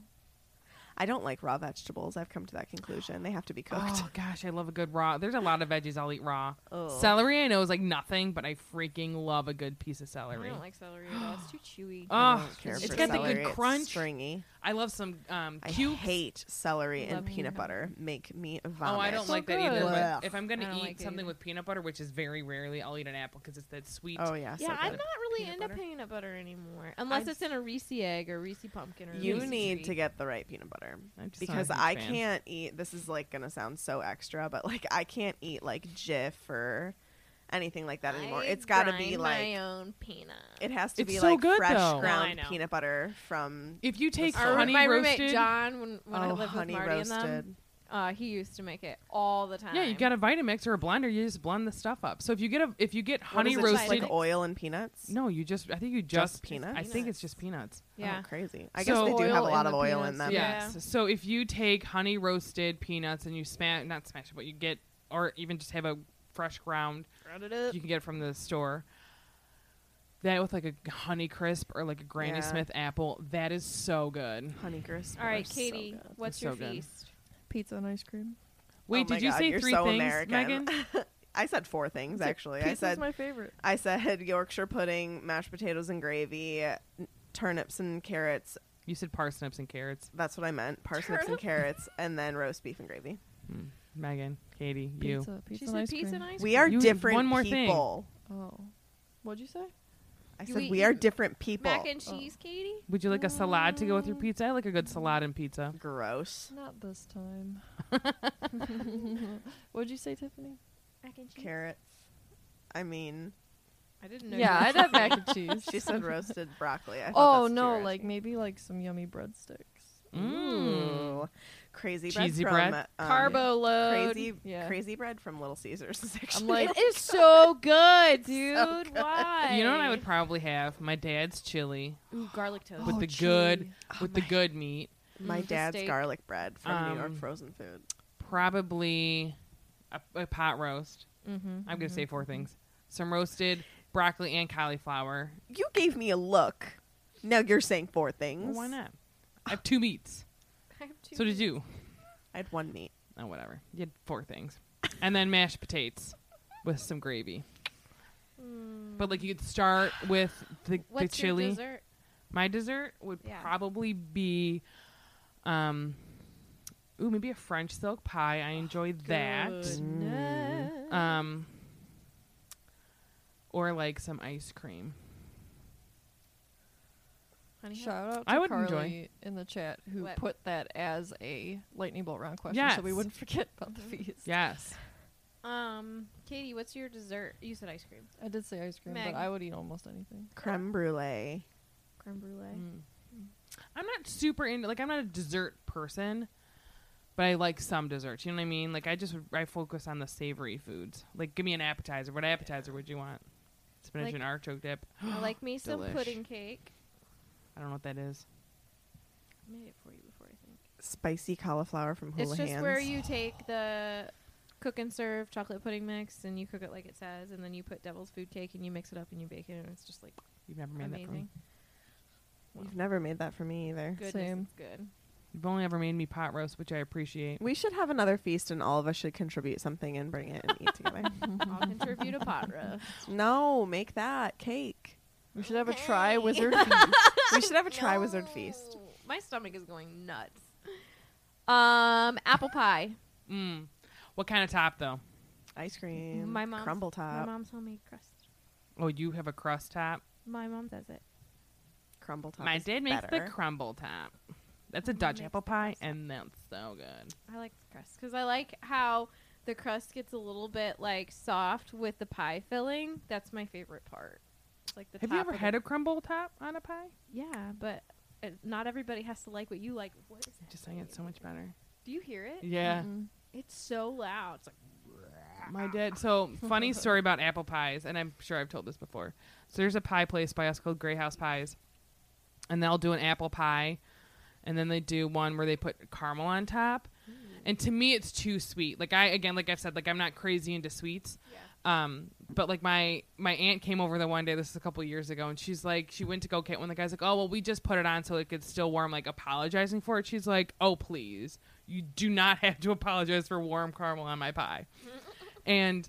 Speaker 8: I don't like raw vegetables. I've come to that conclusion. They have to be cooked.
Speaker 10: Oh gosh, I love a good raw. There's a lot of veggies I'll eat raw.
Speaker 8: Ugh.
Speaker 10: Celery I know is like nothing, but I freaking love a good piece of
Speaker 11: I
Speaker 10: celery.
Speaker 11: don't like celery at all. It's too chewy.
Speaker 8: I
Speaker 10: Oh,
Speaker 8: don't care
Speaker 10: it's
Speaker 8: for
Speaker 10: got the
Speaker 8: celery.
Speaker 10: good
Speaker 8: It's
Speaker 10: crunch.
Speaker 8: stringy.
Speaker 10: I love some um,
Speaker 8: I
Speaker 10: cubes.
Speaker 8: hate celery and
Speaker 11: Love
Speaker 8: peanut
Speaker 11: peanut
Speaker 8: butter. Make me vomit.
Speaker 10: Oh, I don't
Speaker 9: So
Speaker 10: like that either.
Speaker 9: good.
Speaker 10: But
Speaker 8: Blech.
Speaker 10: if I'm gonna
Speaker 11: I don't
Speaker 10: eat
Speaker 11: like it
Speaker 10: something
Speaker 11: either.
Speaker 10: with peanut butter, which is very rarely, I'll eat an apple because it's that sweet.
Speaker 8: Oh yeah,
Speaker 11: yeah,
Speaker 8: so
Speaker 11: I'm
Speaker 8: good.
Speaker 11: not really
Speaker 10: Peanut
Speaker 11: into
Speaker 10: butter?
Speaker 11: peanut butter anymore. Unless
Speaker 10: I-
Speaker 11: it's in a Reese egg or Reese pumpkin or
Speaker 8: You
Speaker 11: Reese's
Speaker 8: need
Speaker 11: treat.
Speaker 8: to get the right peanut butter
Speaker 10: I'm just
Speaker 8: because
Speaker 10: not a
Speaker 8: I
Speaker 10: huge fan.
Speaker 8: can't eat. This is like gonna sound so extra, but like I can't eat like Jif or anything like that anymore.
Speaker 11: I
Speaker 8: It's got to
Speaker 11: grind
Speaker 8: be
Speaker 11: my
Speaker 8: like
Speaker 11: own peanut.
Speaker 8: it has to
Speaker 10: It's
Speaker 8: be
Speaker 10: so
Speaker 8: like
Speaker 10: good,
Speaker 8: fresh
Speaker 10: though.
Speaker 11: No, I
Speaker 8: ground
Speaker 11: know.
Speaker 8: peanut butter from.
Speaker 10: If you take
Speaker 8: store.
Speaker 11: Our,
Speaker 10: honey
Speaker 11: my
Speaker 10: roasted,
Speaker 11: roommate John, when, when I
Speaker 8: oh,
Speaker 11: lived with
Speaker 8: honey
Speaker 11: Marty and
Speaker 8: roasted.
Speaker 11: them, uh, he used to make it all the time.
Speaker 10: yeah, you got a Vitamix or a blender. You just blend the stuff up. So if you get a if you get
Speaker 8: What
Speaker 10: honey
Speaker 8: is it,
Speaker 10: roasted,
Speaker 8: just like oil and peanuts.
Speaker 10: no, you just I think you
Speaker 8: Just
Speaker 10: just,
Speaker 8: peanuts?
Speaker 10: I think it's just peanuts.
Speaker 11: Yeah.
Speaker 8: Oh, crazy. I
Speaker 10: So-
Speaker 8: guess they do have a
Speaker 9: Oil
Speaker 8: lot
Speaker 9: in
Speaker 8: of
Speaker 9: the
Speaker 8: oil in
Speaker 9: peanuts,
Speaker 8: them.
Speaker 11: Yeah.
Speaker 10: Yes. So if you take honey roasted peanuts and you smash not smash it, but you get or even just have a fresh ground,
Speaker 11: Round it up.
Speaker 10: you can get it from the store. That with like a Honey Crisp or like a Granny
Speaker 8: Yeah.
Speaker 10: Smith apple, that is so good.
Speaker 8: Honey crisp.
Speaker 11: All right,
Speaker 8: are so
Speaker 11: Katie,
Speaker 8: good.
Speaker 11: what's
Speaker 10: It's
Speaker 11: your
Speaker 10: so good.
Speaker 11: feast?
Speaker 9: Pizza and ice cream.
Speaker 10: Wait,
Speaker 8: Oh my
Speaker 10: did you
Speaker 8: God,
Speaker 10: say
Speaker 8: you're
Speaker 10: three
Speaker 8: so
Speaker 10: things,
Speaker 8: American.
Speaker 10: Megan?
Speaker 8: I said four things actually. I
Speaker 9: Pizza's
Speaker 8: said
Speaker 9: my favorite.
Speaker 8: I said Yorkshire pudding, mashed potatoes and gravy, n- turnips and carrots.
Speaker 10: You said parsnips and carrots.
Speaker 8: That's what I meant. Parsnips and
Speaker 11: Turnip?
Speaker 8: carrots, and then roast beef and gravy.
Speaker 10: Hmm. Megan, Katie, you.
Speaker 9: Pizza, pizza
Speaker 11: She
Speaker 9: and
Speaker 11: said
Speaker 9: ice
Speaker 11: pizza
Speaker 9: cream.
Speaker 11: and ice
Speaker 8: We
Speaker 11: cream.
Speaker 8: are
Speaker 10: You-
Speaker 8: different
Speaker 10: one more thing.
Speaker 8: people.
Speaker 9: Oh, what'd you say?
Speaker 8: I
Speaker 11: You
Speaker 8: said
Speaker 11: eat
Speaker 8: we are different people.
Speaker 11: Mac and cheese, Katie?
Speaker 10: Would you like a salad to go with your pizza? I like a good salad and pizza.
Speaker 8: Gross.
Speaker 9: Not this time. What'd you say, Tiffany?
Speaker 11: Mac and cheese.
Speaker 8: Carrots. I mean,
Speaker 11: I didn't know.
Speaker 9: Yeah,
Speaker 11: you
Speaker 9: I'd have mac and cheese.
Speaker 8: she said roasted broccoli. I thought
Speaker 9: Oh
Speaker 8: that's too
Speaker 9: no,
Speaker 8: rashy.
Speaker 9: like maybe like some yummy breadsticks.
Speaker 10: Mm.
Speaker 8: Ooh. Crazy bread
Speaker 10: Cheesy
Speaker 8: from,
Speaker 10: bread?
Speaker 8: um,
Speaker 11: Carbo load.
Speaker 8: Crazy,
Speaker 9: Yeah.
Speaker 8: crazy bread from Little Caesars. is actually
Speaker 9: like,
Speaker 11: It is so good, dude.
Speaker 8: So good.
Speaker 11: Why?
Speaker 10: You know what I would probably have? My dad's chili
Speaker 11: Ooh, garlic toast.
Speaker 10: with
Speaker 9: Oh,
Speaker 10: the
Speaker 9: chili.
Speaker 10: good
Speaker 8: Oh
Speaker 10: with the
Speaker 8: my-
Speaker 10: good meat.
Speaker 8: my
Speaker 11: Mm, the
Speaker 8: dad's
Speaker 11: steak.
Speaker 8: garlic bread from New York
Speaker 10: Um,
Speaker 8: frozen food.
Speaker 10: Probably a, a pot roast.
Speaker 11: Mm-hmm.
Speaker 10: I'm gonna say four things: some roasted broccoli and cauliflower.
Speaker 8: You gave me a look. Now you're saying four things.
Speaker 10: Well, why not? I have two meats.
Speaker 11: I have two
Speaker 10: So did you?
Speaker 8: I had one meat.
Speaker 10: Oh, whatever. You had four things, and then mashed potatoes with some gravy. But like you could start with the, the
Speaker 11: What's
Speaker 10: chili.
Speaker 11: your dessert?
Speaker 10: My dessert would
Speaker 11: Yeah.
Speaker 10: probably be, um, ooh, maybe a French silk pie. I enjoy that.
Speaker 11: Goodness.
Speaker 10: Um, or like some ice cream.
Speaker 11: Honey,
Speaker 9: Shout out to
Speaker 10: I would
Speaker 9: Carly
Speaker 10: enjoy.
Speaker 9: in the chat who
Speaker 11: What?
Speaker 9: put that as a lightning bolt round question, so we
Speaker 10: Yes.
Speaker 9: wouldn't forget about the feast.
Speaker 10: Yes.
Speaker 11: Um, Katie, what's your dessert? You said ice cream.
Speaker 9: I did say ice cream,
Speaker 11: Meg.
Speaker 9: but I would eat almost anything.
Speaker 8: Creme brulee.
Speaker 11: Creme brulee.
Speaker 10: Mm. I'm not super into like I'm not a dessert person, but I like some desserts. You know what I mean? Like I just I focus on the savory foods. Like give me an appetizer. What appetizer would you want? Spinach
Speaker 11: Like-
Speaker 10: and artichoke dip.
Speaker 11: I like me some
Speaker 10: Delish.
Speaker 11: pudding cake.
Speaker 10: I don't know what that is.
Speaker 11: I made it for you before, I think.
Speaker 8: Spicy cauliflower from Hula
Speaker 11: It's just
Speaker 8: Hands.
Speaker 11: where you take the cook and serve chocolate pudding mix and you cook it like it says, and then you put devil's food cake and you mix it up and you bake it, and it's just like
Speaker 10: You've never made that for me.
Speaker 11: amazing.
Speaker 8: You've never made that for me either.
Speaker 11: Goodness,
Speaker 9: Same.
Speaker 11: it's good.
Speaker 10: You've only ever made me pot roast, which I appreciate.
Speaker 8: We should have another feast, and all of us should contribute something and bring it and eat together.
Speaker 11: I'll contribute a pot roast.
Speaker 8: No, make that cake.
Speaker 9: We should have a try wizard feast.
Speaker 8: We should have a try wizard feast.
Speaker 11: My stomach is going nuts. Um, apple pie.
Speaker 10: Mm. What kind of top though?
Speaker 8: Ice cream.
Speaker 11: My mom's
Speaker 8: crumble
Speaker 11: My
Speaker 8: top.
Speaker 11: mom's homemade crust.
Speaker 10: Oh, you have a crust top.
Speaker 3: My mom does it.
Speaker 8: Crumble top.
Speaker 10: My
Speaker 8: is
Speaker 10: dad makes
Speaker 8: better.
Speaker 10: the crumble top. That's a
Speaker 3: My mom
Speaker 10: Dutch
Speaker 3: makes
Speaker 10: apple
Speaker 3: the
Speaker 10: pie,
Speaker 3: crust top.
Speaker 10: and that's so good.
Speaker 3: I like the crust because I like how the crust gets a little bit like soft with the pie filling. That's my favorite part. It's like the
Speaker 10: Have
Speaker 3: top
Speaker 10: you ever
Speaker 3: of
Speaker 10: had
Speaker 3: the-
Speaker 10: a crumble top on a pie?
Speaker 3: Yeah, but uh, not everybody has to like what you like. What is that?
Speaker 10: Just saying, it's so much better.
Speaker 3: Do you hear it?
Speaker 10: Yeah.
Speaker 3: Mm-mm. It's so loud. It's like
Speaker 10: My dad. So funny story about apple pies, and I'm sure I've told this before. So there's a pie place by us called Grey House Pies, and they'll do an apple pie, and then they do one where they put caramel on top.
Speaker 3: Mm.
Speaker 10: And to me, it's too sweet. Like I again, like I've said, like I'm not crazy into sweets.
Speaker 3: Yeah.
Speaker 10: Um, but like my my aunt came over the one day. This is a couple years ago, and she's like, she went to go get one. The guy's like, oh well, we just put it on so it could still warm. Like apologizing for it. She's like, oh please, you do not have to apologize for warm caramel on my pie. And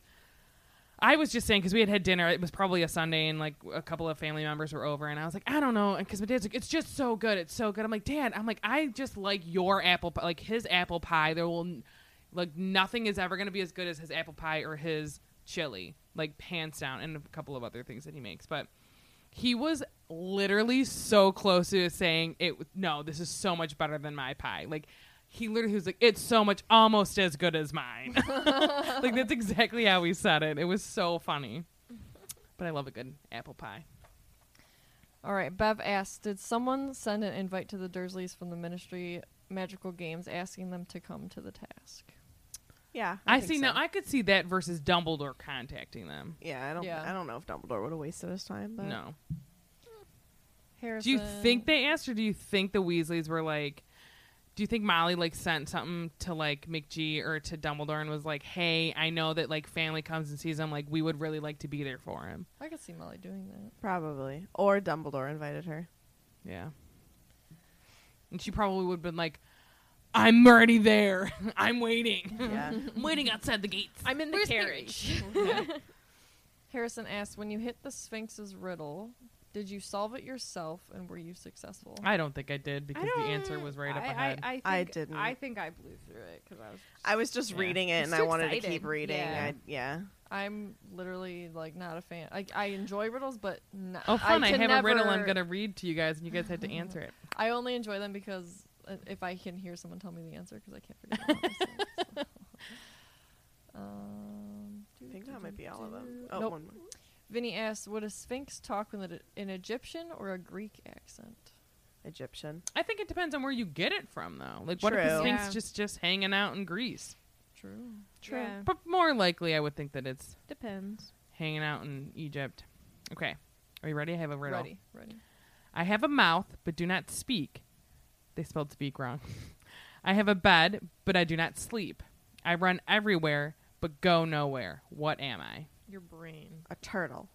Speaker 10: I was just saying, because we had had dinner, it was probably a Sunday, and like a couple of family members were over, and I was like, I don't know, because my dad's like, it's just so good, it's so good. I'm like, Dad, I'm like, I just like your apple pie, like his apple pie. There will, like, nothing is ever going to be as good as his apple pie or his chili, like hands down, and a couple of other things that he makes. But he was literally so close to saying, it. No, this is so much better than my pie. Like, he literally was like, it's so much, almost as good as mine. Like, that's exactly how he said it. It was so funny. But I love a good apple pie.
Speaker 9: All right, Bev asks, did someone send an invite to the Dursleys from the Ministry Magical Games asking them to come to the task?
Speaker 8: Yeah,
Speaker 10: I,
Speaker 8: I, think
Speaker 10: see
Speaker 8: so.
Speaker 10: now. I could see that versus Dumbledore contacting them.
Speaker 8: Yeah, I don't.
Speaker 9: Yeah.
Speaker 8: I don't know if Dumbledore would have wasted his time. But
Speaker 10: No.
Speaker 9: Harrison.
Speaker 10: Do you think they asked, or do you think the Weasleys were like, do you think Molly like sent something to like McGee or to Dumbledore and was like, hey, I know that like family comes and sees him, like we would really like to be there for him?
Speaker 9: I could see Molly doing that.
Speaker 8: Probably, or Dumbledore invited her.
Speaker 10: Yeah. And she probably would have been like, I'm already there. I'm waiting.
Speaker 8: Yeah.
Speaker 10: I'm waiting outside the gates.
Speaker 3: I'm in the
Speaker 9: Where's
Speaker 3: carriage.
Speaker 9: Harrison asked, when you hit the Sphinx's riddle, did you solve it yourself and were you successful?
Speaker 10: I don't think I did because the answer was right up
Speaker 3: I,
Speaker 10: ahead.
Speaker 3: I, I, think,
Speaker 8: I didn't.
Speaker 3: I think I blew through it because I was.
Speaker 8: I was just
Speaker 10: Yeah.
Speaker 8: reading it,
Speaker 3: It's
Speaker 8: and
Speaker 3: too
Speaker 8: I wanted to
Speaker 3: excited.
Speaker 8: keep reading.
Speaker 3: Yeah.
Speaker 8: I, yeah.
Speaker 9: I'm literally like not a fan. I I enjoy riddles, but no.
Speaker 10: oh, fun. I,
Speaker 9: can
Speaker 10: have a riddle I'm
Speaker 9: never-
Speaker 10: going to read to you guys, and you guys have to answer it.
Speaker 9: I only enjoy them because uh, if I can hear someone tell me the answer, because I can't figure it out. myself, so. um,
Speaker 8: I think that might be all of them.
Speaker 9: do-
Speaker 8: Oh,
Speaker 9: Nope.
Speaker 8: one more.
Speaker 9: Vinny asks, would a Sphinx talk with an, an Egyptian or a Greek accent?
Speaker 8: Egyptian.
Speaker 10: I think it depends on where you get it from, though. Like, what if
Speaker 8: True.
Speaker 10: the Sphinx
Speaker 3: Yeah.
Speaker 10: just just hanging out in Greece?
Speaker 9: True.
Speaker 3: True. Yeah.
Speaker 10: But more likely, I would think that it's
Speaker 3: Depends.
Speaker 10: hanging out in Egypt. Okay, are you ready? I have a riddle.
Speaker 9: Ready, ready.
Speaker 10: I have a mouth, but do not speak. They spelled speak wrong. I have a bed, but I do not sleep. I run everywhere, but go nowhere. What am I?
Speaker 9: Your brain.
Speaker 8: A turtle.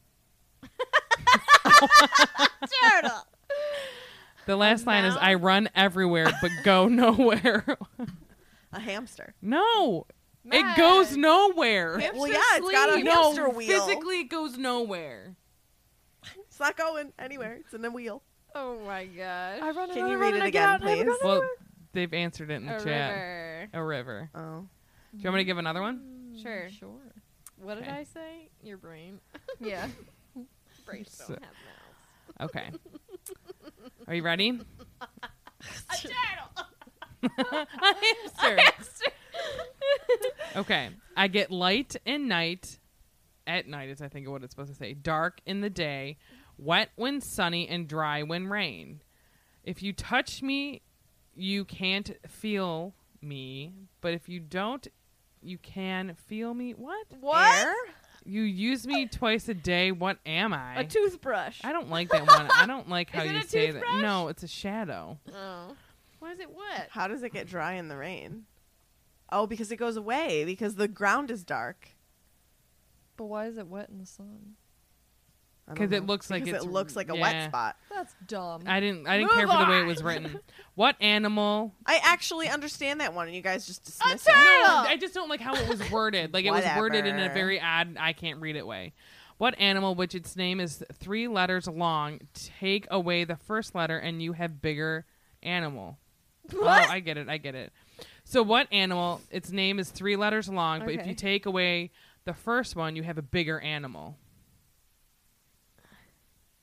Speaker 3: Turtle.
Speaker 10: The last line is, I run everywhere, but go nowhere.
Speaker 8: A hamster.
Speaker 10: No. It
Speaker 3: Matt.
Speaker 10: goes nowhere.
Speaker 8: Well,
Speaker 3: Hamster
Speaker 8: yeah, it's got a
Speaker 3: sleep.
Speaker 10: No,
Speaker 8: hamster wheel.
Speaker 10: physically it goes nowhere.
Speaker 8: It's not going anywhere. It's in a wheel.
Speaker 3: Oh my gosh.
Speaker 9: I run
Speaker 8: Can you read it again, please?
Speaker 10: Well, they've answered it in the
Speaker 3: A
Speaker 10: chat.
Speaker 3: river.
Speaker 10: A river.
Speaker 8: Oh.
Speaker 10: Do you want me to give another one?
Speaker 3: Sure.
Speaker 9: Sure.
Speaker 3: What did
Speaker 10: Okay.
Speaker 3: I say? Your brain.
Speaker 9: Yeah.
Speaker 3: Brains
Speaker 10: So-
Speaker 3: don't have mouths.
Speaker 10: Okay. Are you ready?
Speaker 3: A turtle.
Speaker 10: A hamster. Okay. I get light in night. At night is, I think, what it's supposed to say. Dark in the day. Wet when sunny and dry when rain. If you touch me, you can't feel me. But if you don't, you can feel me. What?
Speaker 3: What?
Speaker 8: Air?
Speaker 10: You use me twice a day. What am I?
Speaker 3: A toothbrush.
Speaker 10: I don't like that one. I don't like how
Speaker 3: Is it
Speaker 10: you
Speaker 3: a
Speaker 10: say that.
Speaker 3: toothbrush?
Speaker 10: No, it's a shadow.
Speaker 3: Oh. Why is it wet?
Speaker 8: How does it get dry in the rain? Oh, because it goes away because the ground is dark.
Speaker 9: But why is it wet in the sun?
Speaker 8: I don't
Speaker 10: 'Cause it
Speaker 8: know.
Speaker 10: looks like
Speaker 8: Because
Speaker 10: it's-
Speaker 8: it looks like a
Speaker 10: yeah.
Speaker 8: wet spot.
Speaker 9: That's dumb.
Speaker 10: I didn't. I didn't
Speaker 3: Move
Speaker 10: care for the way it
Speaker 3: on.
Speaker 10: was written. What animal?
Speaker 8: I actually understand that one, and you guys just dismiss
Speaker 3: turtle!
Speaker 8: it.
Speaker 10: No, I just don't like how it was worded. Like it was worded in a
Speaker 8: Whatever.
Speaker 10: very odd, I can't read it way. What animal, which its name is three letters long, take away the first letter and you have bigger animal?
Speaker 3: What?
Speaker 10: Oh, I get it. I get it. So what animal? Its name is three letters long, but if
Speaker 3: Okay.
Speaker 10: you take away the first one, you have a bigger animal.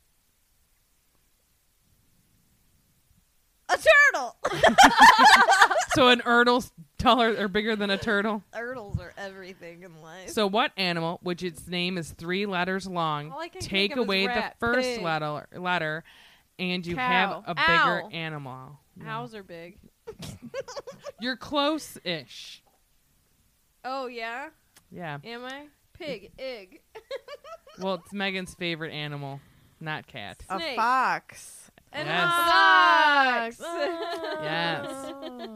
Speaker 11: turtle.
Speaker 10: So an Ertle's taller or bigger than a turtle?
Speaker 11: Turtles are everything in life.
Speaker 10: So what animal, which its name is three letters long,
Speaker 11: All I can
Speaker 10: take
Speaker 11: think of is
Speaker 10: away
Speaker 11: rat,
Speaker 10: the first
Speaker 11: pig.
Speaker 10: letter, letter, and you
Speaker 11: Cow.
Speaker 10: have a
Speaker 11: Owl.
Speaker 10: bigger animal? No.
Speaker 9: Owls are big.
Speaker 10: You're close-ish.
Speaker 11: Oh, yeah?
Speaker 10: Yeah.
Speaker 11: Am I? Pig. Egg.
Speaker 10: Well, it's Megan's favorite animal, not cat.
Speaker 8: A
Speaker 11: Snake.
Speaker 8: fox.
Speaker 11: And
Speaker 10: Yes.
Speaker 11: fox.
Speaker 10: Yes.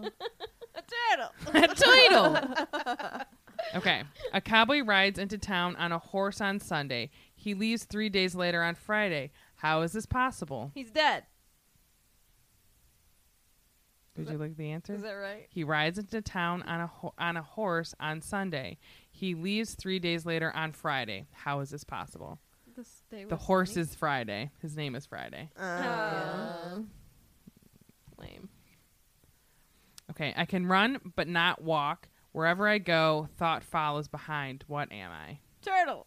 Speaker 11: A turtle.
Speaker 10: A turtle. Okay. A cowboy rides into town on a horse on Sunday. He leaves three days later on Friday. How is this possible?
Speaker 11: He's dead.
Speaker 10: Did you look at the answer?
Speaker 11: Is that right?
Speaker 10: He rides into town on a ho- on a horse on Sunday. He leaves three days later on Friday. How is this possible?
Speaker 9: This day
Speaker 10: The
Speaker 9: was
Speaker 10: horse
Speaker 9: sunny.
Speaker 10: is Friday. His name is Friday.
Speaker 8: Uh,
Speaker 11: Uh, lame.
Speaker 10: Okay. I can run but not walk. Wherever I go, thought follows behind. What am I?
Speaker 11: Turtle.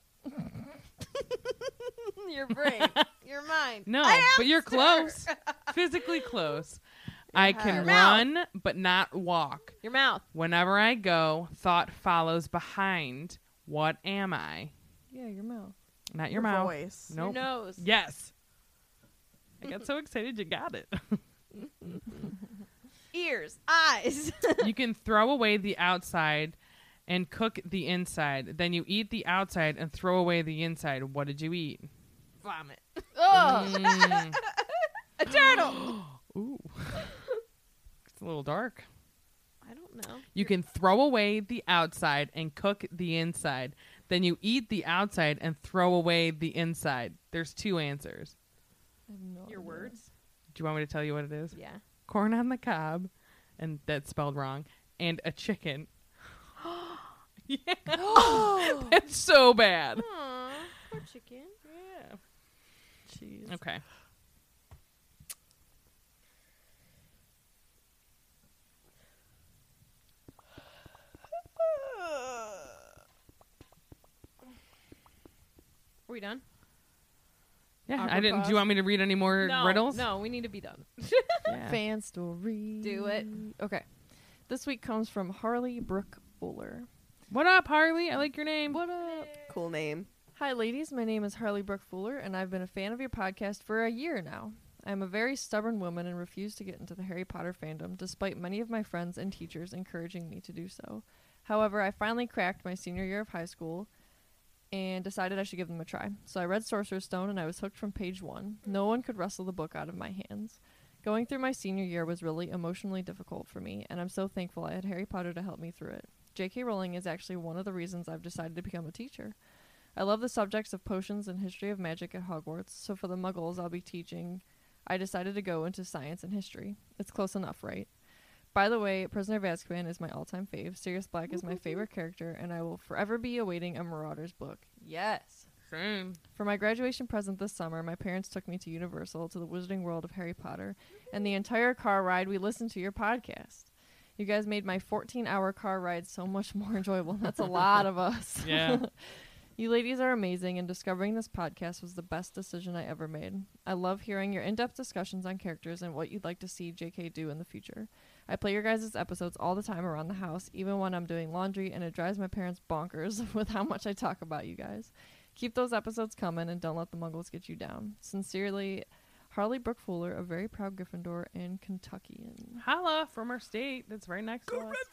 Speaker 11: Your brain. Your mind.
Speaker 10: No,
Speaker 11: I
Speaker 10: but you're
Speaker 11: hamster.
Speaker 10: close. Physically close. I can
Speaker 11: Your mouth.
Speaker 10: run but not walk.
Speaker 11: Your mouth.
Speaker 10: Whenever I go, thought follows behind. What am I?
Speaker 9: Yeah, your mouth.
Speaker 10: Not
Speaker 8: Your
Speaker 10: your, mouth.
Speaker 8: voice.
Speaker 10: Nope.
Speaker 11: Your nose.
Speaker 10: Yes. I got so excited you got it.
Speaker 11: Ears. Eyes.
Speaker 10: You can throw away the outside and cook the inside. Then you eat the outside and throw away the inside. What did you eat?
Speaker 11: Vomit. Oh.
Speaker 10: Mm.
Speaker 11: A turtle.
Speaker 10: Ooh. It's a little dark.
Speaker 11: I don't know.
Speaker 10: You can throw away the outside and cook the inside. Then you eat the outside and throw away the inside. There's two answers.
Speaker 9: I have no
Speaker 11: Your
Speaker 9: idea.
Speaker 11: words.
Speaker 10: Do you want me to tell you what it is?
Speaker 11: Yeah.
Speaker 10: Corn on the cob, and that's spelled wrong, and a chicken. Yeah. That's so bad.
Speaker 11: Aw, poor chicken.
Speaker 10: Yeah.
Speaker 9: Jeez.
Speaker 10: Okay.
Speaker 11: Are we done?
Speaker 10: Yeah,
Speaker 9: Awkward
Speaker 10: I didn't.
Speaker 9: pause.
Speaker 10: Do you want me to read any more
Speaker 11: no,
Speaker 10: riddles?
Speaker 11: No, we need to be done.
Speaker 10: Yeah.
Speaker 9: Fan story.
Speaker 11: Do it.
Speaker 9: Okay. This week comes from Harley Brooke Fuller.
Speaker 10: What up, Harley? I like your name.
Speaker 9: What up?
Speaker 8: Cool name.
Speaker 9: Hi, ladies. My name is Harley Brooke Fuller, and I've been a fan of your podcast for a year now. I'm a very stubborn woman and refuse to get into the Harry Potter fandom, despite many of my friends and teachers encouraging me to do so. However, I finally cracked my senior year of high school and decided I should give them a try. So I read Sorcerer's Stone, and I was hooked from page one. No one could wrestle the book out of my hands. Going through my senior year was really emotionally difficult for me, and I'm so thankful I had Harry Potter to help me through it. J K Rowling is actually one of the reasons I've decided to become a teacher. I love the subjects of potions and history of magic at Hogwarts, so for the muggles I'll be teaching, I decided to go into science and history. It's close enough, right? By the way, Prisoner of Azkaban is my all-time fave. Sirius Black is my favorite character, and I will forever be awaiting a Marauders book. Yes!
Speaker 10: Same.
Speaker 9: For my graduation present this summer, my parents took me to Universal to the Wizarding World of Harry Potter, and the entire car ride we listened to your podcast. You guys made my fourteen-hour car ride so much more enjoyable. That's a lot of us.
Speaker 10: Yeah.
Speaker 9: You ladies are amazing, and discovering this podcast was the best decision I ever made. I love hearing your in-depth discussions on characters and what you'd like to see J K do in the future. I play your guys' episodes all the time around the house, even when I'm doing laundry, and it drives my parents bonkers with how much I talk about you guys. Keep those episodes coming, and don't let the muggles get you down. Sincerely, Harley Brooke Fuller, a very proud Gryffindor and Kentuckian.
Speaker 10: Holla from our state. That's right next to us.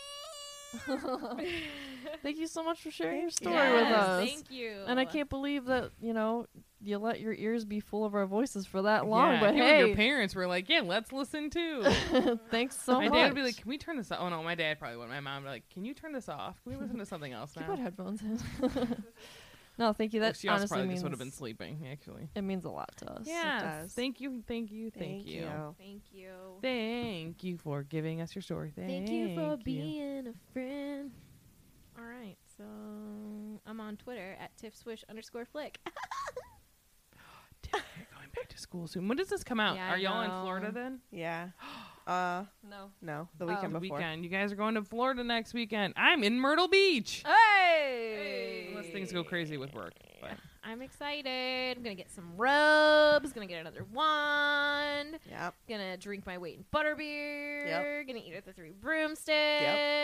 Speaker 9: Thank you so much for sharing your
Speaker 8: Thank
Speaker 9: story
Speaker 11: Yes,
Speaker 9: with us.
Speaker 11: Thank you.
Speaker 9: And I can't believe that, you know, you let your ears be full of our voices for that long.
Speaker 10: Yeah,
Speaker 9: but
Speaker 10: I hear
Speaker 9: hey,
Speaker 10: your parents were like, "Yeah, let's listen too."
Speaker 9: thanks so
Speaker 10: my
Speaker 9: much.
Speaker 10: dad would be like, "Can we turn this off?" Oh no, my dad probably would. My mom would be like, "Can you turn this off? Can we listen to something else
Speaker 9: Can you
Speaker 10: now?"
Speaker 9: put headphones in? No, thank you.
Speaker 10: Well,
Speaker 9: That
Speaker 10: she also
Speaker 9: honestly
Speaker 10: probably
Speaker 9: means
Speaker 10: just would have been sleeping. Actually,
Speaker 9: it means a lot to us.
Speaker 10: yeah.
Speaker 8: does.
Speaker 10: Thank you, thank you, thank,
Speaker 8: Thank
Speaker 10: you.
Speaker 8: you.
Speaker 11: Thank you.
Speaker 10: Thank you for giving us your story. Thank,
Speaker 11: Thank you for
Speaker 10: you.
Speaker 11: being a friend. All right, so I'm on Twitter at tiffswish underscore flick.
Speaker 10: Tiff, you're going back to school soon. When does this come out?
Speaker 11: Yeah, I
Speaker 10: Are y'all in
Speaker 11: know.
Speaker 10: Florida then?
Speaker 8: Yeah. Uh,
Speaker 9: No.
Speaker 8: no, the
Speaker 11: Oh.
Speaker 8: weekend
Speaker 10: The
Speaker 8: before.
Speaker 10: weekend. You guys are going to Florida next weekend. I'm in Myrtle Beach.
Speaker 11: Hey!
Speaker 10: Unless things go crazy with work. But
Speaker 11: I'm excited. I'm gonna get some rubs. Gonna get another one.
Speaker 1: Yep.
Speaker 11: Gonna drink my weight in butterbeer.
Speaker 1: Yep.
Speaker 11: Gonna eat at the Three Broomsticks.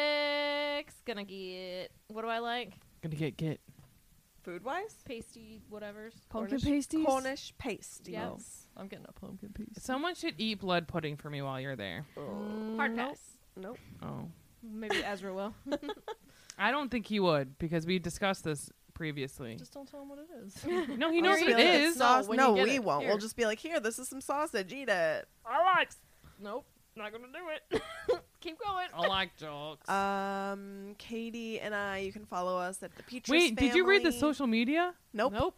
Speaker 11: Gonna get, what do I like?
Speaker 10: Gonna get get.
Speaker 1: Food wise,
Speaker 11: Pasty, whatever's.
Speaker 9: Pumpkin
Speaker 1: Cornish,
Speaker 9: pasties?
Speaker 1: Cornish pasties.
Speaker 11: Yes.
Speaker 9: Oh, I'm getting a pumpkin pasty.
Speaker 10: Someone should eat blood pudding for me while you're there.
Speaker 1: Oh.
Speaker 11: Hard pass.
Speaker 1: Nope.
Speaker 10: Oh.
Speaker 11: Maybe Ezra will.
Speaker 10: I don't think he would because we discussed this previously.
Speaker 9: Just don't tell him what it is.
Speaker 10: No, he
Speaker 1: We'll
Speaker 10: knows
Speaker 1: just
Speaker 10: what
Speaker 1: be
Speaker 10: it
Speaker 1: like,
Speaker 10: is.
Speaker 1: Sauce.
Speaker 9: No, when
Speaker 1: No,
Speaker 9: you get
Speaker 1: we
Speaker 9: it.
Speaker 1: won't.
Speaker 9: Here.
Speaker 1: We'll just be like, here, this is some sausage. Eat it.
Speaker 11: I like. Nope. Not gonna do it. Keep going.
Speaker 10: I like jokes.
Speaker 1: Um, Katie and I, you can follow us at the Peaches
Speaker 10: Wait, did you read the
Speaker 1: Family.
Speaker 10: social media?
Speaker 1: Nope.
Speaker 11: Nope.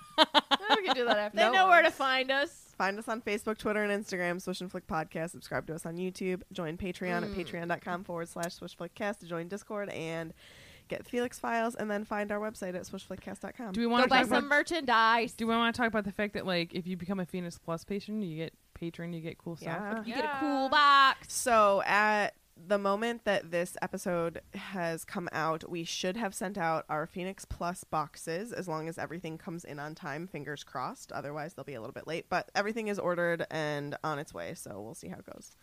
Speaker 9: we can do that after.
Speaker 11: They
Speaker 1: Nope.
Speaker 11: know where to find us.
Speaker 1: Find us on Facebook, Twitter, and Instagram, Swish and Flick Podcast. Subscribe to us on YouTube. Join Patreon
Speaker 11: Mm.
Speaker 1: at patreon.com forward slash Swish Flick Cast to join Discord and get Felix files, and then find our website at swish flick cast dot com.
Speaker 10: Do we
Speaker 11: Go
Speaker 10: want to
Speaker 11: buy
Speaker 10: talk
Speaker 11: some
Speaker 10: about?
Speaker 11: merchandise.
Speaker 10: Do we want to talk about the fact that like if you become a Phoenix Plus patron, you get patron, you get cool stuff?
Speaker 1: Yeah.
Speaker 11: You get a cool box.
Speaker 1: So at the moment that this episode has come out, we should have sent out our Phoenix Plus boxes as long as everything comes in on time, fingers crossed. Otherwise, they'll be a little bit late. But everything is ordered and on its way, so we'll see how it goes.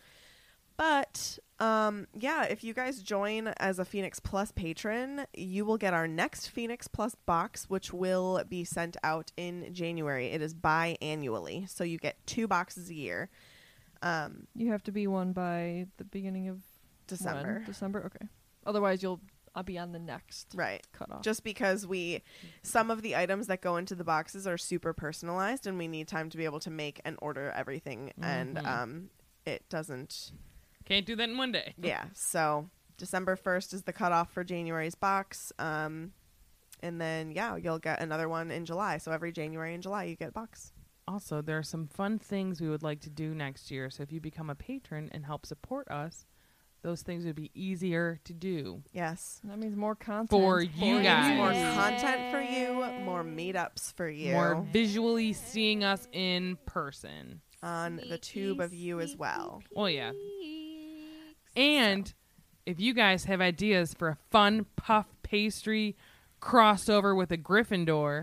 Speaker 1: But, um, yeah, if you guys join as a Phoenix Plus patron, you will get our next Phoenix Plus box, which will be sent out in January. It is biannually, so you get two boxes a year. Um,
Speaker 9: You have to be one by the beginning of
Speaker 1: December.
Speaker 9: when? December? Okay. Otherwise, you'll I'll be on the next
Speaker 1: Right.
Speaker 9: cutoff.
Speaker 1: Just because we, some of the items that go into the boxes are super personalized, and we need time to be able to make and order everything, and
Speaker 10: Mhm.
Speaker 1: um, it doesn't.
Speaker 10: Can't do that in one day.
Speaker 1: Yeah. So December first is the cutoff for January's box, um, and then yeah, you'll get another one in July. So every January and July, you get a box.
Speaker 10: Also, there are some fun things we would like to do next year. So if you become a patron and help support us, those things would be easier to do.
Speaker 1: Yes.
Speaker 9: That means more content
Speaker 10: For you guys.
Speaker 1: More content for you, more meetups for you,
Speaker 10: More visually seeing us in person.
Speaker 1: on the tube of you as well.
Speaker 10: Oh, yeah. And if you guys have ideas for a fun puff pastry crossover with a Gryffindor,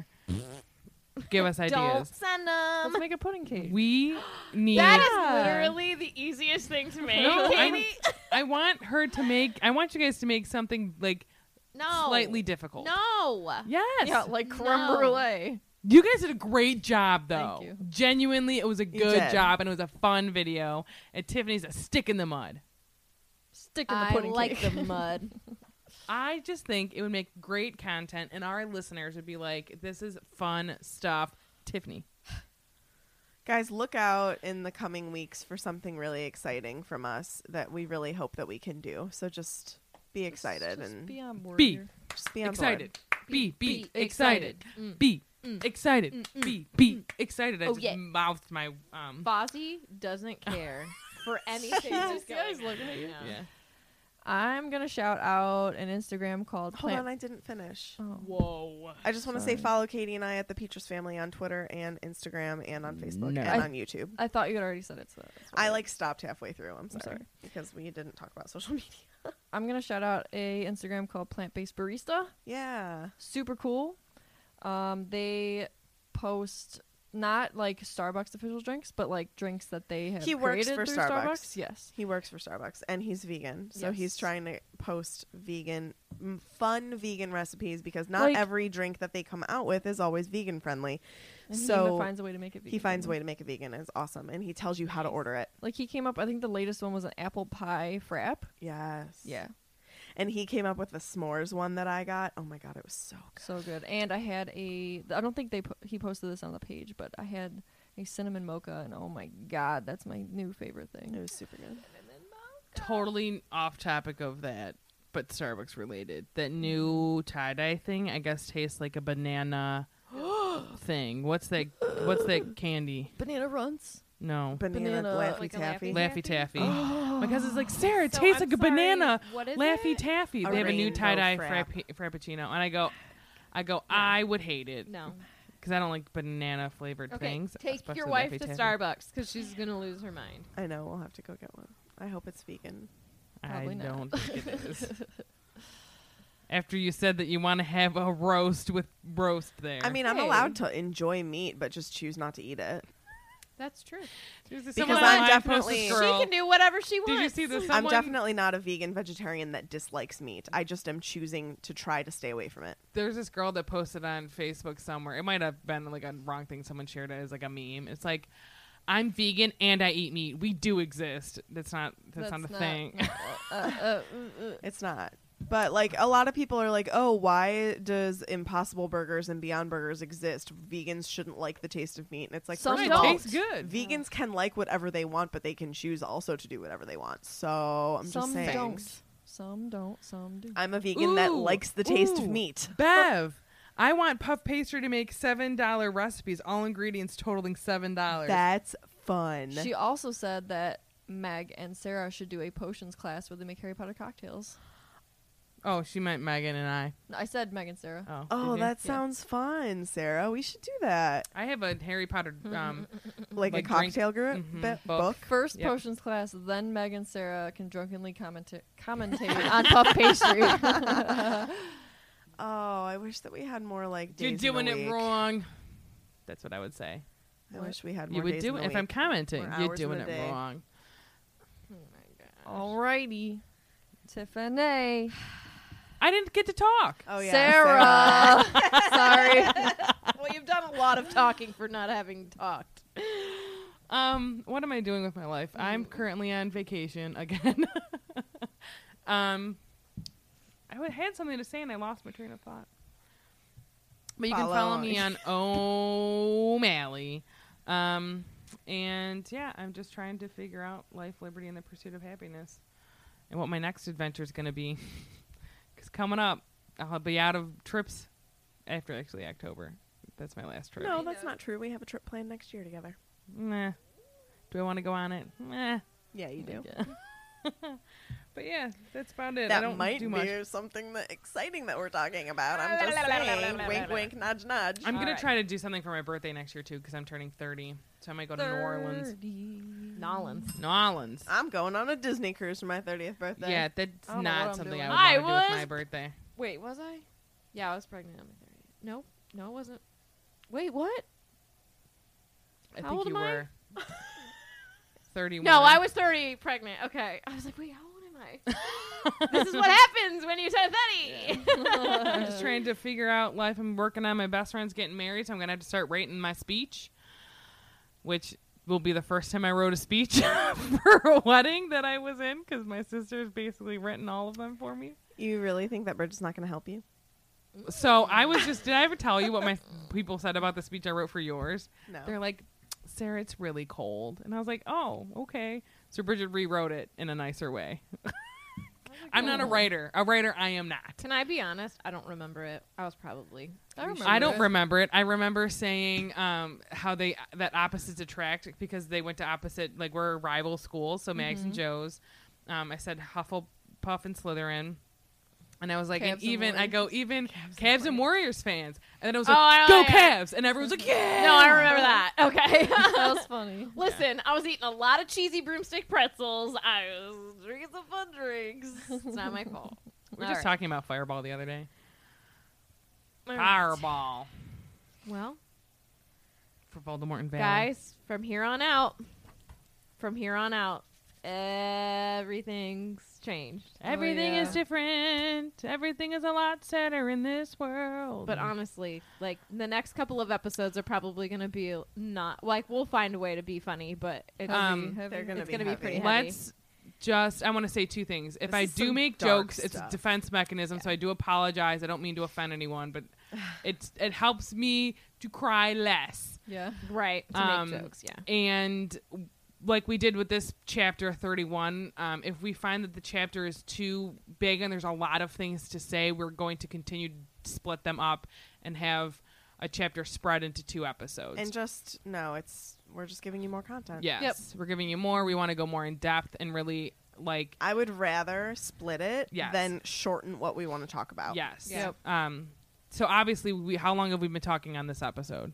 Speaker 10: give us
Speaker 11: Don't
Speaker 10: ideas.
Speaker 11: send them.
Speaker 9: Let's make a pudding cake.
Speaker 10: We need.
Speaker 11: That is literally the easiest thing to make,
Speaker 10: No, I'm-
Speaker 11: Katie.
Speaker 10: I want her to make. I want you guys to make something like
Speaker 11: No.
Speaker 10: slightly difficult.
Speaker 11: No.
Speaker 10: Yes.
Speaker 9: Yeah, like creme
Speaker 11: No.
Speaker 9: brulee.
Speaker 10: You guys did a great job, though.
Speaker 9: Thank you.
Speaker 10: Genuinely, it was a good
Speaker 1: did.
Speaker 10: job, and it was a fun video. And Tiffany's a stick in the mud.
Speaker 9: Stick in the
Speaker 11: I
Speaker 9: pudding
Speaker 11: like
Speaker 9: cake.
Speaker 11: the mud.
Speaker 10: I just think it would make great content, and our listeners would be like, "This is fun stuff." Tiffany,
Speaker 1: Guys, look out in the coming weeks for something really exciting from us that we really hope that we can do. So just be excited
Speaker 9: Just
Speaker 1: and
Speaker 9: be on board
Speaker 10: Be
Speaker 9: here.
Speaker 1: just be on
Speaker 10: excited. Be be,
Speaker 11: be
Speaker 10: excited.
Speaker 11: excited. Mm.
Speaker 10: Be
Speaker 11: Mm.
Speaker 10: excited.
Speaker 11: Mm, mm,
Speaker 10: Be be excited. I
Speaker 11: Oh,
Speaker 10: just
Speaker 11: yeah.
Speaker 10: mouthed my um.
Speaker 11: Fozzie doesn't care for anything that's
Speaker 9: This guy's
Speaker 11: going on
Speaker 9: looking at you.
Speaker 11: right now.
Speaker 10: Yeah.
Speaker 9: I'm gonna shout out an Instagram called
Speaker 1: Hold
Speaker 9: Plant.
Speaker 1: on, I didn't finish.
Speaker 9: Oh.
Speaker 10: Whoa.
Speaker 1: I just want to say
Speaker 9: Sorry.
Speaker 1: follow Katie and I at the Peaches Family on Twitter and Instagram and on Facebook
Speaker 10: No.
Speaker 1: and
Speaker 9: I-
Speaker 1: on YouTube.
Speaker 9: I thought you had already said it. So that's
Speaker 1: I
Speaker 9: why.
Speaker 1: like stopped halfway through. I'm sorry,
Speaker 9: sorry.
Speaker 1: because we didn't talk about social media.
Speaker 9: I'm gonna shout out a Instagram called Plant Based Barista.
Speaker 1: Yeah.
Speaker 9: Super cool. Um, they post not like Starbucks official drinks, but like drinks that they have
Speaker 1: He works
Speaker 9: created
Speaker 1: for
Speaker 9: through
Speaker 1: Starbucks.
Speaker 9: Yes.
Speaker 1: He works for Starbucks and he's vegan. So he's
Speaker 9: Yes.
Speaker 1: trying to post vegan, m- fun vegan recipes because not
Speaker 9: Like-
Speaker 1: every drink that they come out with is always vegan friendly.
Speaker 9: And
Speaker 1: so
Speaker 9: he finds a way to make it vegan.
Speaker 1: he finds a way to make it vegan. It's awesome. And he tells you how to order it.
Speaker 9: Like he came up, I think the latest one was an apple pie frap.
Speaker 1: Yes.
Speaker 9: Yeah.
Speaker 1: And he came up with the s'mores one that I got. Oh my God, it was so good.
Speaker 9: So good. And I had a, I don't think they po- he posted this on the page, but I had a cinnamon mocha, and oh my God, that's my new favorite thing.
Speaker 1: It was super good.
Speaker 10: Totally off topic of that, but Starbucks related. That new tie dye thing, I guess, tastes like a banana thing. What's that? What's that candy?
Speaker 9: Banana Runts.
Speaker 10: No,
Speaker 1: Banana,
Speaker 9: Banana-
Speaker 1: Laffy
Speaker 11: like a
Speaker 1: Taffy.
Speaker 10: Laffy Taffy.
Speaker 9: Oh.
Speaker 10: My cousin's like, Sarah, it
Speaker 11: So
Speaker 10: tastes
Speaker 11: I'm
Speaker 10: like a
Speaker 11: sorry,
Speaker 10: banana
Speaker 11: what is
Speaker 10: Laffy
Speaker 11: it?
Speaker 10: Taffy.
Speaker 1: A
Speaker 10: They have a new
Speaker 1: rainbow
Speaker 10: tie dye
Speaker 1: frap.
Speaker 10: frappi- frappuccino, and I go, I go, I would hate it
Speaker 11: No.
Speaker 10: because I don't like banana flavored
Speaker 11: Okay,
Speaker 10: things.
Speaker 11: take
Speaker 10: especially
Speaker 11: your wife
Speaker 10: Laffy
Speaker 11: to
Speaker 10: Taffy.
Speaker 11: Starbucks because she's going to lose her mind.
Speaker 1: I know. We'll have to go get one. I hope it's vegan.
Speaker 10: I
Speaker 9: Probably not.
Speaker 10: don't think it is. After you said that you want to have a roast with roast there.
Speaker 8: I mean, I'm
Speaker 3: Hey.
Speaker 8: allowed to enjoy meat, but just choose not to eat it.
Speaker 3: That's true.
Speaker 10: Because
Speaker 8: Because I'm definitely-
Speaker 3: She can do whatever she wants.
Speaker 10: Did you see this?
Speaker 8: I'm
Speaker 10: Someone-
Speaker 8: definitely not a vegan vegetarian that dislikes meat. I just am choosing to try to stay away from it.
Speaker 10: There's this girl that posted on Facebook somewhere. It might have been like a wrong thing. Someone shared it as like a meme. It's like, I'm vegan and I eat meat. We do exist. That's not. That's, not a thing.
Speaker 3: uh, uh, uh,
Speaker 8: It's not. But like a lot of people are like, oh, why does Impossible Burgers and Beyond Burgers exist? Vegans shouldn't like the taste of meat. And it's like,
Speaker 3: Some
Speaker 8: first
Speaker 10: it
Speaker 8: of all,
Speaker 10: tastes good.
Speaker 8: vegans can like whatever they want, but they can choose also to do whatever they want. So I'm
Speaker 9: Some
Speaker 8: just saying.
Speaker 9: don't. Some don't. Some do.
Speaker 8: I'm a vegan that
Speaker 10: Ooh,
Speaker 8: likes the taste
Speaker 10: ooh.
Speaker 8: of meat.
Speaker 10: Bev, I want puff pastry to make seven dollar recipes, all ingredients totaling seven dollars.
Speaker 8: That's fun.
Speaker 9: She also said that Meg and Sarah should do a potions class where they make Harry Potter cocktails.
Speaker 10: Oh, she meant Megan and I.
Speaker 9: I said Meg and Sarah.
Speaker 10: Oh,
Speaker 8: oh,
Speaker 10: did you?
Speaker 8: that sounds fun, Sarah. We should do that.
Speaker 10: I have a Harry Potter um,
Speaker 8: Like,
Speaker 10: Like
Speaker 8: a
Speaker 10: drink-
Speaker 8: cocktail group
Speaker 10: mhm,
Speaker 8: bit-
Speaker 10: book.
Speaker 8: book.
Speaker 9: First
Speaker 10: Yep.
Speaker 9: potions class, then Meg and Sarah can drunkenly commenta- commentate on puff pastry.
Speaker 8: Oh, I wish that we had more like days
Speaker 10: You're
Speaker 8: in the
Speaker 10: doing it
Speaker 8: week.
Speaker 10: wrong. That's what I would say.
Speaker 8: I wish we had more
Speaker 10: You would
Speaker 8: days
Speaker 10: do
Speaker 8: in
Speaker 10: it
Speaker 8: the
Speaker 10: if I'm
Speaker 8: week.
Speaker 10: commenting.
Speaker 8: More
Speaker 10: You're
Speaker 8: hours in
Speaker 10: doing
Speaker 8: the
Speaker 10: it
Speaker 8: day.
Speaker 10: wrong.
Speaker 9: Alrighty. Tiffany.
Speaker 10: I didn't get to talk.
Speaker 8: Oh yeah,
Speaker 9: Sarah. Sorry.
Speaker 3: well, you've done a lot of talking for not having talked.
Speaker 10: Um, what am I doing with my life? I'm currently on vacation again. um, I w- had something to say and I lost my train of thought. But you can follow
Speaker 8: Follow.
Speaker 10: me on O'Malley. Um, and yeah, I'm just trying to figure out life, liberty, and the pursuit of happiness, and what my next adventure is going to be. Because coming up, I'll be out of trips after actually October. That's my last trip.
Speaker 8: No, that's not true. We have a trip planned next year together.
Speaker 10: Nah. Do I want to go on it? Nah.
Speaker 8: Yeah, you do.
Speaker 10: But yeah, that's about it. I
Speaker 8: That
Speaker 10: don't
Speaker 8: might
Speaker 10: do much.
Speaker 8: be something that exciting that we're talking about. I'm just saying. Wink, wink, nudge, nudge.
Speaker 10: I'm gonna
Speaker 3: Alright.
Speaker 10: try to do something for my birthday next year too, because I'm turning thirty. So I might go to New Orleans.
Speaker 3: Nolans.
Speaker 10: New Orleans.
Speaker 8: I'm going on a Disney cruise for my thirtieth birthday.
Speaker 10: Yeah, that's
Speaker 9: I don't know what
Speaker 10: not
Speaker 9: I'm
Speaker 10: something
Speaker 9: doing.
Speaker 10: I would
Speaker 3: I
Speaker 10: want to do with
Speaker 3: was-
Speaker 10: my birthday.
Speaker 3: Wait, was I? Yeah, I was pregnant on my thirtieth. No, no, it wasn't. Wait, what?
Speaker 10: I
Speaker 3: How
Speaker 10: think
Speaker 3: old
Speaker 10: you
Speaker 3: am I?
Speaker 10: were thirty-one.
Speaker 3: No, I was thirty pregnant. Okay. I was like, wait, how old am I? This is what happens when you turn thirty.
Speaker 10: I'm just trying to figure out life. I'm working on my best friend's getting married, so I'm gonna have to start writing my speech, which will be the first time I wrote a speech for a wedding that I was in, because my sister's basically written all of them for me.
Speaker 8: You really think that Bridget's not going to help you?
Speaker 10: So I was just, did I ever tell you what my people said about the speech I wrote for yours?
Speaker 8: No.
Speaker 10: They're like, Sarah, it's really cold. And I was like, oh, okay. So Bridget rewrote it in a nicer way. I'm not a writer. A writer I am not.
Speaker 3: Can I be honest? I don't remember it. I was probably.
Speaker 9: I remember
Speaker 10: I don't
Speaker 9: it.
Speaker 10: remember it. I remember saying um, how they that opposites attract, because they went to opposite, like we're rival schools. So Mags and Joe's. Um, I said Hufflepuff and Slytherin. And I was like,
Speaker 9: Cavs
Speaker 10: and
Speaker 9: and
Speaker 10: even, I go, even Cavs, and Warriors fans. And then I was
Speaker 3: Oh,
Speaker 10: like,
Speaker 3: I-
Speaker 10: go
Speaker 3: yeah.
Speaker 10: Cavs. And everyone's like, yeah.
Speaker 3: No, I remember that. Okay.
Speaker 9: That was funny.
Speaker 3: Listen, I was eating a lot of cheesy broomstick pretzels. I was drinking some fun drinks. It's not my fault.
Speaker 10: We were
Speaker 3: All
Speaker 10: just
Speaker 3: right.
Speaker 10: talking about Fireball the other day.
Speaker 3: All right.
Speaker 10: Fireball.
Speaker 3: Well,
Speaker 10: For Voldemort and Valley.
Speaker 3: guys, from here on out, from here on out, everything's changed.
Speaker 10: Everything
Speaker 9: yeah.
Speaker 10: is different. Everything is a lot sadder in this world.
Speaker 3: But honestly, like the next couple of episodes are probably going to be not like we'll find a way to be funny, but it's,
Speaker 10: Um,
Speaker 9: Heavy.
Speaker 8: They're going to
Speaker 3: it's
Speaker 8: be
Speaker 3: gonna be
Speaker 8: heavy.
Speaker 3: pretty heavy.
Speaker 10: let's just, I want to say two things. If
Speaker 8: This
Speaker 10: I
Speaker 8: is
Speaker 10: do
Speaker 8: some
Speaker 10: make
Speaker 8: dark
Speaker 10: jokes, it's a
Speaker 8: stuff.
Speaker 10: defense mechanism, so I do apologize. I don't mean to offend anyone, but it's it helps me to cry less.
Speaker 9: Yeah.
Speaker 3: right to
Speaker 10: Um,
Speaker 3: make jokes. Yeah.
Speaker 10: And like we did with this chapter thirty-one, um, if we find that the chapter is too big and there's a lot of things to say, we're going to continue to split them up and have a chapter spread into two episodes.
Speaker 8: And just, no, it's, we're just giving you more content.
Speaker 10: yes, we're giving you more. We want to go more in depth and really like,
Speaker 8: I would rather split it
Speaker 10: Yes.
Speaker 8: than shorten what we want to talk about.
Speaker 10: yes.
Speaker 9: Yeah.
Speaker 10: Um, so obviously, we how long have we been talking on this episode?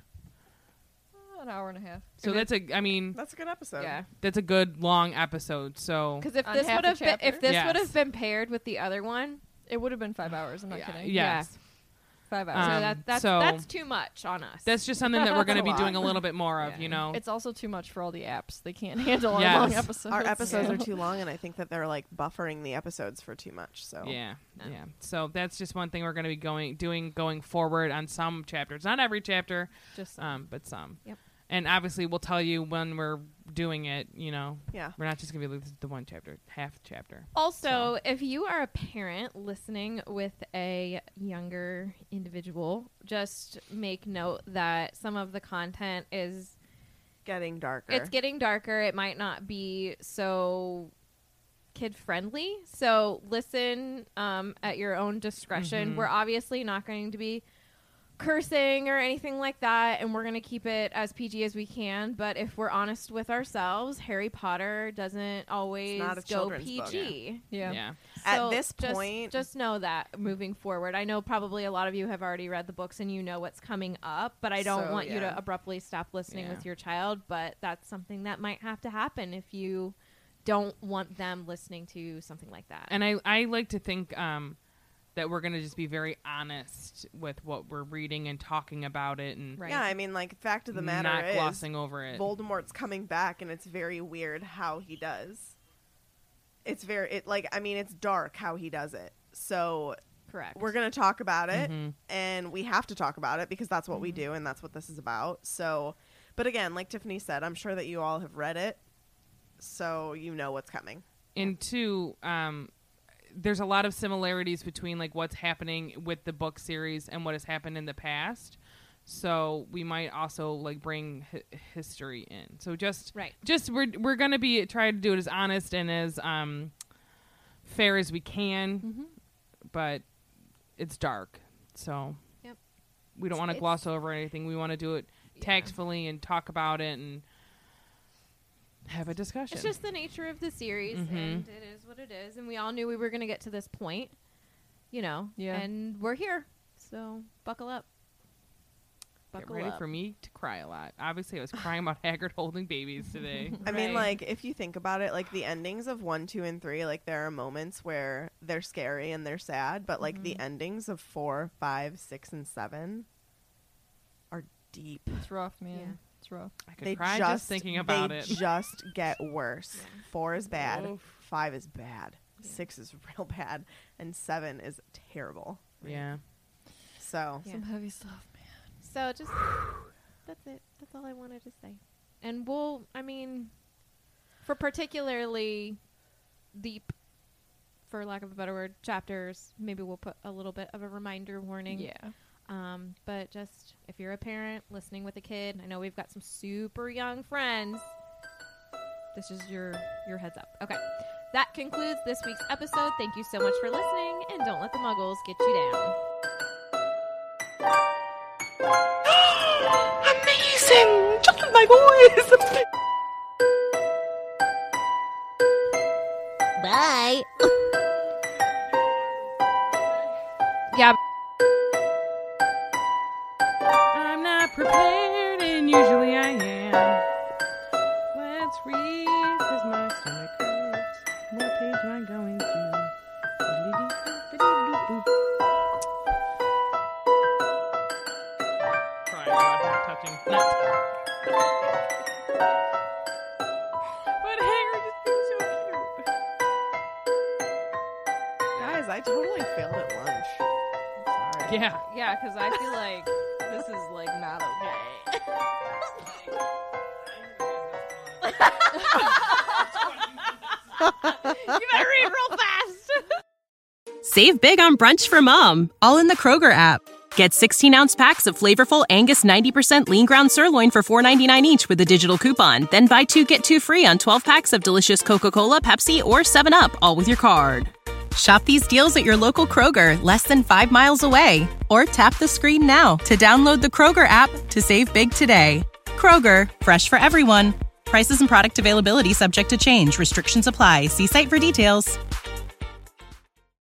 Speaker 9: An hour and a half.
Speaker 10: So that's a, I mean,
Speaker 8: That's a good episode.
Speaker 3: Yeah.
Speaker 10: that's a good long episode. So
Speaker 3: Because if
Speaker 9: On
Speaker 3: this
Speaker 9: half
Speaker 3: would
Speaker 9: a
Speaker 3: have been
Speaker 9: chapter?
Speaker 3: if this
Speaker 10: Yes.
Speaker 3: would have been paired with the other one,
Speaker 9: It would have been five hours. I'm not
Speaker 10: Yeah,
Speaker 9: kidding.
Speaker 10: yes.
Speaker 9: Five hours.
Speaker 11: So
Speaker 10: Um,
Speaker 11: that, that's
Speaker 10: so-
Speaker 11: that's too much on us.
Speaker 10: That's just something that we're going to
Speaker 8: That's
Speaker 10: be
Speaker 8: a
Speaker 10: doing a
Speaker 8: lot.
Speaker 10: little bit more of,
Speaker 9: Yeah.
Speaker 10: you know.
Speaker 9: It's also too much for all the apps. They can't handle our
Speaker 10: Yes.
Speaker 9: long episodes.
Speaker 8: Our episodes
Speaker 9: so.
Speaker 8: are too long, and I think that they're like buffering the episodes for too much. So
Speaker 10: Yeah, yeah. So that's just one thing we're going to be going doing going forward on some chapters. Not every chapter,
Speaker 9: Just
Speaker 10: um, but some.
Speaker 11: Yep.
Speaker 10: And obviously, we'll tell you when we're doing it. You know,
Speaker 8: Yeah.
Speaker 10: we're not just going to be the one chapter, half chapter.
Speaker 11: Also, if you are a parent listening with a younger individual, just make note that some of the content is
Speaker 8: getting darker.
Speaker 11: it's getting darker. It might not be so kid friendly. So listen um, at your own discretion.
Speaker 10: Mhm.
Speaker 11: We're obviously not going to be cursing or anything like that, and we're going to keep it as P G as we can. But if we're honest with ourselves, Harry Potter doesn't always
Speaker 8: not a
Speaker 11: go
Speaker 8: children's
Speaker 11: P
Speaker 8: book.
Speaker 11: G.
Speaker 9: Yeah.
Speaker 10: Yeah.
Speaker 8: At
Speaker 11: So
Speaker 8: this
Speaker 11: just-
Speaker 8: point-
Speaker 11: just know that moving forward. I know probably a lot of you have already read the books and you know what's coming up, but I don't
Speaker 8: So,
Speaker 11: want you
Speaker 8: yeah.
Speaker 11: to abruptly stop listening
Speaker 10: Yeah.
Speaker 11: with your child. But that's something that might have to happen if you don't want them listening to something like that.
Speaker 10: And I, I like to think um, that we're going to just be very honest with what we're reading and talking about it, and
Speaker 11: Right.
Speaker 8: Yeah, I mean, like, fact of the matter
Speaker 10: not
Speaker 8: is,
Speaker 10: glossing over it.
Speaker 8: Voldemort's coming back, and it's very weird how he does. It's very, it like, I mean, it's dark how he does it. So
Speaker 11: Correct.
Speaker 8: we're gonna talk about it,
Speaker 10: Mhm.
Speaker 8: and we have to talk about it because that's what we
Speaker 11: Mm-hmm.
Speaker 8: do, and that's what this is about. So, but again, like Tiffany said, I'm sure that you all have read it, so you know what's coming.
Speaker 10: And two, um, there's a lot of similarities between like what's happening with the book series and what has happened in the past. So we might also like bring hi- history in. So just
Speaker 11: Right.
Speaker 10: just we're we're gonna be try to do it as honest and as um fair as we can,
Speaker 11: Mhm.
Speaker 10: but it's dark. So
Speaker 11: Yep.
Speaker 10: we don't want to
Speaker 11: It's-
Speaker 10: gloss over anything. We want to do it tactfully and talk about it and have a discussion.
Speaker 11: It's just the nature of the series,
Speaker 10: Mhm.
Speaker 11: and it is what it is. And we all knew we were going to get to this point, you know.
Speaker 9: Yeah.
Speaker 11: And we're here, so buckle up.
Speaker 10: Get
Speaker 11: Buckle
Speaker 10: ready
Speaker 11: up.
Speaker 10: for me to cry a lot. Obviously, I was crying about Hagrid holding babies today.
Speaker 8: I mean,
Speaker 11: Right.
Speaker 8: like, if you think about it, like, the endings of one, two, and three, like, there are moments where they're scary and they're sad, but, like, the endings of four, five, six, and seven are deep.
Speaker 9: It's rough, man.
Speaker 11: Yeah.
Speaker 9: It's rough.
Speaker 10: I could
Speaker 8: They
Speaker 10: cry
Speaker 8: just,
Speaker 10: just thinking about
Speaker 8: they
Speaker 10: it.
Speaker 8: just get worse. Four is bad.
Speaker 10: Oof.
Speaker 8: Five is bad. Six is real bad. And seven is terrible.
Speaker 10: Yeah.
Speaker 8: So,
Speaker 11: Yeah.
Speaker 9: Some heavy stuff, man.
Speaker 11: So just that's it. That's all I wanted to say. And we'll, I mean, for particularly deep, for lack of a better word, chapters, maybe we'll put a little bit of a reminder warning.
Speaker 9: Yeah.
Speaker 11: Um, but just if you're a parent listening with a kid, I know we've got some super young friends. This is your your heads up. Okay. That concludes this week's episode. Thank you so much for listening, and don't let the muggles get you down.
Speaker 8: amazing! Just my voice!
Speaker 11: Bye. Yeah.
Speaker 10: I'm not prepared, and usually I am. Let's read, because my stomach hurts. What page am I going to? Crying about him touching nuts. But Hagrid is being so cute.
Speaker 8: Guys, I totally failed at lunch. I'm sorry.
Speaker 10: Yeah.
Speaker 11: Yeah, because I feel like this is like not okay. You better read real fast.
Speaker 2: Save big on brunch for mom, all in the Kroger app. Get sixteen-ounce packs of flavorful Angus ninety percent lean ground sirloin for four ninety-nine each with a digital coupon. Then buy two, get two free on twelve packs of delicious Coca-Cola, Pepsi, or seven up, all with your card. Shop these deals at your local Kroger, less than five miles away. Or tap the screen now to download the Kroger app to save big today. Kroger, fresh for everyone. Prices and product availability subject to change. Restrictions apply. See site for details.